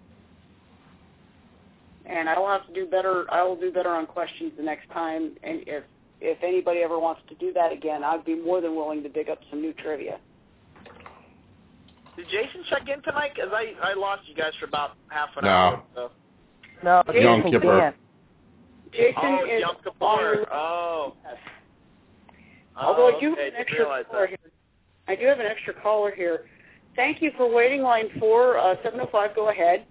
And I will have to do better. I will do better on questions the next time. And if if anybody ever wants to do that again, I'd be more than willing to dig up some new trivia. Did Jason check in tonight? Because I, I lost you guys for about half an No. hour. So. No, Yom Jason Kippur. can't. Jason Oh, is Yom Kippur. on- Oh. Although oh, I do okay. have an Didn't extra realize caller that. here. I do have an extra caller here. Thank you for waiting. Line four, uh, seven oh five. Go ahead.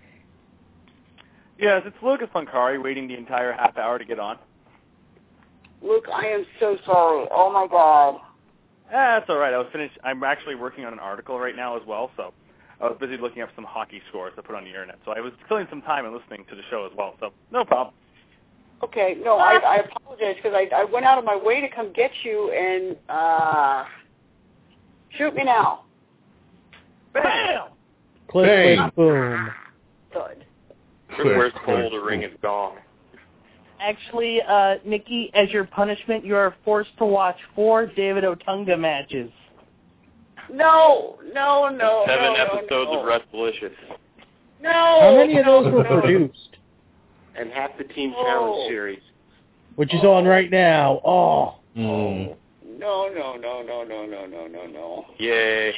Yes, it's Lucas Funkari waiting the entire half hour to get on. Luke, I am so sorry. Oh my God. Ah, that's all right. I was finished. I'm actually working on an article right now as well, so I was busy looking up some hockey scores to put on the internet. So I was killing some time and listening to the show as well. So no problem. Okay, no, I, I apologize because I, I went out of my way to come get you and uh, shoot me now. Bam! Click, Hey. click, boom. Good. Where's Click, Cole click, to ring his gong? Actually, uh, Nikki, as your punishment, you are forced to watch four David Otunga matches. No, no, no, Seven no, episodes no, of Restlicious. no. How many of those were no. produced? And half the Team Oh. Challenge series. Which is on right now. Oh. Mm. No, no, no, no, no, no, no, no, no. Yay.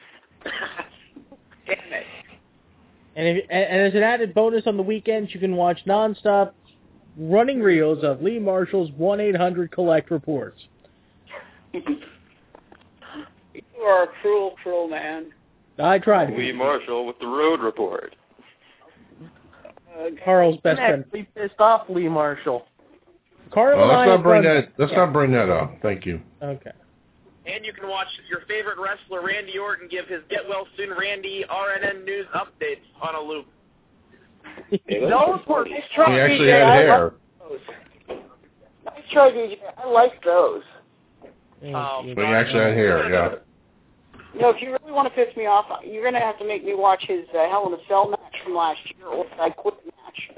Damn it. And, if, and, and as an added bonus on the weekends, you can watch nonstop running reels of Lee Marshall's one eight hundred collect reports. You are a cruel, cruel man. I tried. Lee Marshall with the road report. Uh, Carl's best I'm friend. actually pissed off Lee Marshall. Carl Well, and I let's have not bring done that. Let's Yeah. not bring that up. Thank you. Okay. And you can watch your favorite wrestler, Randy Orton, give his Get Well Soon Randy R N N news updates on a loop. those were nice try, He actually D J. had I hair. like those. Nice try, D J. I like those. Oh, But he actually had hair, yeah. You know, if you really want to piss me off, you're going to have to make me watch his uh, Hell in a Cell match from last year, or I quit match.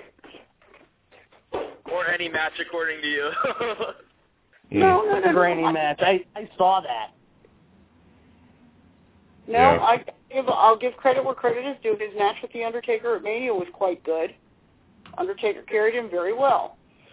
Or any match, according to you. No, no, no, Granny no. I- match. I, I saw that. No, Yeah. I give, I'll give credit where credit is due. His match with The Undertaker at Mania was quite good. Undertaker carried him very well.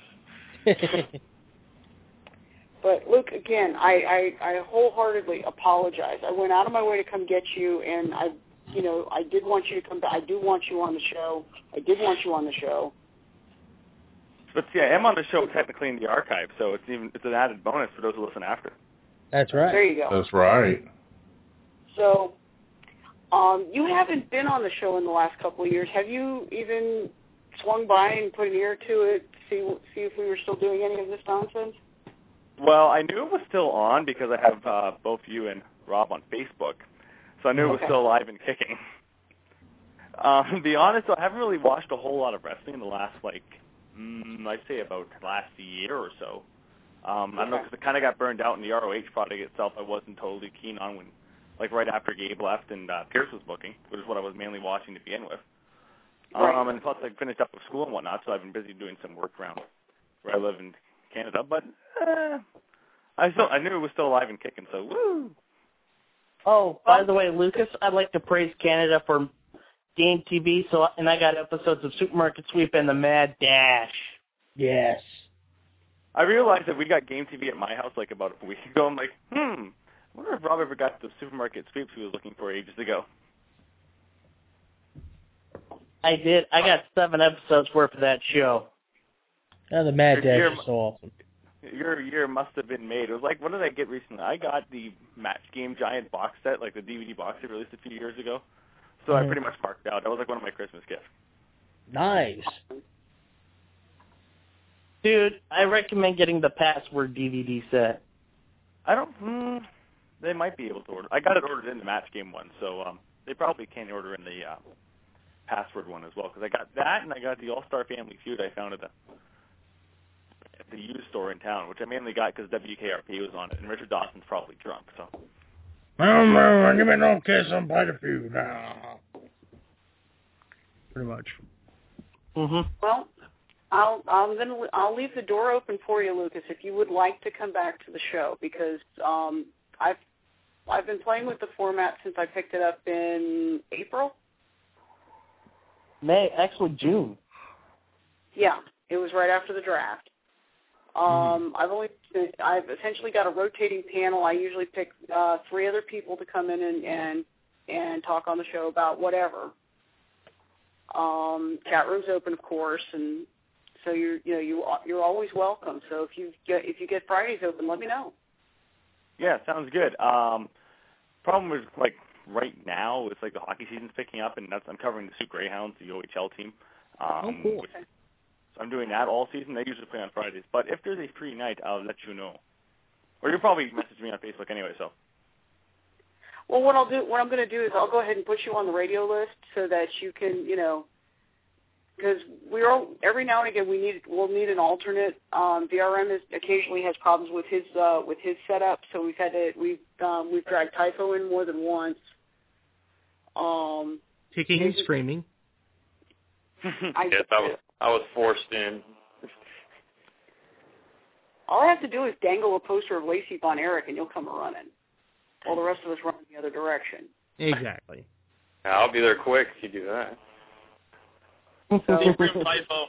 But, Luke, again, I, I, I wholeheartedly apologize. I went out of my way to come get you, and I, you know, I did want you to come back. I do want you on the show. I did want you on the show. But yeah, I'm on the show technically in the archive, so it's even it's an added bonus for those who listen after. That's right. There you go. That's right. So, um, you haven't been on the show in the last couple of years. Have you even swung by and put an ear to it, see see if we were still doing any of this nonsense? Well, I knew it was still on because I have uh, both you and Rob on Facebook, so I knew it was Okay. still alive and kicking. Um, to be honest, I haven't really watched a whole lot of wrestling in the last, like, mm, I'd say about last year or so. Um, I don't know, because it kind of got burned out in the R O H product itself. I wasn't totally keen on when, like, right after Gabe left and uh, Pierce was booking, which is what I was mainly watching to begin with. Right. Um, and plus, I finished up with school and whatnot, so I've been busy doing some work around where I live in Canada. But eh, I still I knew it was still alive and kicking, so woo! Oh, by the way, Lucas, I'd like to praise Canada for Game T V, so and I got episodes of Supermarket Sweep and the Mad Dash. Yes. I realized that we got Game T V at my house like about a week ago. I'm like, hmm, I wonder if Rob ever got the Supermarket Sweeps he was looking for ages ago. I did. I got seven episodes worth of that show. Oh, the Mad Your Dash year- is so awesome. Your year must have been made. It was like, what did I get recently? I got the Match Game Giant box set, like the D V D box they released a few years ago. So Mhm. I pretty much marked out. That was like one of my Christmas gifts. Nice. Dude, I recommend getting the Password D V D set. I don't. Hmm, they might be able to order. I got it ordered in the Match Game one, so um, they probably can order in the uh, Password one as well. Because I got that, and I got the All Star Family Feud I found at the at the used store in town, which I mainly got because W K R P was on it, and Richard Dawson's probably drunk. So. Oh, no, give me no kiss on Bite a Few now. Pretty much. Mhm. Well, I'll I'm gonna I'll leave the door open for you, Lucas, if you would like to come back to the show, because um, I've I've been playing with the format since I picked it up in April. May, actually June. Yeah, it was right after the draft. Um, I've only I've essentially got a rotating panel. I usually pick uh, three other people to come in and, and and talk on the show about whatever. Um, chat room's open, of course, and so you're you know you you're always welcome. So if you get if you get Fridays open, let me know. Yeah, sounds good. Um, problem is, like, right now, it's like the hockey season's picking up, and that's I'm covering the Sioux Greyhounds, the O H L team. Um, Oh, cool. which, so I'm doing that all season. They usually play on Fridays. But if there's a free night, I'll let you know. Or you'll probably message me on Facebook anyway, so. Well, what I'll do, what I'm going to do is I'll go ahead and put you on the radio list so that you can, you know, because we're all, every now and again we need we'll need an alternate. Um, V R M is, occasionally has problems with his uh, with his setup, so we've had to we've um, we've dragged Typho in more than once. Um, Kicking and screaming. I, yes, I was I was forced in. all I have to do is dangle a poster of Lacey Von Erich, and you'll come running. While the rest of us run in the other direction. Exactly. I'll be there quick if you do that. So, Typo.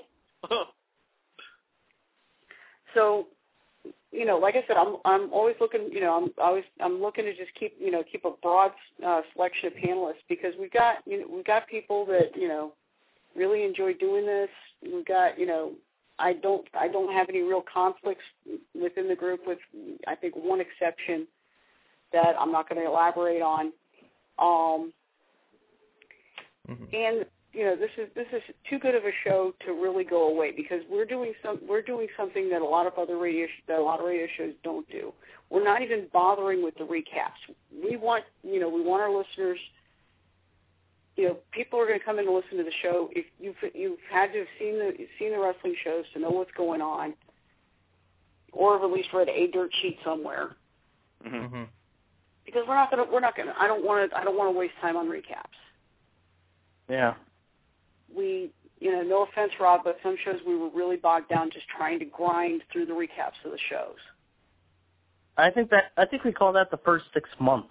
so, you know, like I said, I'm I'm always looking. You know, I'm always I'm looking to just keep you know keep a broad uh, selection of panelists, because we've got you know we've got people that you know really enjoy doing this. We've got you know I don't I don't have any real conflicts within the group, with I think one exception that I'm not going to elaborate on. Um, mm-hmm. And you know, this is this is too good of a show to really go away, because we're doing some we're doing something that a lot of other radio that a lot of radio shows don't do. We're not even bothering with the recaps. We want you know we want our listeners. You know, people are going to come in and listen to the show. If you've you've had to have seen the seen the wrestling shows to know what's going on, or have at least read a dirt sheet somewhere. Mm-hmm. Because we're not gonna we're not gonna I don't want to I don't want to waste time on recaps. Yeah. We, you know, no offense, Rob, but some shows we were really bogged down just trying to grind through the recaps of the shows. I think that I think we call that the first six months.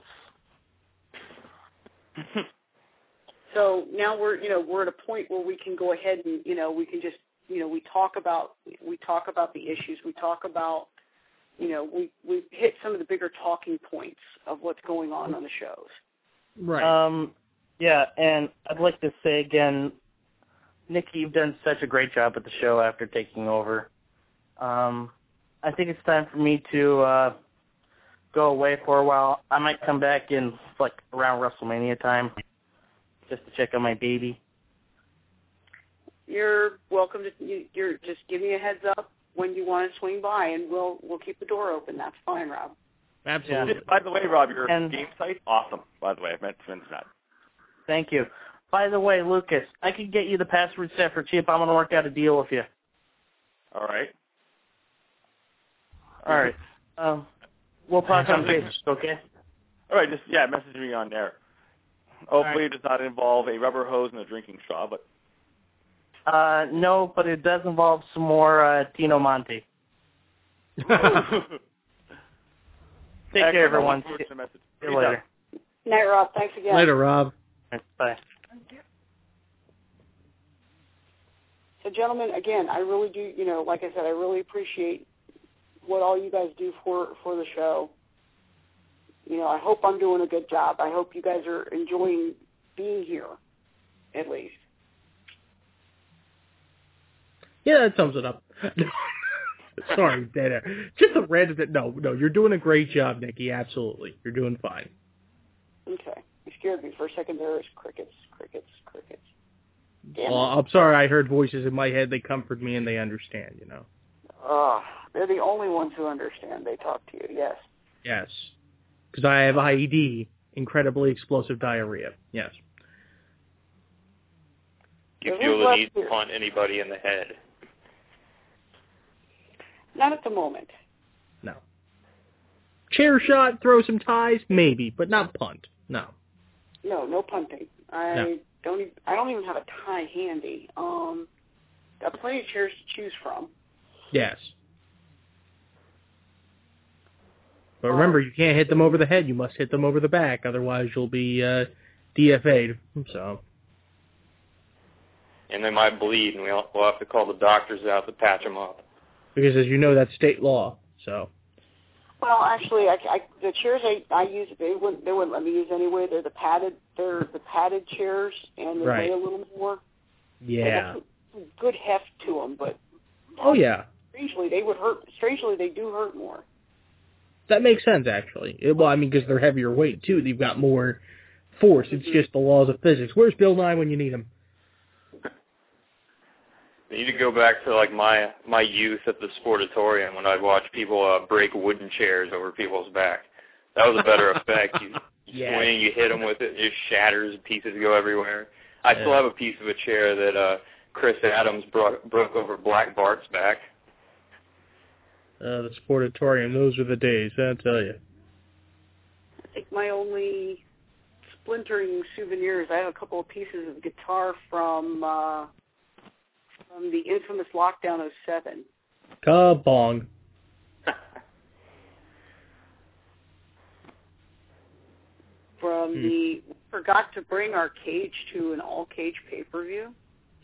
So now we're, you know, we're at a point where we can go ahead and, you know, we can just, you know, we talk about we talk about the issues, we talk about, you know, we we hit some of the bigger talking points of what's going on on the shows. Right. Um. Yeah, and I'd like to say again, Nikki, you've done such a great job at the show after taking over. Um, I think it's time for me to uh, go away for a while. I might come back in like around WrestleMania time, just to check on my baby. You're welcome to. You, you're just give me a heads up when you want to swing by, and we'll we'll keep the door open. That's fine, Rob. Absolutely. Yeah. By the way, Rob, your And- game site, awesome. By the way, I meant to mention that. Thank you. By the way, Lucas, I could get you the password set for cheap. I'm going to work out a deal with you. All right. All right. Um, we'll talk on Facebook, okay? All right, just, yeah, message me on there. Hopefully right. it does not involve a rubber hose and a drinking straw, but... Uh, no, but it does involve some more uh, Tino Monte. Take care, everyone. See you later. Night, Rob. Thanks again. Later, Rob. Bye. So, gentlemen, again, I really do, you know, like I said, I really appreciate what all you guys do for, for the show. You know, I hope I'm doing a good job. I hope you guys are enjoying being here, at least. Yeah, that sums it up. Sorry, Dana. Just a random... No, no, you're doing a great job, Nikki. Absolutely. You're doing fine. Okay. You scared me for a second there. It's crickets, crickets, crickets. Damn Well, it. I'm sorry I heard voices in my head. They comfort me and they understand, you know. Oh, they're the only ones who understand. They talk to you, yes. Yes. Because I have I E D, incredibly explosive diarrhea. Yes. Do you So feel who's the left need here? to punt anybody in the head? Not at the moment. No. Chair shot, throw some ties, maybe, but not punt. No. No, no punting. I No. don't. Even, I don't even have a tie handy. Um, got plenty of chairs to choose from. Yes. But remember, you can't hit them over the head. You must hit them over the back. Otherwise, you'll be uh, D F A'd. So. And they might bleed, and we'll, we'll have to call the doctors out to patch them up. Because, as you know, that's state law. So. Well, actually, I, I, the chairs I, I use, they wouldn't, they wouldn't let me use anyway. They're the padded, they're the padded chairs, and they Right. weigh a little more. Yeah. They have good heft to them, but Oh, yeah. strangely, they would hurt. Strangely, they do hurt more. That makes sense, actually. It, well, I mean, because they're heavier weight, too. They've got more force. It's just the laws of physics. Where's Bill Nye when you need him? You need to go back to like my my youth at the Sportatorium when I'd watch people uh, break wooden chairs over people's back. That was a better effect. You, you Yeah. swing, you hit them with it, it just shatters, pieces go everywhere. I Yeah. still have a piece of a chair that uh, Chris Adams broke, broke over Black Bart's back. Uh, the Sportatorium, those are the days, I tell you. I think my only splintering souvenirs, I have a couple of pieces of guitar from uh, from the infamous Lockdown oh seven. Kabong. From Hmm. the, forgot to bring our cage to an all-cage pay-per-view.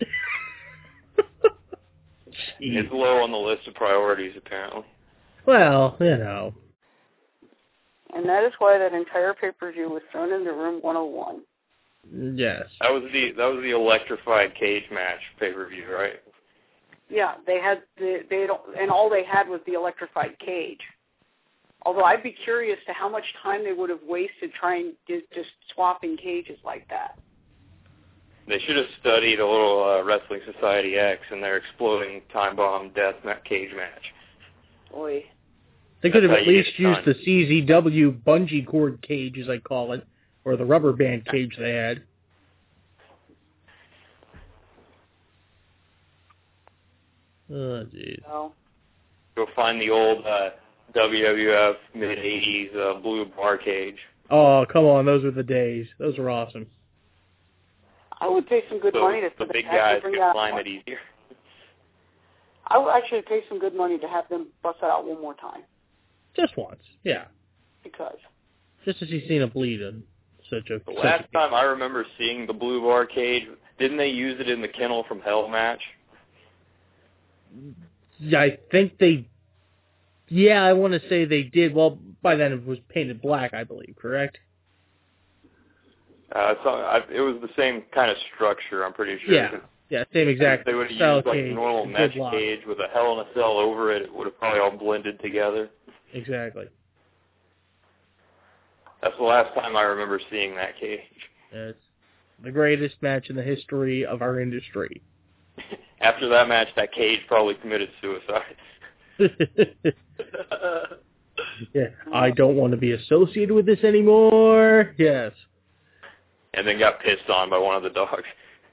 It's low on the list of priorities, apparently. Well, you know. And that is why that entire pay-per-view was thrown into room one oh one. Yes. That was the that was the electrified cage match pay per view, right? Yeah, they had the they don't, and all they had was the electrified cage. Although I'd be curious to how much time they would have wasted trying to just swapping cages like that. They should have studied a little uh, Wrestling Society X and their exploding time bomb death ma- cage match. Boy. They could have That's at how you least get used time. the C Z W bungee cord cage, as I call it, or the rubber band cage they had. Oh, jeez. No. Go find the old uh, W W F mid eighties uh, blue bar cage. Oh, come on, those were the days. Those were awesome. I would pay some good So money to the to big actually guys bring could that climb out. it easier. I would actually pay some good money to have them bust that out one more time. Just once, yeah. Because Just to see Cena bleed in such a... The such last a time I remember seeing the blue bar cage, didn't they use it in the Kennel from Hell match? Yeah, I think they... Yeah, I want to say they did. Well, by then it was painted black, I believe, correct? Uh, so I, it was the same kind of structure, I'm pretty sure. Yeah, yeah, same exact If they would have style used like cage, a normal good mesh lock. cage with a Hell in a Cell over it, it would have probably all blended together. Exactly. That's the last time I remember seeing that cage. It's the greatest match in the history of our industry. After that match, that cage probably committed suicide. Yeah, I don't want to be associated with this anymore. Yes. And then got pissed on by one of the dogs.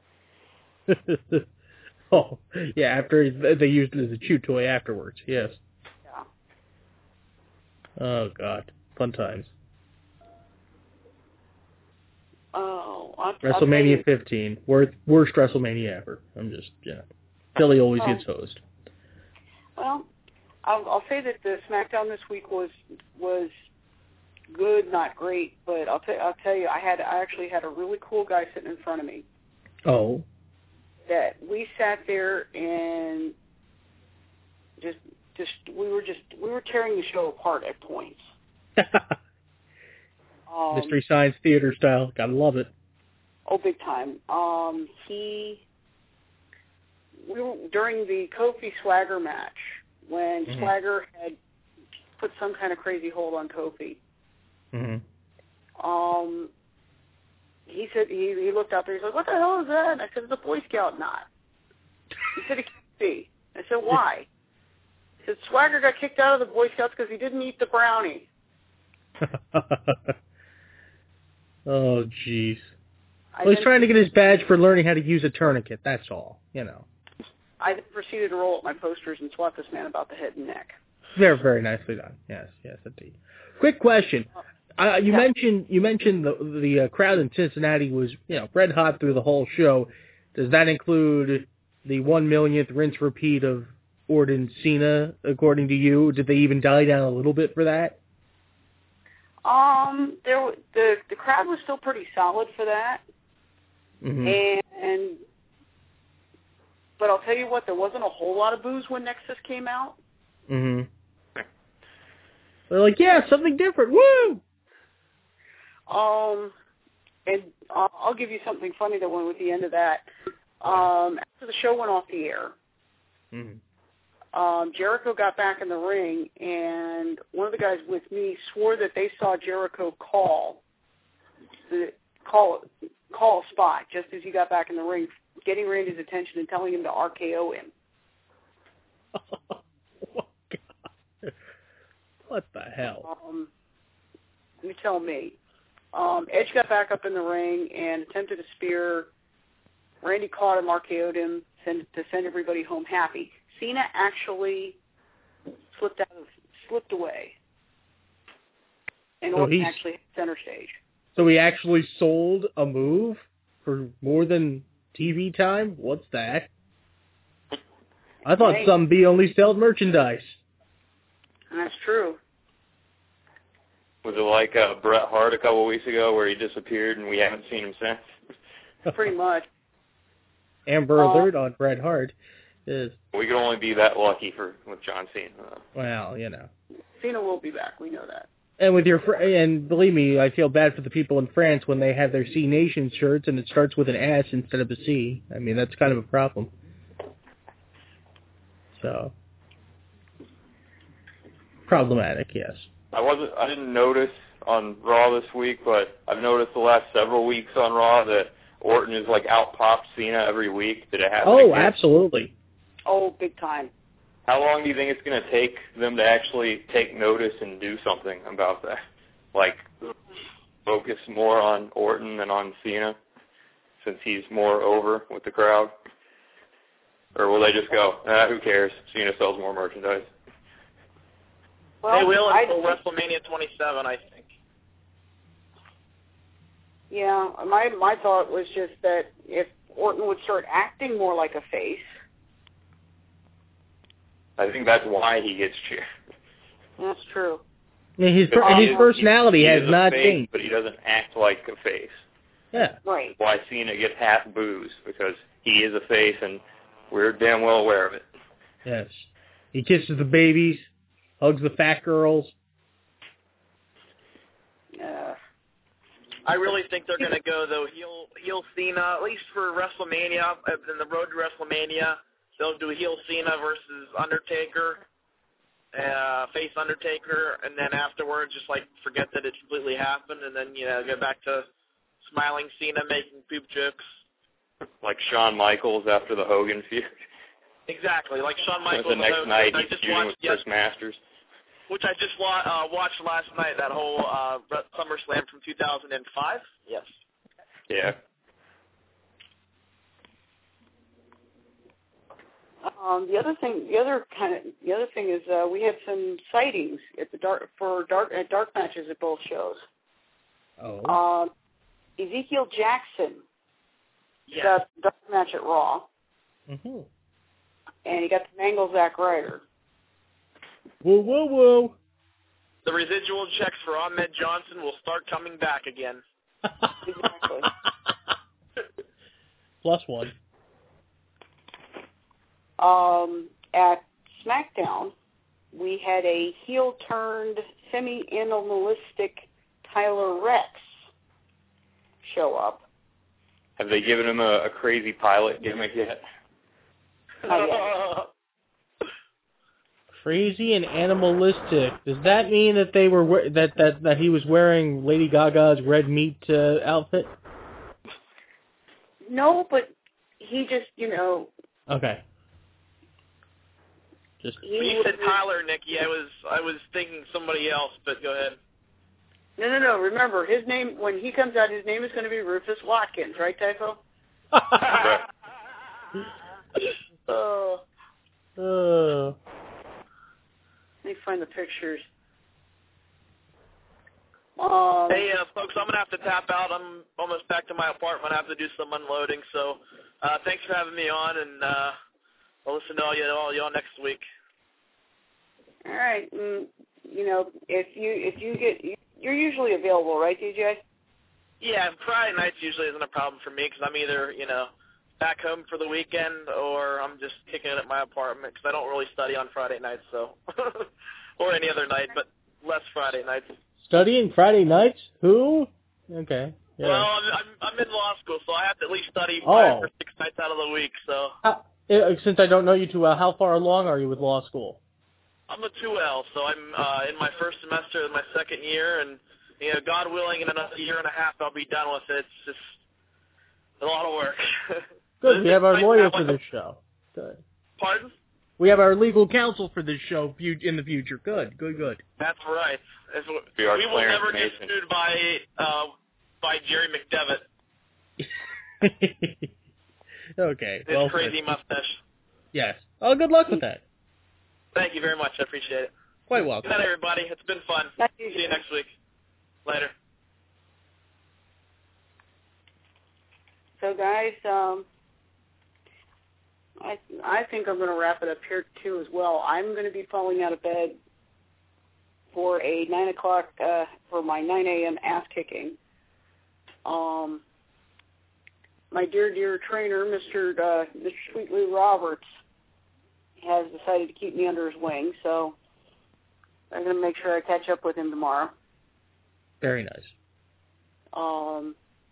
Oh, yeah, after they used it as a chew toy afterwards, yes. Yeah. Oh, God. Fun times. Oh, I'll, I'll WrestleMania tell you, fifteen. Worst, worst WrestleMania ever. I'm just, yeah. Philly always Oh. gets hosed. Well, I'll, I'll say that the SmackDown this week was was good, not great, but I'll tell I'll tell you, I had I actually had a really cool guy sitting in front of me Oh. that we sat there and just just we were just we were tearing the show apart at points. Um, Mystery Science Theater style. Gotta love it. Oh, big time. Um, he we were during the Kofi Swagger match when Mhm. Swagger had put some kind of crazy hold on Kofi. Mm-hmm. Um, he said he he looked out there. He's like, "What the hell is that?" And I said, "It's a Boy Scout knot." He said, "It can't be." I said, "Why?" He said, "Swagger got kicked out of the Boy Scouts because he didn't eat the brownie." Oh, jeez. I Well, he's then- trying to get his badge for learning how to use a tourniquet. That's all. You know. I then proceeded to roll up my posters and swat this man about the head and neck. Very, very nicely done. Yes, yes, indeed. Quick question. Uh, you Yeah. mentioned you mentioned the the uh, crowd in Cincinnati was you know red hot through the whole show. Does that include the one millionth rinse repeat of Orton Cena? According to you, did they even die down a little bit for that? Um, there w- the the crowd was still pretty solid for that, Mm-hmm. and but I'll tell you what, there wasn't a whole lot of boos when Nexus came out. Mm-hmm. They're like, yeah, something different. Woo! Um, and I'll, I'll give you something funny that went with the end of that. Um, after the show went off the air, Mm-hmm. um, Jericho got back in the ring, and one of the guys with me swore that they saw Jericho call the call call a spot just as he got back in the ring, getting Randy's attention and telling him to R K O him. What the hell? Um, you tell me. Um, Edge got back up in the ring and attempted a spear. Randy caught him, R K O'd him send, to send everybody home happy. Cena actually slipped out of, slipped away, and So Orton he's- actually hit center stage. So he actually sold a move for more than T V time? What's that? I thought Hey. some B only sold merchandise. And that's true. Was it like uh, Bret Hart a couple of weeks ago where he disappeared and we haven't seen him since? Pretty much. Amber Uh, Alert on Bret Hart is, We could only be that lucky for with John Cena. though. well, you know. Cena will be back. We know that. And with your fr- and believe me, I feel bad for the people in France when they have their C Nation shirts and it starts with an S instead of a C. I mean, that's kind of a problem. So problematic, yes. I wasn't. I didn't notice on Raw this week, but I've noticed the last several weeks on Raw that Orton is like out popped Cena every week. Did it happen? Oh, again? absolutely. Oh, big time. How long do you think it's going to take them to actually take notice and do something about that? Like, focus more on Orton than on Cena, since he's more over with the crowd? Or will they just go, ah, who cares? Cena sells more merchandise. Well, they will I- until WrestleMania twenty-seven, I think. Yeah, my my thought was just that if Orton would start acting more like a face. I think that's why he gets cheered. That's true. I mean, his, per- Because he his is- personality he has is a not face, changed. but he doesn't act like a face. Yeah. Right. Why Cena gets half boos, because he is a face, and we're damn well aware of it. Yes. He kisses the babies, hugs the fat girls. Uh, I really think they're going to go, though, heel, heel Cena, at least for WrestleMania, uh, in the road to WrestleMania. They'll do heel Cena versus Undertaker, uh, face Undertaker, and then afterwards just, like, forget that it completely happened, and then, you know, go back to smiling Cena making poop jokes. Like Shawn Michaels after the Hogan feud. Exactly, like Shawn Michaels. the next and night I he's just feuding with watched, Chris yes, Masters. which I just wa- uh, watched last night, that whole uh, SummerSlam from two thousand five. Yes. Yeah. Um, the other thing, the other kind of, the other thing is uh, we had some sightings at the dark for dark at dark matches at both shows. Oh. Um, Ezekiel Jackson Yeah. got the dark match at Raw, Mm-hmm. and he got to mangle Zack Ryder. Whoa, whoa, whoa. The residual checks for Ahmed Johnson will start coming back again. Exactly. Plus one. Um, at SmackDown, we had a heel-turned, semi-animalistic Tyler Rex show up. Have they given him a, a crazy pilot gimmick yet? Not yet. Crazy and animalistic. Does that mean that they were we- that that that he was wearing Lady Gaga's red meat uh, outfit? No, but he just, you know. Okay. Just. When you said Tyler, Nikki, I was I was thinking somebody else, but go ahead. No, no, no. Remember, his name, when he comes out, his name is going to be Rufus Watkins, right, Typho? Oh. Oh. Let me find the pictures. Um, hey, uh, folks, I'm going to have to tap out. I'm almost back to my apartment. I have to do some unloading. So uh, thanks for having me on, and uh, I'll listen to all you all y'all next week. All right. Mm, you know, if you if you get, you're usually available, right, D J? Yeah, Friday nights usually isn't a problem for me because I'm either, you know, back home for the weekend or I'm just kicking it at my apartment because I don't really study on Friday nights, so or any other night, but less Friday nights. Studying Friday nights? Who? Okay. Yeah. Well, I'm, I'm I'm in law school, so I have to at least study Oh. five or six nights out of the week. So How, uh, since I don't know you too well, how far along are you with law school? I'm a two L, so I'm uh, in my first semester of my second year, and you know, God willing, in another year and a half, I'll be done with it. It's just a lot of work. Good. We have our Right lawyer now, for this show. Good. Pardon? We have our legal counsel for this show fu- in the future. Good. Good. Good. That's right. If, We are we will Clarence never get Mason. sued by uh, by Jerry McDevitt. Okay. His well, crazy good. mustache. Yes. Oh, good luck with that. Thank you very much. I appreciate it. Quite Good welcome. night, everybody. It's been fun. See you next week. Later. So, guys, um, I I think I'm going to wrap it up here too as well. I'm going to be falling out of bed for a nine o'clock uh, for my nine a.m. ass kicking. Um, my dear dear trainer, Mister Uh, Mister Sweet Lou Roberts, has decided to keep me under his wing, so I'm going to make sure I catch up with him tomorrow. Very nice. Um,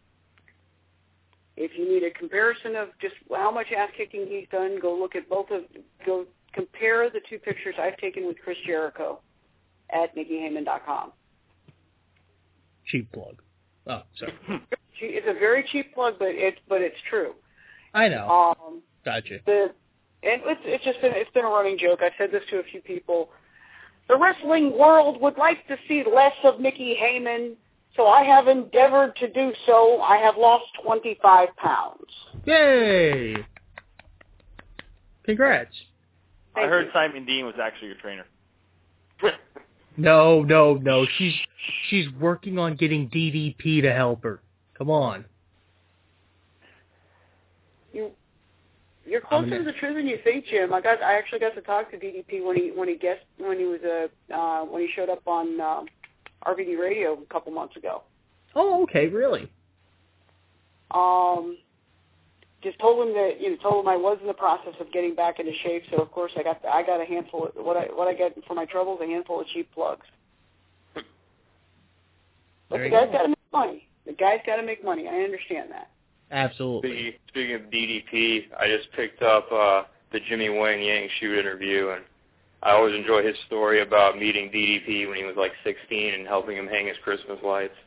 if you need a comparison of just how much ass kicking he's done, go look at both of, go compare the two pictures I've taken with Chris Jericho at Nikki Heyman dot com. Cheap plug. Oh, sorry. It's a very cheap plug, but it's but it's true. I know. Um, Gotcha. the and it's it's just been it's been a running joke. I've said this to a few people. The wrestling world would like to see less of Nikki Heyman, so I have endeavored to do so. I have lost twenty-five pounds. Yay! Congrats. I heard Simon Dean was actually your trainer. No, no, no. She's she's working on getting D D P to help her. Come on. You you're closer to the truth than you think, Jim. I got I actually got to talk to D D P when he when he guest when he was a uh, when he showed up on uh, R V D Radio a couple months ago. Oh, okay, really? Um, just told him that you know told him I was in the process of getting back into shape. So of course I got I got a handful of what I what I get for my troubles, a handful of cheap plugs. But the guy's got to make money. The guy's got to make money. I understand that. Absolutely. Speaking, speaking of D D P, I just picked up uh, the Jimmy Wang Yang shoot interview, and I always enjoy his story about meeting D D P when he was like sixteen and helping him hang his Christmas lights.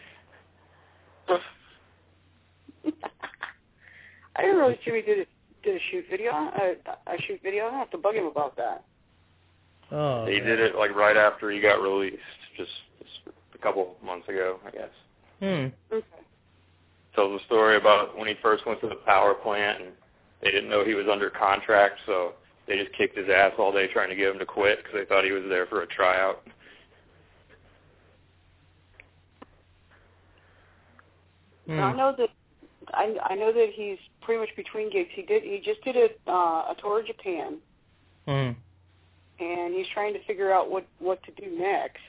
I didn't realize Jimmy did a, did a shoot video. I, I shoot video. I have to bug him about that. Oh. He did it like right after he got released, just, just a couple months ago, I guess. Hmm. Okay. Tells a story about when he first went to the power plant and they didn't know he was under contract, so they just kicked his ass all day trying to get him to quit because they thought he was there for a tryout. Hmm. I know that I, I know that he's pretty much between gigs. He did he just did a uh, a tour of Japan, Hmm. and he's trying to figure out what what to do next.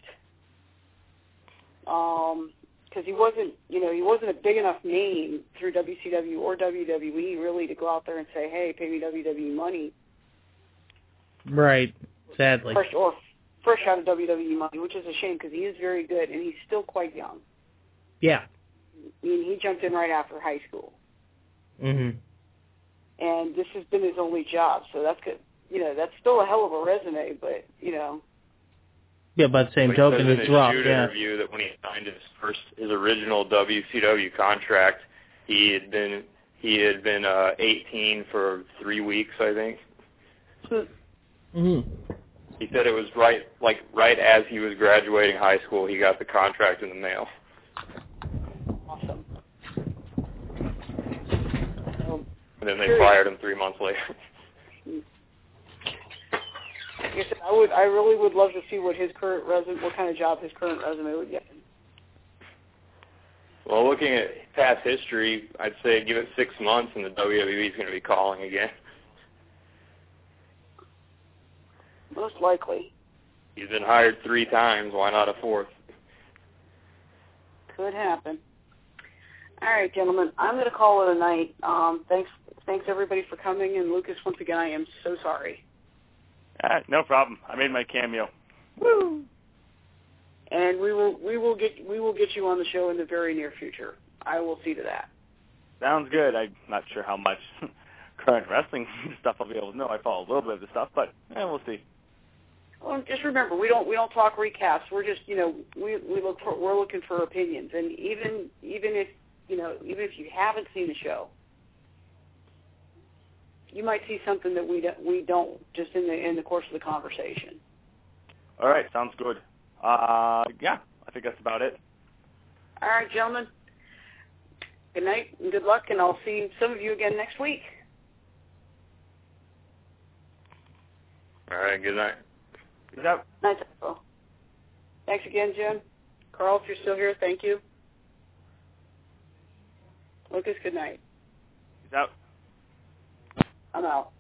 Um, because he wasn't you know he wasn't a big enough name through W C W or W W E really to go out there and say, hey, pay me W W E money. Right. Sadly. First or first shot of W W E money, which is a shame because he is very good and he's still quite young. Yeah. I mean, he jumped in right after high school. Mhm. and this has been his only job. So that's good. You know, that's still a hell of a resume, but you know. Yeah, by the same But token, he says it's in his rough. shoot Yeah. interview that when he signed his first, his original W C W contract, he had been he had been uh, eighteen for three weeks, I think. Mm-hmm. He said it was right, like right as he was graduating high school, he got the contract in the mail. Awesome. And then they fired him three months later. Like I said, I would, I really would love to see what his current resume, what kind of job his current resume would get. Well, looking at past history, I'd say give it six months and the W W E is going to be calling again. Most likely. He's been hired three times. Why not a fourth? Could happen. All right, gentlemen, I'm going to call it a night. Um, thanks, thanks everybody for coming, and Lucas, once again, I am so sorry. Uh, no problem. I made my cameo. Woo! And we will, we will get, we will get you on the show in the very near future. I will see to that. Sounds good. I'm not sure how much current wrestling stuff I'll be able to know. I follow a little bit of the stuff, but eh, we'll see. Well, just remember, we don't we don't talk recaps. We're just, you know, we we look for we're looking for opinions, and even even if you know even if you haven't seen the show, you might see something that we don't, we don't just in the in the course of the conversation. All right, sounds good. Uh, yeah, I think that's about it. All right, gentlemen. Good night and good luck, and I'll see some of you again next week. All right, good night. Peace out. Night, Typo. Thanks again, Jim. Carl, if you're still here, thank you. Lucas, good night. Peace out. I'm out.